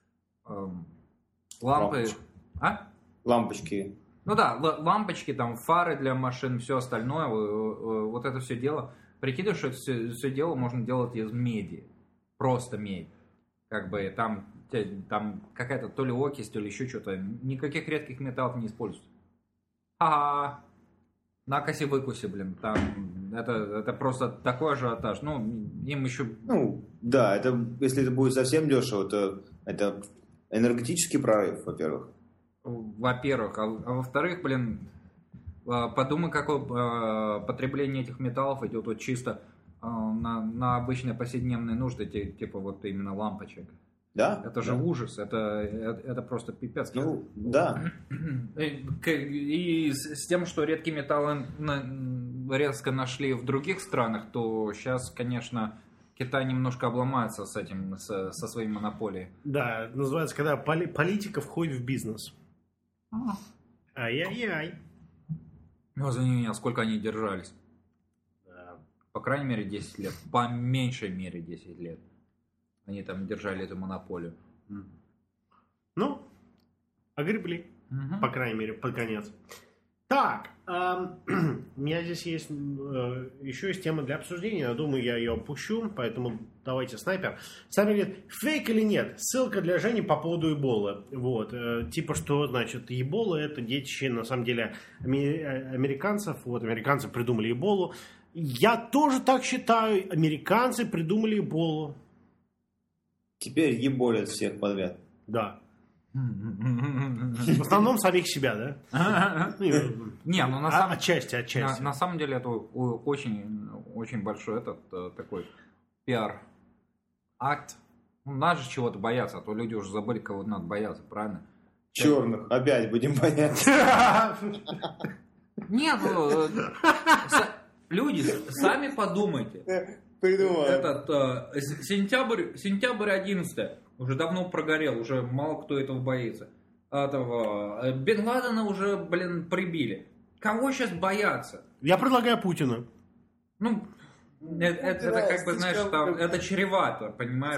лампы... Лампочки. Ну да, лампочки, там, фары для машин, все остальное, вот это все дело. Прикидываешь, что это все дело можно делать из меди. Просто медь. Там какая-то то ли окись, то ли еще что-то. Никаких редких металлов не используют. Ага. Накоси-выкуси, Там это просто такой ажиотаж. Им еще... Да, если это будет совсем дешево, то это энергетический прорыв, во-первых. Во-первых. А во-вторых, подумай, какое потребление этих металлов идет вот чисто на обычные повседневные нужды, типа вот именно лампочек. Да. Это же ужас, это просто пипец. Да. И с тем, что редкие металлы резко нашли в других странах, то сейчас, конечно, Китай немножко обломается с этим, со своей монополией. Да, называется, когда политика входит в бизнес. Ай-яй-яй. Ну, за меня, сколько они держались? Да. По крайней мере, 10 лет. По меньшей мере 10 лет. Они там держали эту монополию. Ну, огребли. По крайней мере, под конец. Так, у меня здесь есть еще есть тема для обсуждения. Я думаю, я ее опущу, поэтому давайте снайпер. Снайпер говорит, фейк или нет? Ссылка для Жени по поводу Эболы. Вот, типа что, значит, Эбола это детище, на самом деле, американцев. Вот, американцы придумали Эболу. Я тоже так считаю. Американцы придумали Эболу. Теперь еболят всех подряд. Да. В основном самих себя, да? Не, ну на самом отчасти. На самом деле это очень, очень большой такой пиар-акт. Надо же чего-то бояться, а то люди уже забыли, кого надо бояться, правильно? Черных опять будем бояться. Нет, люди, сами подумайте. Придумал. Сентябрь 11 уже давно прогорел, уже мало кто этого боится. Бен Ладена уже, прибили. Кого сейчас бояться? Я предлагаю Путина. Ну, это как бы, знаешь, это чревато, понимаешь?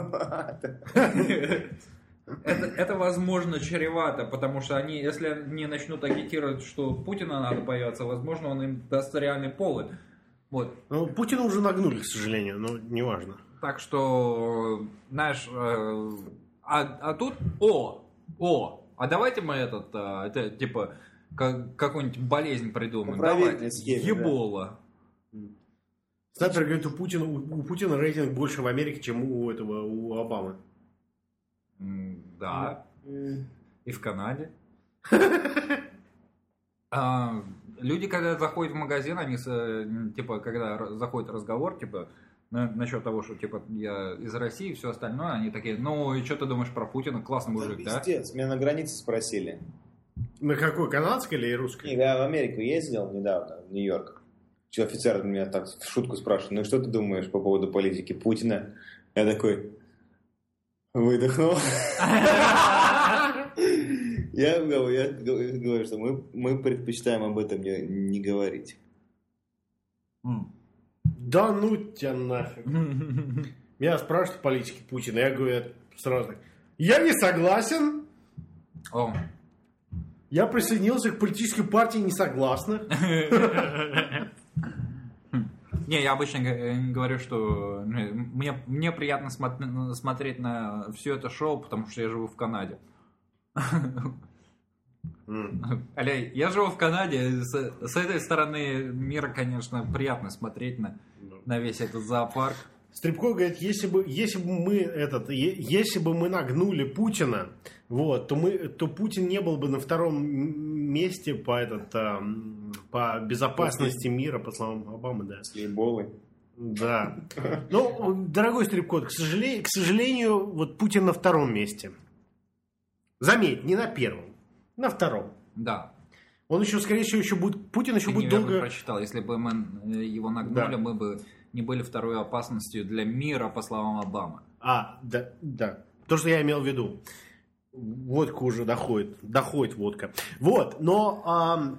Это возможно чревато, потому что они, если они начнут агитировать, что Путина надо бояться, возможно, он им даст реальный повод. Вот. Ну, Путина уже нагнули, к сожалению, но неважно. Так что, знаешь, тут, а давайте мы это типа, какую-нибудь болезнь придумаем. Давай, Ебола. Снайпер говорит, у Путина рейтинг больше в Америке, чем у Обамы. Да. И в Канаде. Люди, когда заходят в магазин, они, типа, когда заходит разговор, типа, насчет того, что, типа, я из России и все остальное, они такие, ну, и что ты думаешь про Путина? Классный мужик, да? Пиздец, меня на границе спросили. На какой, канадской или русской? Я в Америку ездил недавно, в Нью-Йорк. Офицер меня так в шутку спрашивает, ну, что ты думаешь по поводу политики Путина? Я такой, выдохнул. Я говорю, что мы предпочитаем об этом не говорить. Да ну тебя нафиг. Меня спрашивают политики Путина, я говорю сразу так, я не согласен. Я присоединился к политической партии несогласных. Не, я обычно говорю, что мне приятно смотреть на все это шоу, потому что я живу в Канаде. Аля, я живу в Канаде, с этой стороны мира, конечно, приятно смотреть на весь этот зоопарк. Стрипко говорит, если бы мы нагнули Путина, вот, то Путин не был бы на втором месте по безопасности мира, по словам Обамы, да. С Эболой. Да. Ну, дорогой Стрипко, к сожалению, вот Путин на втором месте. Заметь, не на первом, на втором. Да. Он еще, скорее всего, Путин еще будет долго... Я прочитал, если бы мы его нагнули, мы бы не были второй опасностью для мира, по словам Обамы. Да. То, что я имел в виду. Водка уже доходит водка. Вот, но...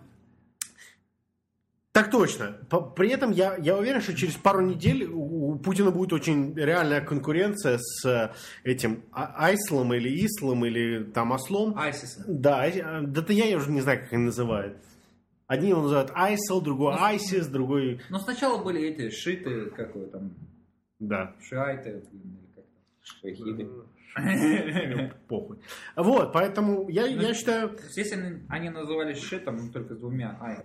Так точно. При этом я уверен, что через пару недель у Путина будет очень реальная конкуренция с этим Айслом или Ислом или там Ослом. Айсисом. Да, я уже не знаю, как их называют. Одни его называют Айсел, другой Айсис, другой... Но сначала были эти шиты, какой там... Да. Шиайты, или как-то. Шахиды. Похуй. Вот, поэтому я считаю... Если они назывались шитом, только с двумя ай.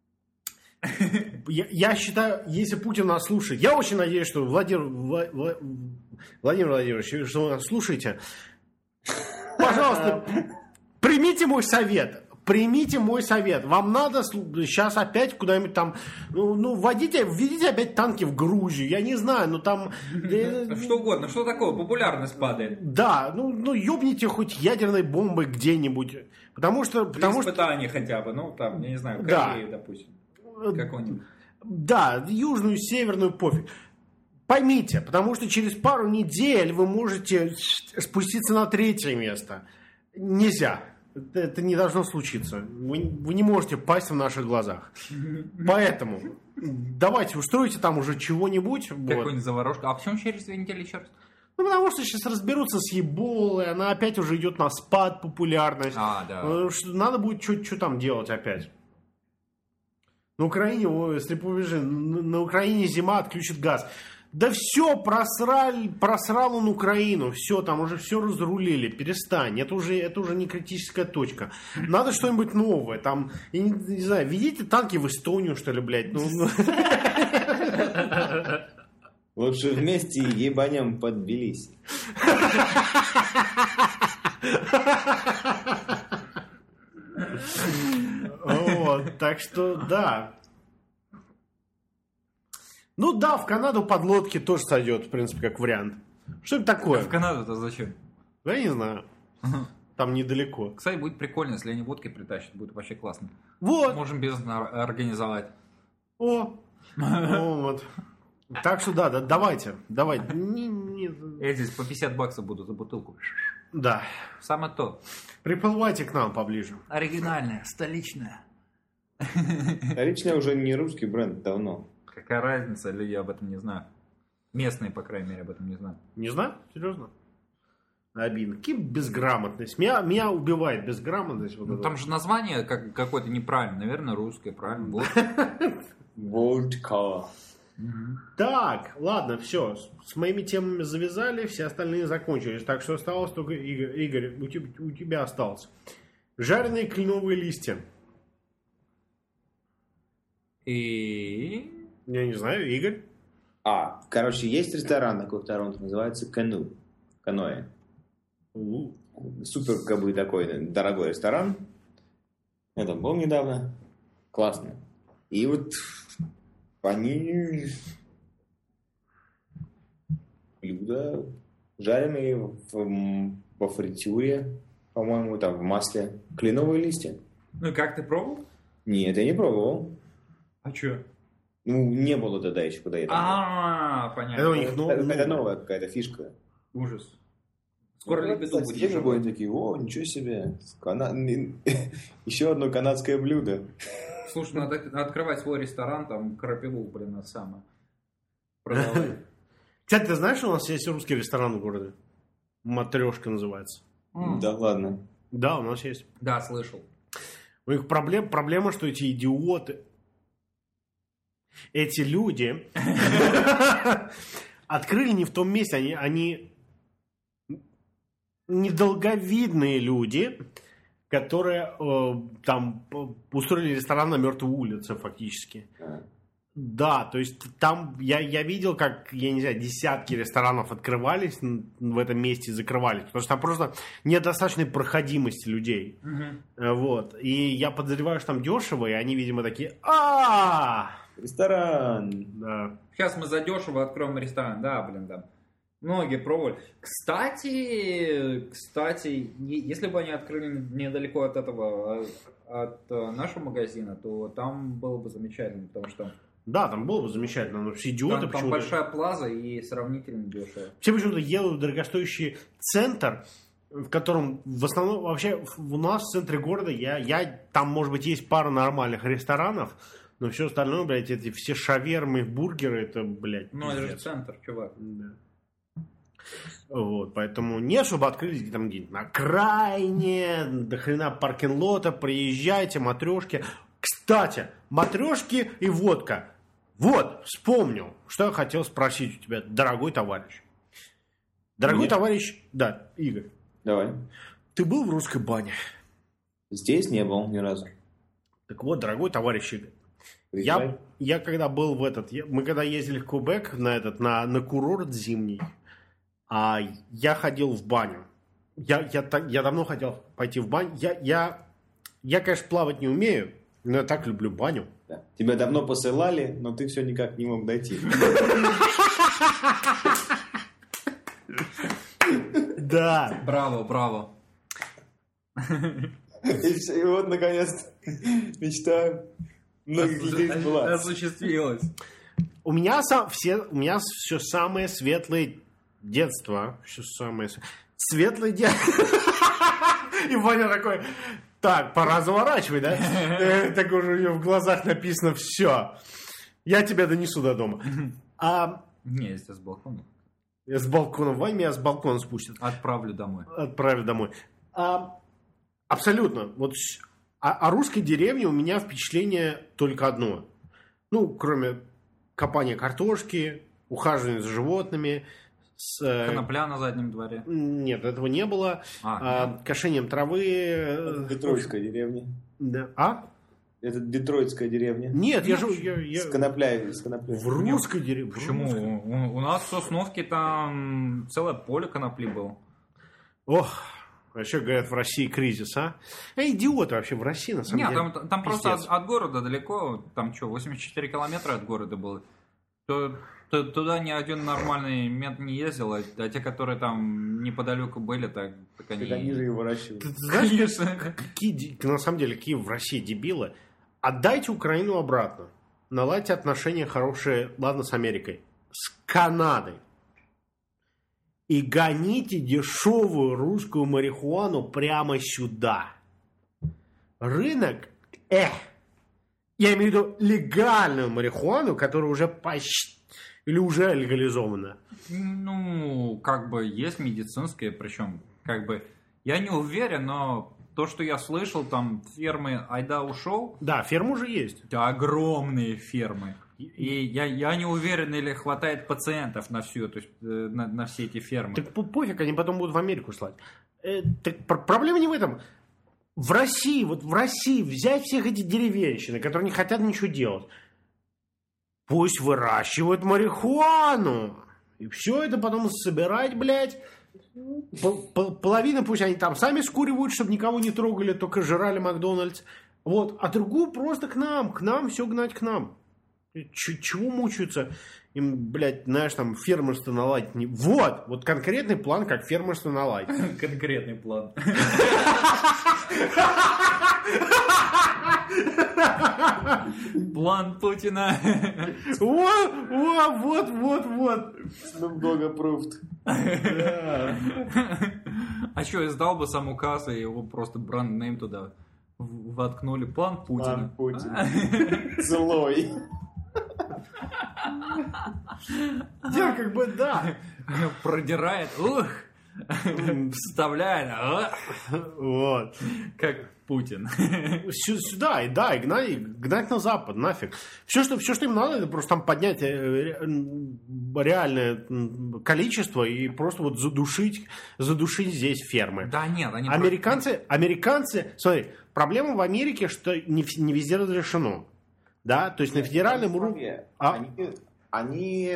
Я считаю, если Путин нас слушает, я очень надеюсь, что Владимир Владимирович, что вы нас слушаете, пожалуйста, примите мой совет. Вам надо сейчас опять куда-нибудь там, введите опять танки в Грузию, я не знаю, там... Что угодно, что такое, популярность падает. Да, ёбните хоть ядерной бомбой где-нибудь, потому что... Для испытаний хотя бы, там, я не знаю, в Корее, допустим. Какой-нибудь. Да, южную, северную, пофиг. Поймите, потому что через пару недель вы можете спуститься на 3-е место. Нельзя. Это не должно случиться. Вы не можете пасть в наших глазах. Поэтому давайте устройте там уже чего-нибудь. Какую-нибудь заварушку. А почему через 2 недели еще раз? Ну, потому что сейчас разберутся с еболой, она опять уже идет на спад популярность. Да. Надо будет что там делать опять. На Украине, на Украине зима, отключит газ. Да все, просрал он Украину, все, там уже все разрулили, перестань, это уже не критическая точка. Надо что-нибудь новое, там, я не знаю, ведите танки в Эстонию, что ли, блядь, Лучше вместе ебанем под Тбилиси. Вот, так что, да. Ну да, в Канаду подлодки тоже сойдет, в принципе, как вариант. Что это такое? В Канаду-то зачем? Я не знаю. Там недалеко. Кстати, будет прикольно, если они водки притащат, будет вообще классно. Вот. Можем бизнес организовать. Вот. Так что да, давайте. Эти по $50 будут за бутылку. Да. Самое то. Приплывайте к нам поближе. Оригинальная, столичная. Столичная уже не русский бренд давно. Какая разница, люди об этом не знают. Местные, по крайней мере, об этом не знают. Не знаю? Серьезно? Обидно. Безграмотность. Меня убивает безграмотность. Вот там же название какое-то неправильное. Наверное, русское, правильно? Водка. Так, ладно, все. С моими темами завязали, все остальные закончились. Так что осталось только Игорь, у тебя осталось. Жареные кленовые листья. И... Я не знаю, Игорь. Короче, есть ресторан такой в Торонто, называется Каноэ. Супер, как бы, такой дорогой ресторан. Я там был недавно. Классно. И вот они блюда жареные во фритюре, по-моему, там в масле. Кленовые листья. Ну и как, ты пробовал? Нет, я не пробовал. А что? Ну, не было тогда еще, когда я там. Понятно. Это у них Это новая какая-то фишка. Ужас. Скоро лебеду будет. Они такие, ничего себе. Еще одно канадское блюдо. Слушай, надо открывать свой ресторан, там крапиву, блин, это самое. Продавать. Кстати, ты знаешь, что у нас есть русский ресторан в городе? Матрешка называется. Да ладно. Да, у нас есть. Да, слышал. У них проблема, что эти идиоты, эти люди открыли не в том месте, они недолговидные люди, которые там устроили ресторан на мертвой улице фактически. Да, то есть там я видел, как, я не знаю, десятки ресторанов открывались в этом месте и закрывались, потому что там просто нет достаточной проходимости людей. Вот. И я подозреваю, что там дешево, и они, видимо, такие: ресторан. Да. Сейчас мы задешево откроем ресторан. Да, блин, да. Многие пробовали. Кстати, если бы они открыли недалеко от этого, от нашего магазина, то там было бы замечательно, потому что... Да, там было бы замечательно, но все идиоты там большая плаза и сравнительно дешево. Все почему-то едут в дорогостоящий центр, в котором в основном вообще у нас в центре города там, может быть, есть пара нормальных ресторанов, но все остальное, блядь, эти все шавермы, бургеры, это, блядь, ну, это же центр, чувак. Да. Вот, поэтому не, чтобы открылись там где-нибудь на окраине, до хрена паркинг-лота, приезжайте, матрешки. Кстати, матрешки и водка. Вот, вспомнил, что я хотел спросить у тебя, дорогой товарищ. Дорогой товарищ, да, Игорь. Давай. Ты был в русской бане? Здесь не был ни разу. Так вот, дорогой товарищ Игорь. Я когда был мы когда ездили в Квебек на курорт зимний, я ходил в баню. Я давно хотел пойти в баню. Я, конечно, плавать не умею, но я так люблю баню. Да. Тебя давно посылали, но ты все никак не мог дойти. Да. Браво. И вот, наконец, мечта Многих людей сбылась. Осуществилось. У меня все самое светлое детство. Все самое светлое детство. И Ваня такой, так, пора заворачивать, да? Так уже у него в глазах написано все. Я тебя донесу до дома. Не, если с балкона. С балкона. Ваня меня с балкона спустит. Отправлю домой. Абсолютно. Вот о русской деревне у меня впечатление только одно. Ну, кроме копания картошки, ухаживания за животными. Конопля на заднем дворе. Нет, этого не было. Кошением травы. Это детройтская деревня. Да. Это детройтская деревня. Нет, я живу... С коноплями. В русской деревне. Почему? У нас в Сосновке там целое поле конопли было. Ох, вообще говорят, в России кризис, а? Идиоты вообще в России, на самом деле. Нет, там просто от города далеко, там что, 84 километра от города было. Туда ни один нормальный мент не ездил, а те, которые там неподалеку были, так они... Так они же и выращивают. Знаешь, на самом деле, какие в России дебилы. Отдайте Украину обратно. Наладьте отношения хорошие, ладно, с Америкой. С Канадой. И гоните дешевую русскую марихуану прямо сюда. Рынок, я имею в виду легальную марихуану, которая уже почти, или уже легализована. Ну, как бы есть медицинская, причем, как бы, я не уверен, но то, что я слышал, там фермы Айда ушел. Да, фермы уже есть. Это огромные фермы. И я не уверен, или хватает пациентов на все, то есть на все эти фермы. Так пофиг, они потом будут в Америку слать. Так проблема не в этом. В России взять всех эти деревенщины, которые не хотят ничего делать. Пусть выращивают марихуану. И все это потом собирать, блядь. Половину пусть они там сами скуривают, чтобы никого не трогали, только жрали Макдональдс. Вот. А другую просто к нам все гнать к нам. Чего мучаются? Им, блядь, знаешь, там фермерство наладить. Вот конкретный план, как фермерство наладить. Конкретный план. План Путина. Вот. Snoop Dogg approved. А что, издал бы сам указ, и его просто бренд-нейм туда воткнули. План Путина. План Путина. Злой. Я как бы, да. Продирает, вставляет, Вот. как Путин. Сюда, и гнать на Запад, нафиг. Все, что им надо, это просто там поднять реальное количество и просто вот задушить здесь фермы. Да нет, они... Американцы, смотри, проблема в Америке, что не везде разрешено. Да, то есть на федеральном уровне... Они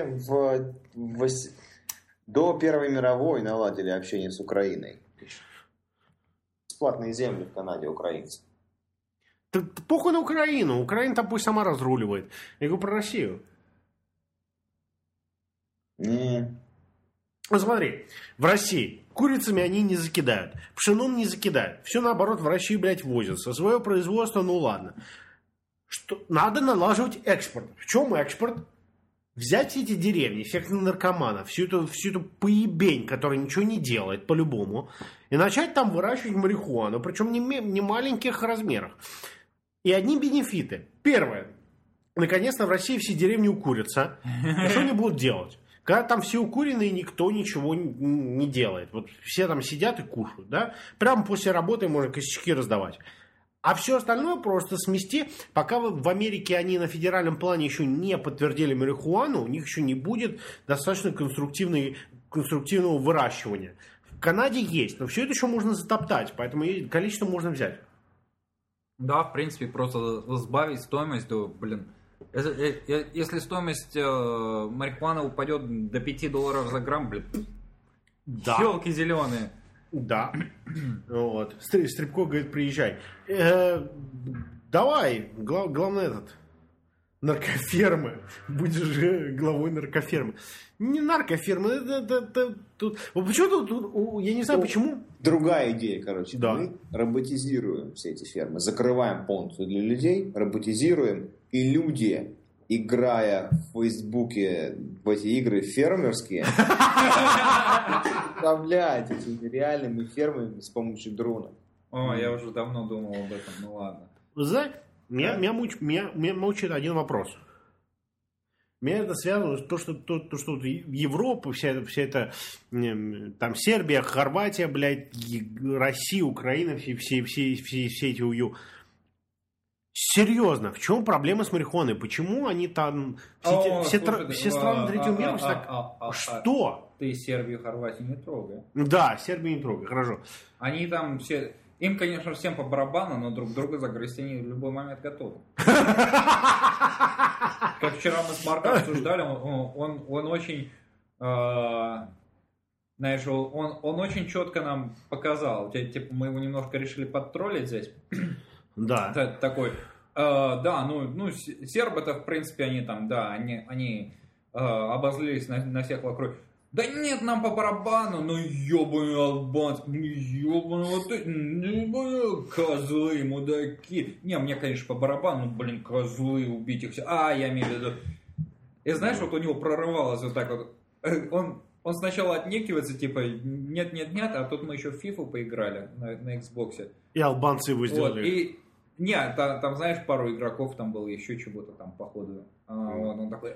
до Первой мировой наладили общение с Украиной. Бесплатные земли в Канаде украинцам. Похуй на Украину. Украина там пусть сама разруливает. Я говорю про Россию. Ну смотри, в России курицами они не закидают, пшеном не закидают. Все наоборот в Россию, блядь, возят. Свое производство, ну ладно. Что надо налаживать экспорт. В чем экспорт? Взять все эти деревни, всех наркоманов, всю эту поебень, которая ничего не делает по-любому, и начать там выращивать марихуану, причем не маленьких размерах. И одни бенефиты. Первое. Наконец-то в России все деревни укурятся. И что они будут делать? Когда там все укуренные, никто ничего не делает. Вот все там сидят и кушают, да? Прямо после работы можно косячки раздавать. А все остальное просто смести. Пока в Америке они на федеральном плане еще не подтвердили марихуану, у них еще не будет достаточно конструктивного выращивания. В Канаде есть, но все это еще можно затоптать, поэтому количество можно взять. Да, в принципе, просто сбавить стоимость, то, блин. Если стоимость марихуаны упадет до $5 за грамм, блин, да. Щелки зеленые. Да. Вот. Стрипко говорит, приезжай. Давай, главное наркофермы. Будешь же главой наркофермы. Не наркофермы, это тут... Почему тут, я не знаю, почему. Другая идея, короче. Да. Мы роботизируем все эти фермы, закрываем полностью для людей, роботизируем И люди, играя в Фейсбуке в эти игры фермерские, управляют этими реальными фермами с помощью дрона. О, я уже давно думал об этом, ну ладно. Вы знаете, меня мучает один вопрос. Меня это связано с то, что Европа, вся эта там Сербия, Хорватия, блядь, Россия, Украина, все эти ую. Серьезно, в чем проблема с марихуаной? Почему они там все страны третьего мира так? Что? Ты Сербию, Хорватию не трогай. Да, Сербию не трогай, хорошо. Они там все... Им, конечно, всем по барабану, но друг друга загрызть они в любой момент готовы. Как вчера мы с Марком обсуждали, он очень, знаешь, он очень четко нам показал. Типа мы его немножко решили подтроллить здесь. Да. Такой, да, ну сербы-то, в принципе, они там, да, они обозлились на всех вокруг. Да нет, нам по барабану, ну ебаные албанцы, ебаные козлы, мудаки. Не, мне, конечно, по барабану, блин, козлы, убить их все. Я имею в виду. И знаешь, вот у него прорывалось вот так вот. Он сначала отнекивается, типа, нет, а тут мы еще в FIFA поиграли на Xbox. И албанцы его сделали. Вот, и нет, там, знаешь, пару игроков там было, еще чего-то там, походу. Он такой...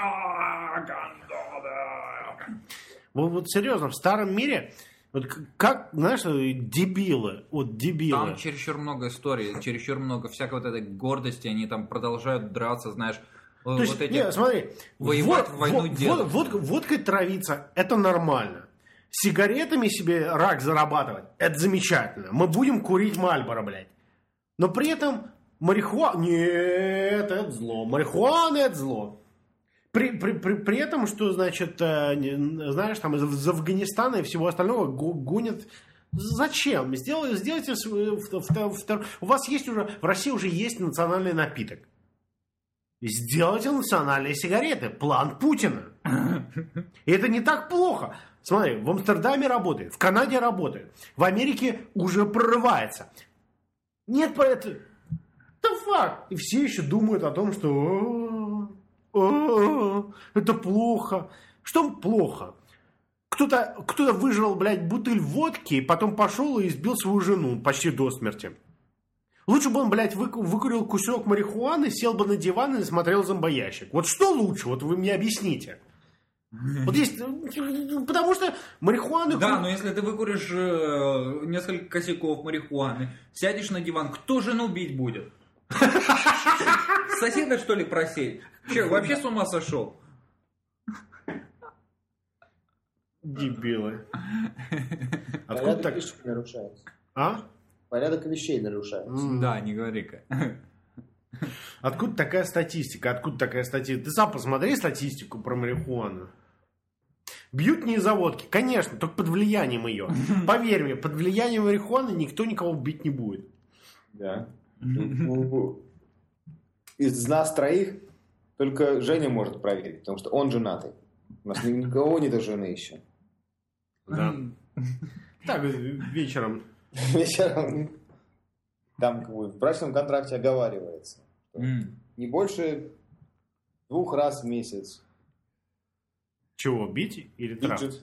Вот серьезно, в старом мире, вот как, знаешь, дебилы. Там чересчур много историй, чересчур много всякой вот этой гордости, они там продолжают драться, знаешь. То есть, нет, смотри, воевать в войну делать. Водкой травиться, это нормально. Сигаретами себе рак зарабатывать, это замечательно. Мы будем курить Мальборо, блядь. Но при этом марихуана... Нет, это зло. Марихуана это зло. При этом, что, значит, знаешь, там из Афганистана и всего остального гонят... Зачем? Сделайте... У вас есть уже... В России уже есть национальный напиток. Сделайте национальные сигареты. План Путина. И это не так плохо. Смотри, в Амстердаме работает, в Канаде работает, в Америке уже прорывается. Нет, это факт. И все еще думают о том, что это плохо. Что плохо? Кто-то выжрал, блядь, бутыль водки, и потом пошел и избил свою жену почти до смерти. Лучше бы он, блядь, выкурил кусок марихуаны, сел бы на диван и смотрел зомбоящик. Вот что лучше? Вот вы мне объясните. Вот есть, потому что марихуана... Да, но если ты выкуришь несколько косяков марихуаны, сядешь на диван, кто жену бить будет? Соседа, что ли, просить? Че, вообще с ума сошел? Дебилы. Порядок так... вещей нарушается. Порядок вещей нарушается. Да, не говори-ка. Откуда такая статистика? Ты сам посмотри статистику про марихуану. Бьют не из-за водки. Конечно, только под влиянием ее. Поверь мне, под влиянием марихуаны никто никого бить не будет. Да. Из нас троих только Женя может проверить, потому что он женатый. У нас никого нет жены еще. Да. Так, вечером. Вечером там в брачном контракте оговаривается. Не больше 2 раз в месяц. Чего, бить или трахать?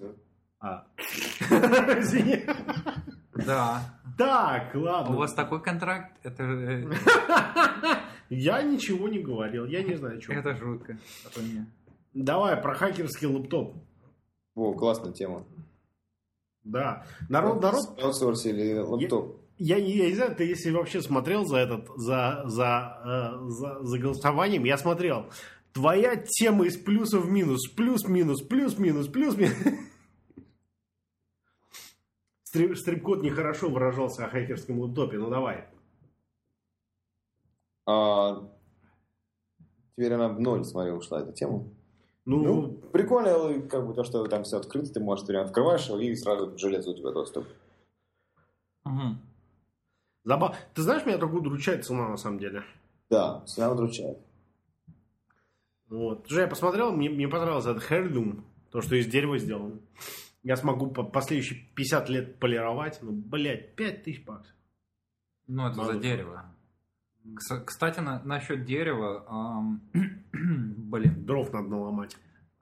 Извини. Да. Так, ладно. У вас такой контракт? Это... Я ничего не говорил, я не знаю, что. Это жутко. Давай, про хакерский лэптоп. О, классная тема. Да. Народ... Аутсорсили лэптоп. Я не знаю, ты если вообще смотрел за голосованием, я смотрел. Твоя тема из плюса в минус. Плюс-минус. Стрип-код нехорошо выражался о хакерском лэптопе. Ну, давай. Теперь она в 0, смотри, ушла эта тема. Ну, прикольно, как бы то, что там все открыто, ты можешь прям открываешь его, и сразу к железу у тебя доступ. Ты знаешь, меня только удручает цена, на самом деле. Да, цена удручает. Вот. Уже я посмотрел, мне понравился этот Heirloom, то, что из дерева сделано. Я смогу последующие 50 лет полировать. Ну, блядь, 5000 баксов. Ну, это за дерево. Кстати, насчет дерева, блин. Дров надо наломать.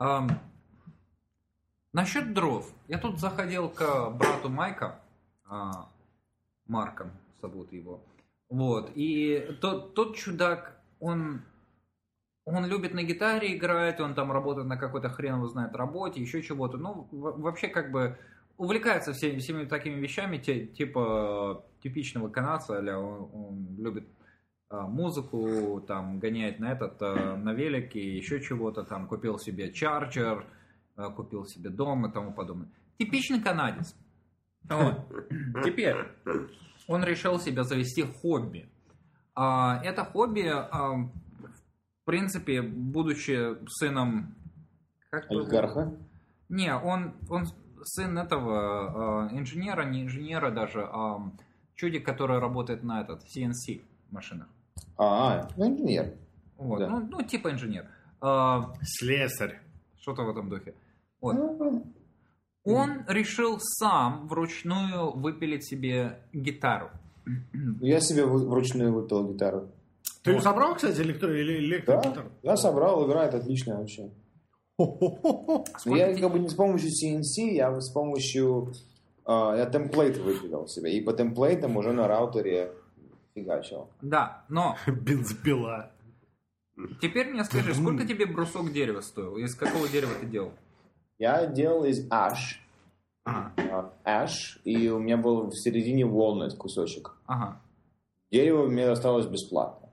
Насчет дров. Я тут заходил к брату Майка, Марком зовут его. Вот. И тот чудак, он любит на гитаре играть, он там работает на какой-то хрен его знает работе, еще чего-то. Ну, вообще как бы увлекается всеми такими вещами, типа типичного канадца, он любит музыку, там гоняет на велике, еще чего-то, там купил себе чарджер, купил себе дом и тому подобное. Типичный канадец. Вот. Теперь он решил себе завести хобби. Это хобби, в принципе, будучи сыном... Олигарха? Не, он сын этого инженера, не инженера даже, чудик, который работает на CNC машинах. Инженер. Вот, Да. ну, типа инженер. Слесарь. Что-то в этом духе. Вот. Он решил сам вручную выпилить себе гитару. Я себе вручную выпил гитару. Ты ее собрал, кстати, электрогитару? Да, я собрал, играет отлично вообще. Но я как бы не с помощью CNC, я с помощью... я темплейт выпилил себе. И по темплейтам уже на раутере фигачил. Да, но... Бензопила. Теперь мне скажи, сколько тебе брусок дерева стоил? Из какого дерева ты делал? Я делал из ash. Ash, и у меня был в середине walnut кусочек. Ага. Дерево мне досталось бесплатно.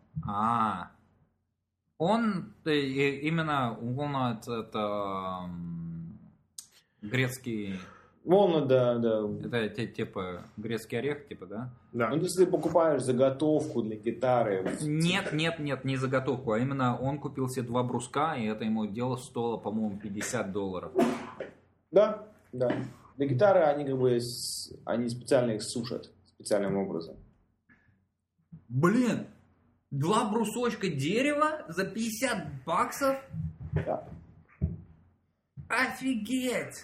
Он именно walnut это грецкий... Walnut, да. Это типа грецкий орех, типа, да? Да. Ну, если ты покупаешь заготовку для гитары... Нет, не заготовку, а именно он купил себе 2 бруска, и это ему дело стоило, по-моему, $50. Да. Для гитары они как бы они специально их сушат специальным образом. Блин, 2 брусочка дерева за $50? Да. Офигеть!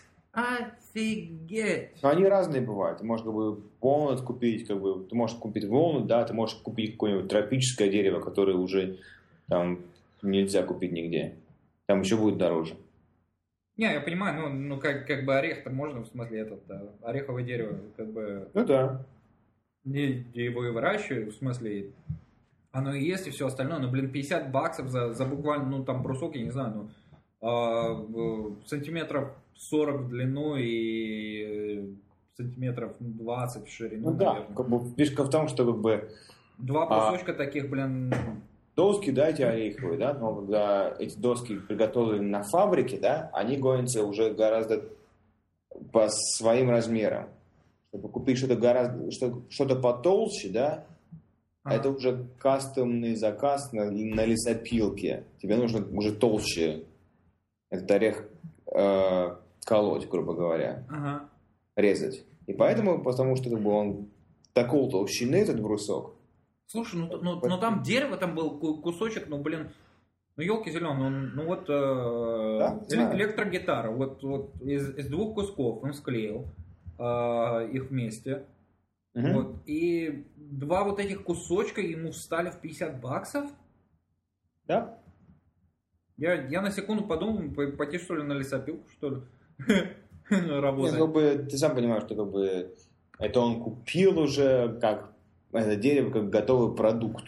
Но они разные бывают. Ты можешь как бы walnut купить, ты можешь купить walnut, да, ты можешь купить какое-нибудь тропическое дерево, которое уже там нельзя купить нигде. Там еще будет дороже. Не, я понимаю, ну как бы орех-то можно, в смысле, ореховое дерево, как бы... Ну да. Его и выращивают, в смысле, оно и есть, и все остальное, но, блин, $50 за буквально, ну, там, брусок, я не знаю, сантиметров 40 в длину и сантиметров 20 в ширину, ну, да, наверное. как бы фишка в том, что как бы... 2 брусочка таких, блин... Доски, да, эти ореховые, да, но когда эти доски приготовлены на фабрике, да, они гонятся уже гораздо по своим размерам. Чтобы купить что-то потолще, да, это уже кастомный заказ на лесопилке. Тебе нужно уже толще этот орех колоть, грубо говоря, резать. И поэтому, потому что как бы он такого толщины, этот брусок. Слушай, ну там дерево, там был кусочек, ну блин, ну елки зеленые, ну вот электрогитара, вот из 2 кусков он склеил их вместе, вот, и 2 вот этих кусочка ему встали в $50? Да. Я на секунду подумал, пойти что ли на лесопилку, что ли, работать. Как бы, ты сам понимаешь, что как бы это он купил уже как это дерево как готовый продукт.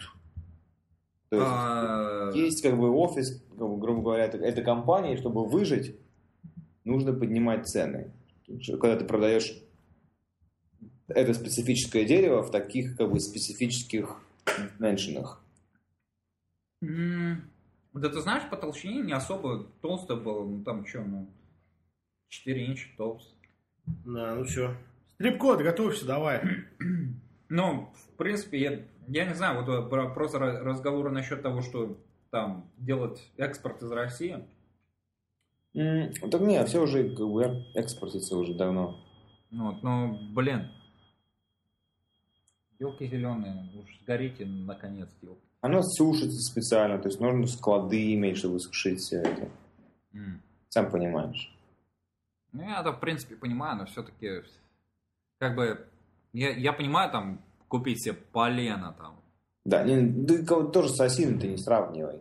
То есть есть как бы офис, как бы, грубо говоря, это компания, чтобы выжить, нужно поднимать цены. Когда ты продаешь это специфическое дерево в таких как бы специфических dimension'ах. Да ты знаешь, по толщине не особо толстое было, ну там что, 4 инча толст. Да, ну все. Стрип-код, готовься, давай. Ну, в принципе, я не знаю, вот просто разговоры насчет того, что там делать экспорт из России. Так нет, все уже как бы экспортится уже давно. Вот, ну, блин. Елки зеленые, уж сгорите наконец, елки. Оно сушится специально, то есть нужно склады иметь, чтобы сушить все это. Сам понимаешь. Ну, я это в принципе понимаю, но все-таки как бы я понимаю, там, купить себе полено там. Да, тоже с осиной ты не сравнивай.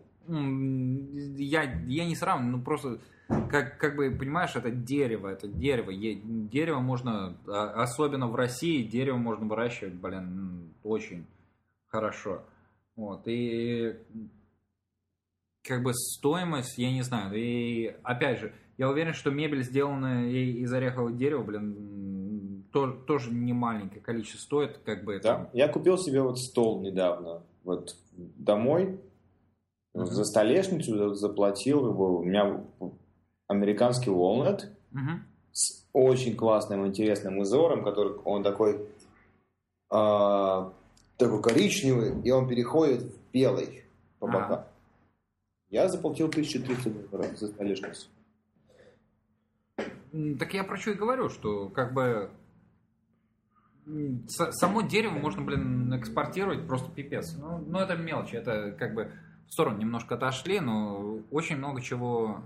Я не сравниваю, просто как бы, понимаешь, это дерево. Дерево можно, особенно в России, дерево можно выращивать, очень хорошо. Вот, и как бы стоимость, я не знаю, и опять же, я уверен, что мебель, сделанная из орехового дерева, тоже не маленькое количество стоит, как бы. Да, я купил себе стол недавно, домой, за столешницу заплатил, у меня американский walnut с очень классным, интересным узором, который он такой коричневый, и он переходит в белый по бокам. Я заплатил $1300 за столешницу. Так я про что и говорю, что как бы само дерево можно, экспортировать просто пипец. Ну, это мелочи, это как бы в сторону немножко отошли, но очень много чего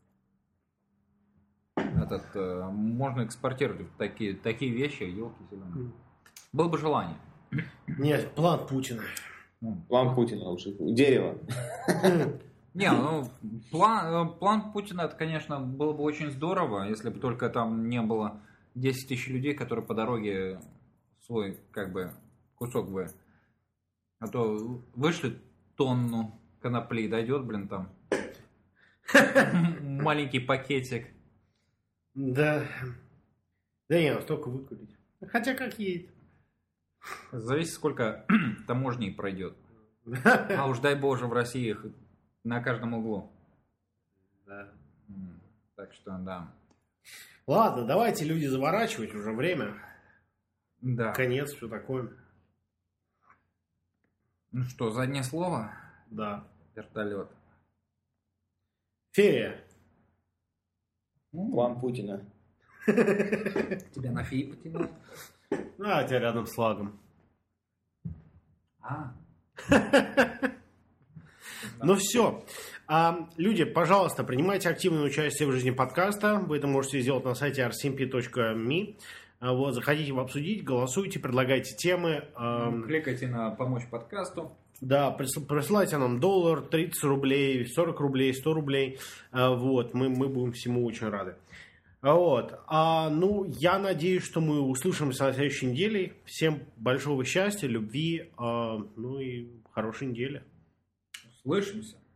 можно экспортировать. Такие вещи, елки зеленые. Было бы желание. Нет, план Путина. План Путина лучше. Дерево. Не, план Путина, это, конечно, было бы очень здорово, если бы только там не было 10 тысяч людей, которые по дороге свой, как бы, кусок бы. А то вышли тонну конопли, дойдет, там маленький пакетик. Да. Да не, столько выкурить. Хотя как едет. Зависит, сколько таможней пройдет. А уж дай боже, в России их на каждом углу. Да. Так что, да. Ладно, давайте, люди, заворачивать, уже время. Да. Конец, все такое. Ну что, заднее слово? Да. Вертолет. Фея. План Путина. Тебя на феи потянул? А, тебя рядом с лагом. Ну все. Люди, пожалуйста, принимайте активное участие в жизни подкаста. Вы это можете сделать на сайте rcmp.me. Заходите в обсудить, голосуйте, предлагайте темы. Кликайте на «Помочь подкасту». Да, присылайте нам $1, 30 рублей, 40 рублей, 100 рублей. Мы будем всему очень рады. Я надеюсь, что мы услышимся на следующей неделе. Всем большого счастья, любви, и хорошей недели. Слышимся.